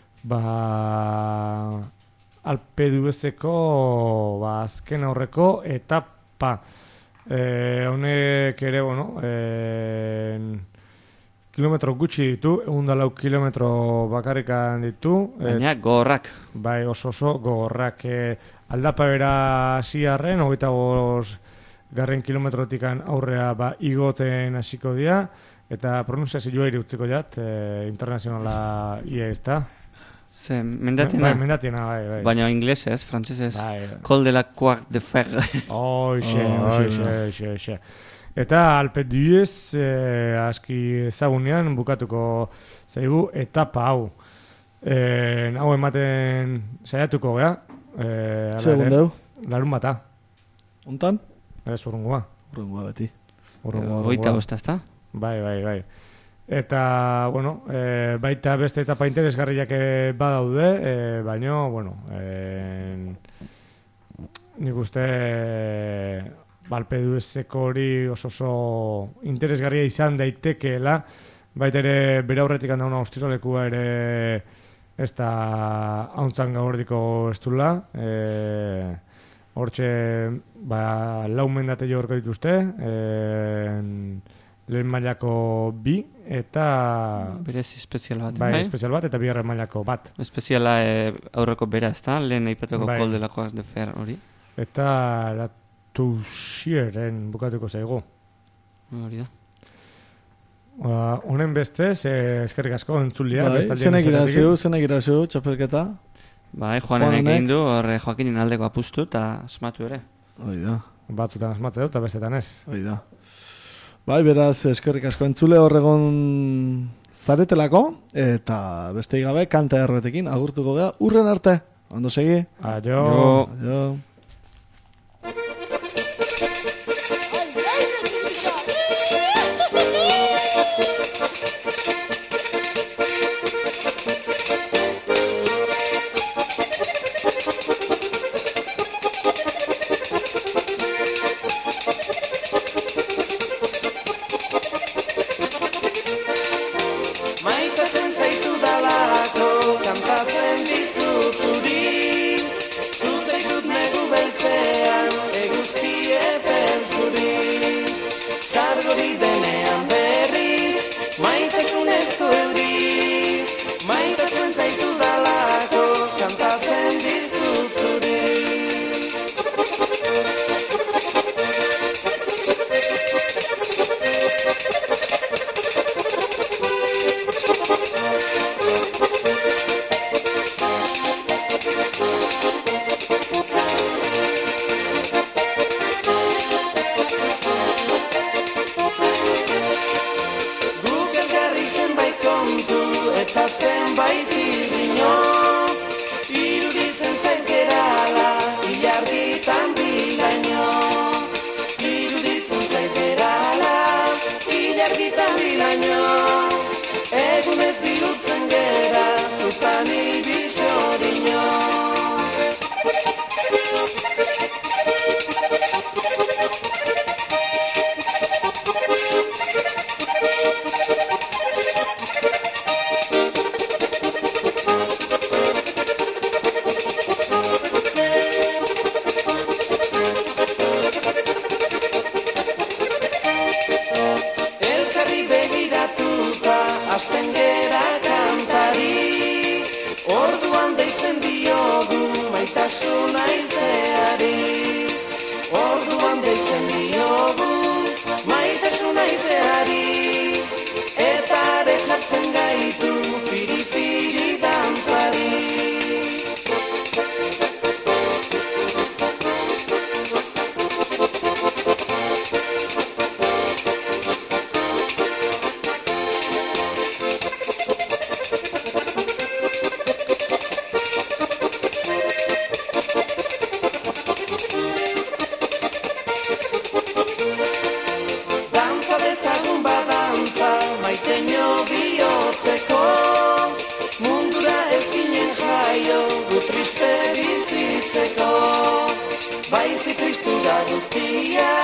ba, Alpe d'Huezeko, ba, azken aurreko etapa. E, honek ere, bueno, e, kilometro gutxi ditu, egun da lau kilometro bakarrikan ditu. Baina gogorrak. Bai, oso oso gogorrak. E, aldapa bera ziarren, hogeita bost garren kilometrotikan aurrea ba, igotzen hasiko dira, eta pronunciazioa iri utziko jat, e, internazionala ia ez da. Ze, mendatiena? Bai, mendatiena, bai, bai. Baina inglesez, frantzesez. Bai. Col de la Croix de Fer. Oixe, oixe, oixe, oixe. Eta Alpe d'Huez, eh, aski ezagunean bukatuko zaigu etapa hau. Eh, hau ematen saiatuko gea. Eh, Segun deu? Larun bata. Ontan? Ez urrungoa. Urrungoa beti. Urrungoa. Oita bosta, ez da? Bai, bai, bai. Eta, bueno, e, baita beste etapa interesgarriak badaude, e, baina, bueno, e, nik uste Alpe d'Huezeko hori oso oso interesgarria izan daitekeela, baita ere bere aurretik handauna ostiralekua ere ez da hauntzan gaurdiko estula, e, hortxe ba, lau mendate jo horko dituzte, e, lehen mailako bi, eta... Berez espezial bat, bai? Bai, espezial bat, eta bigarren mailako bat. Espeziala e, aurreko bera, ez da? Lehen aipateko bai. Col de la Croix de Fer hori. Eta la Touchieren bukatuko zaigu. Hori da. Uh, honen bestez, eh, eskerrik asko entzulia. Bai, zenek iraziu, zenek iraziu, txapelketa. Bai, Joanenek egin du, horre Joakinin aldeko apustu, eta asmatu ere. Hoi da. Batzutan asmatze dut, eta bestetan ez. Hoi da. Bai, beraz, eskerrik asko entzule horregon zaretelako, eta beste gabe kanta erroetekin agurtuko gea, urren arte. Ondo segi? Aio. Aio. Maitatzen zaitu dalako, kantatzen dizut zuri, zu zaitut negu baizik kristura guztia.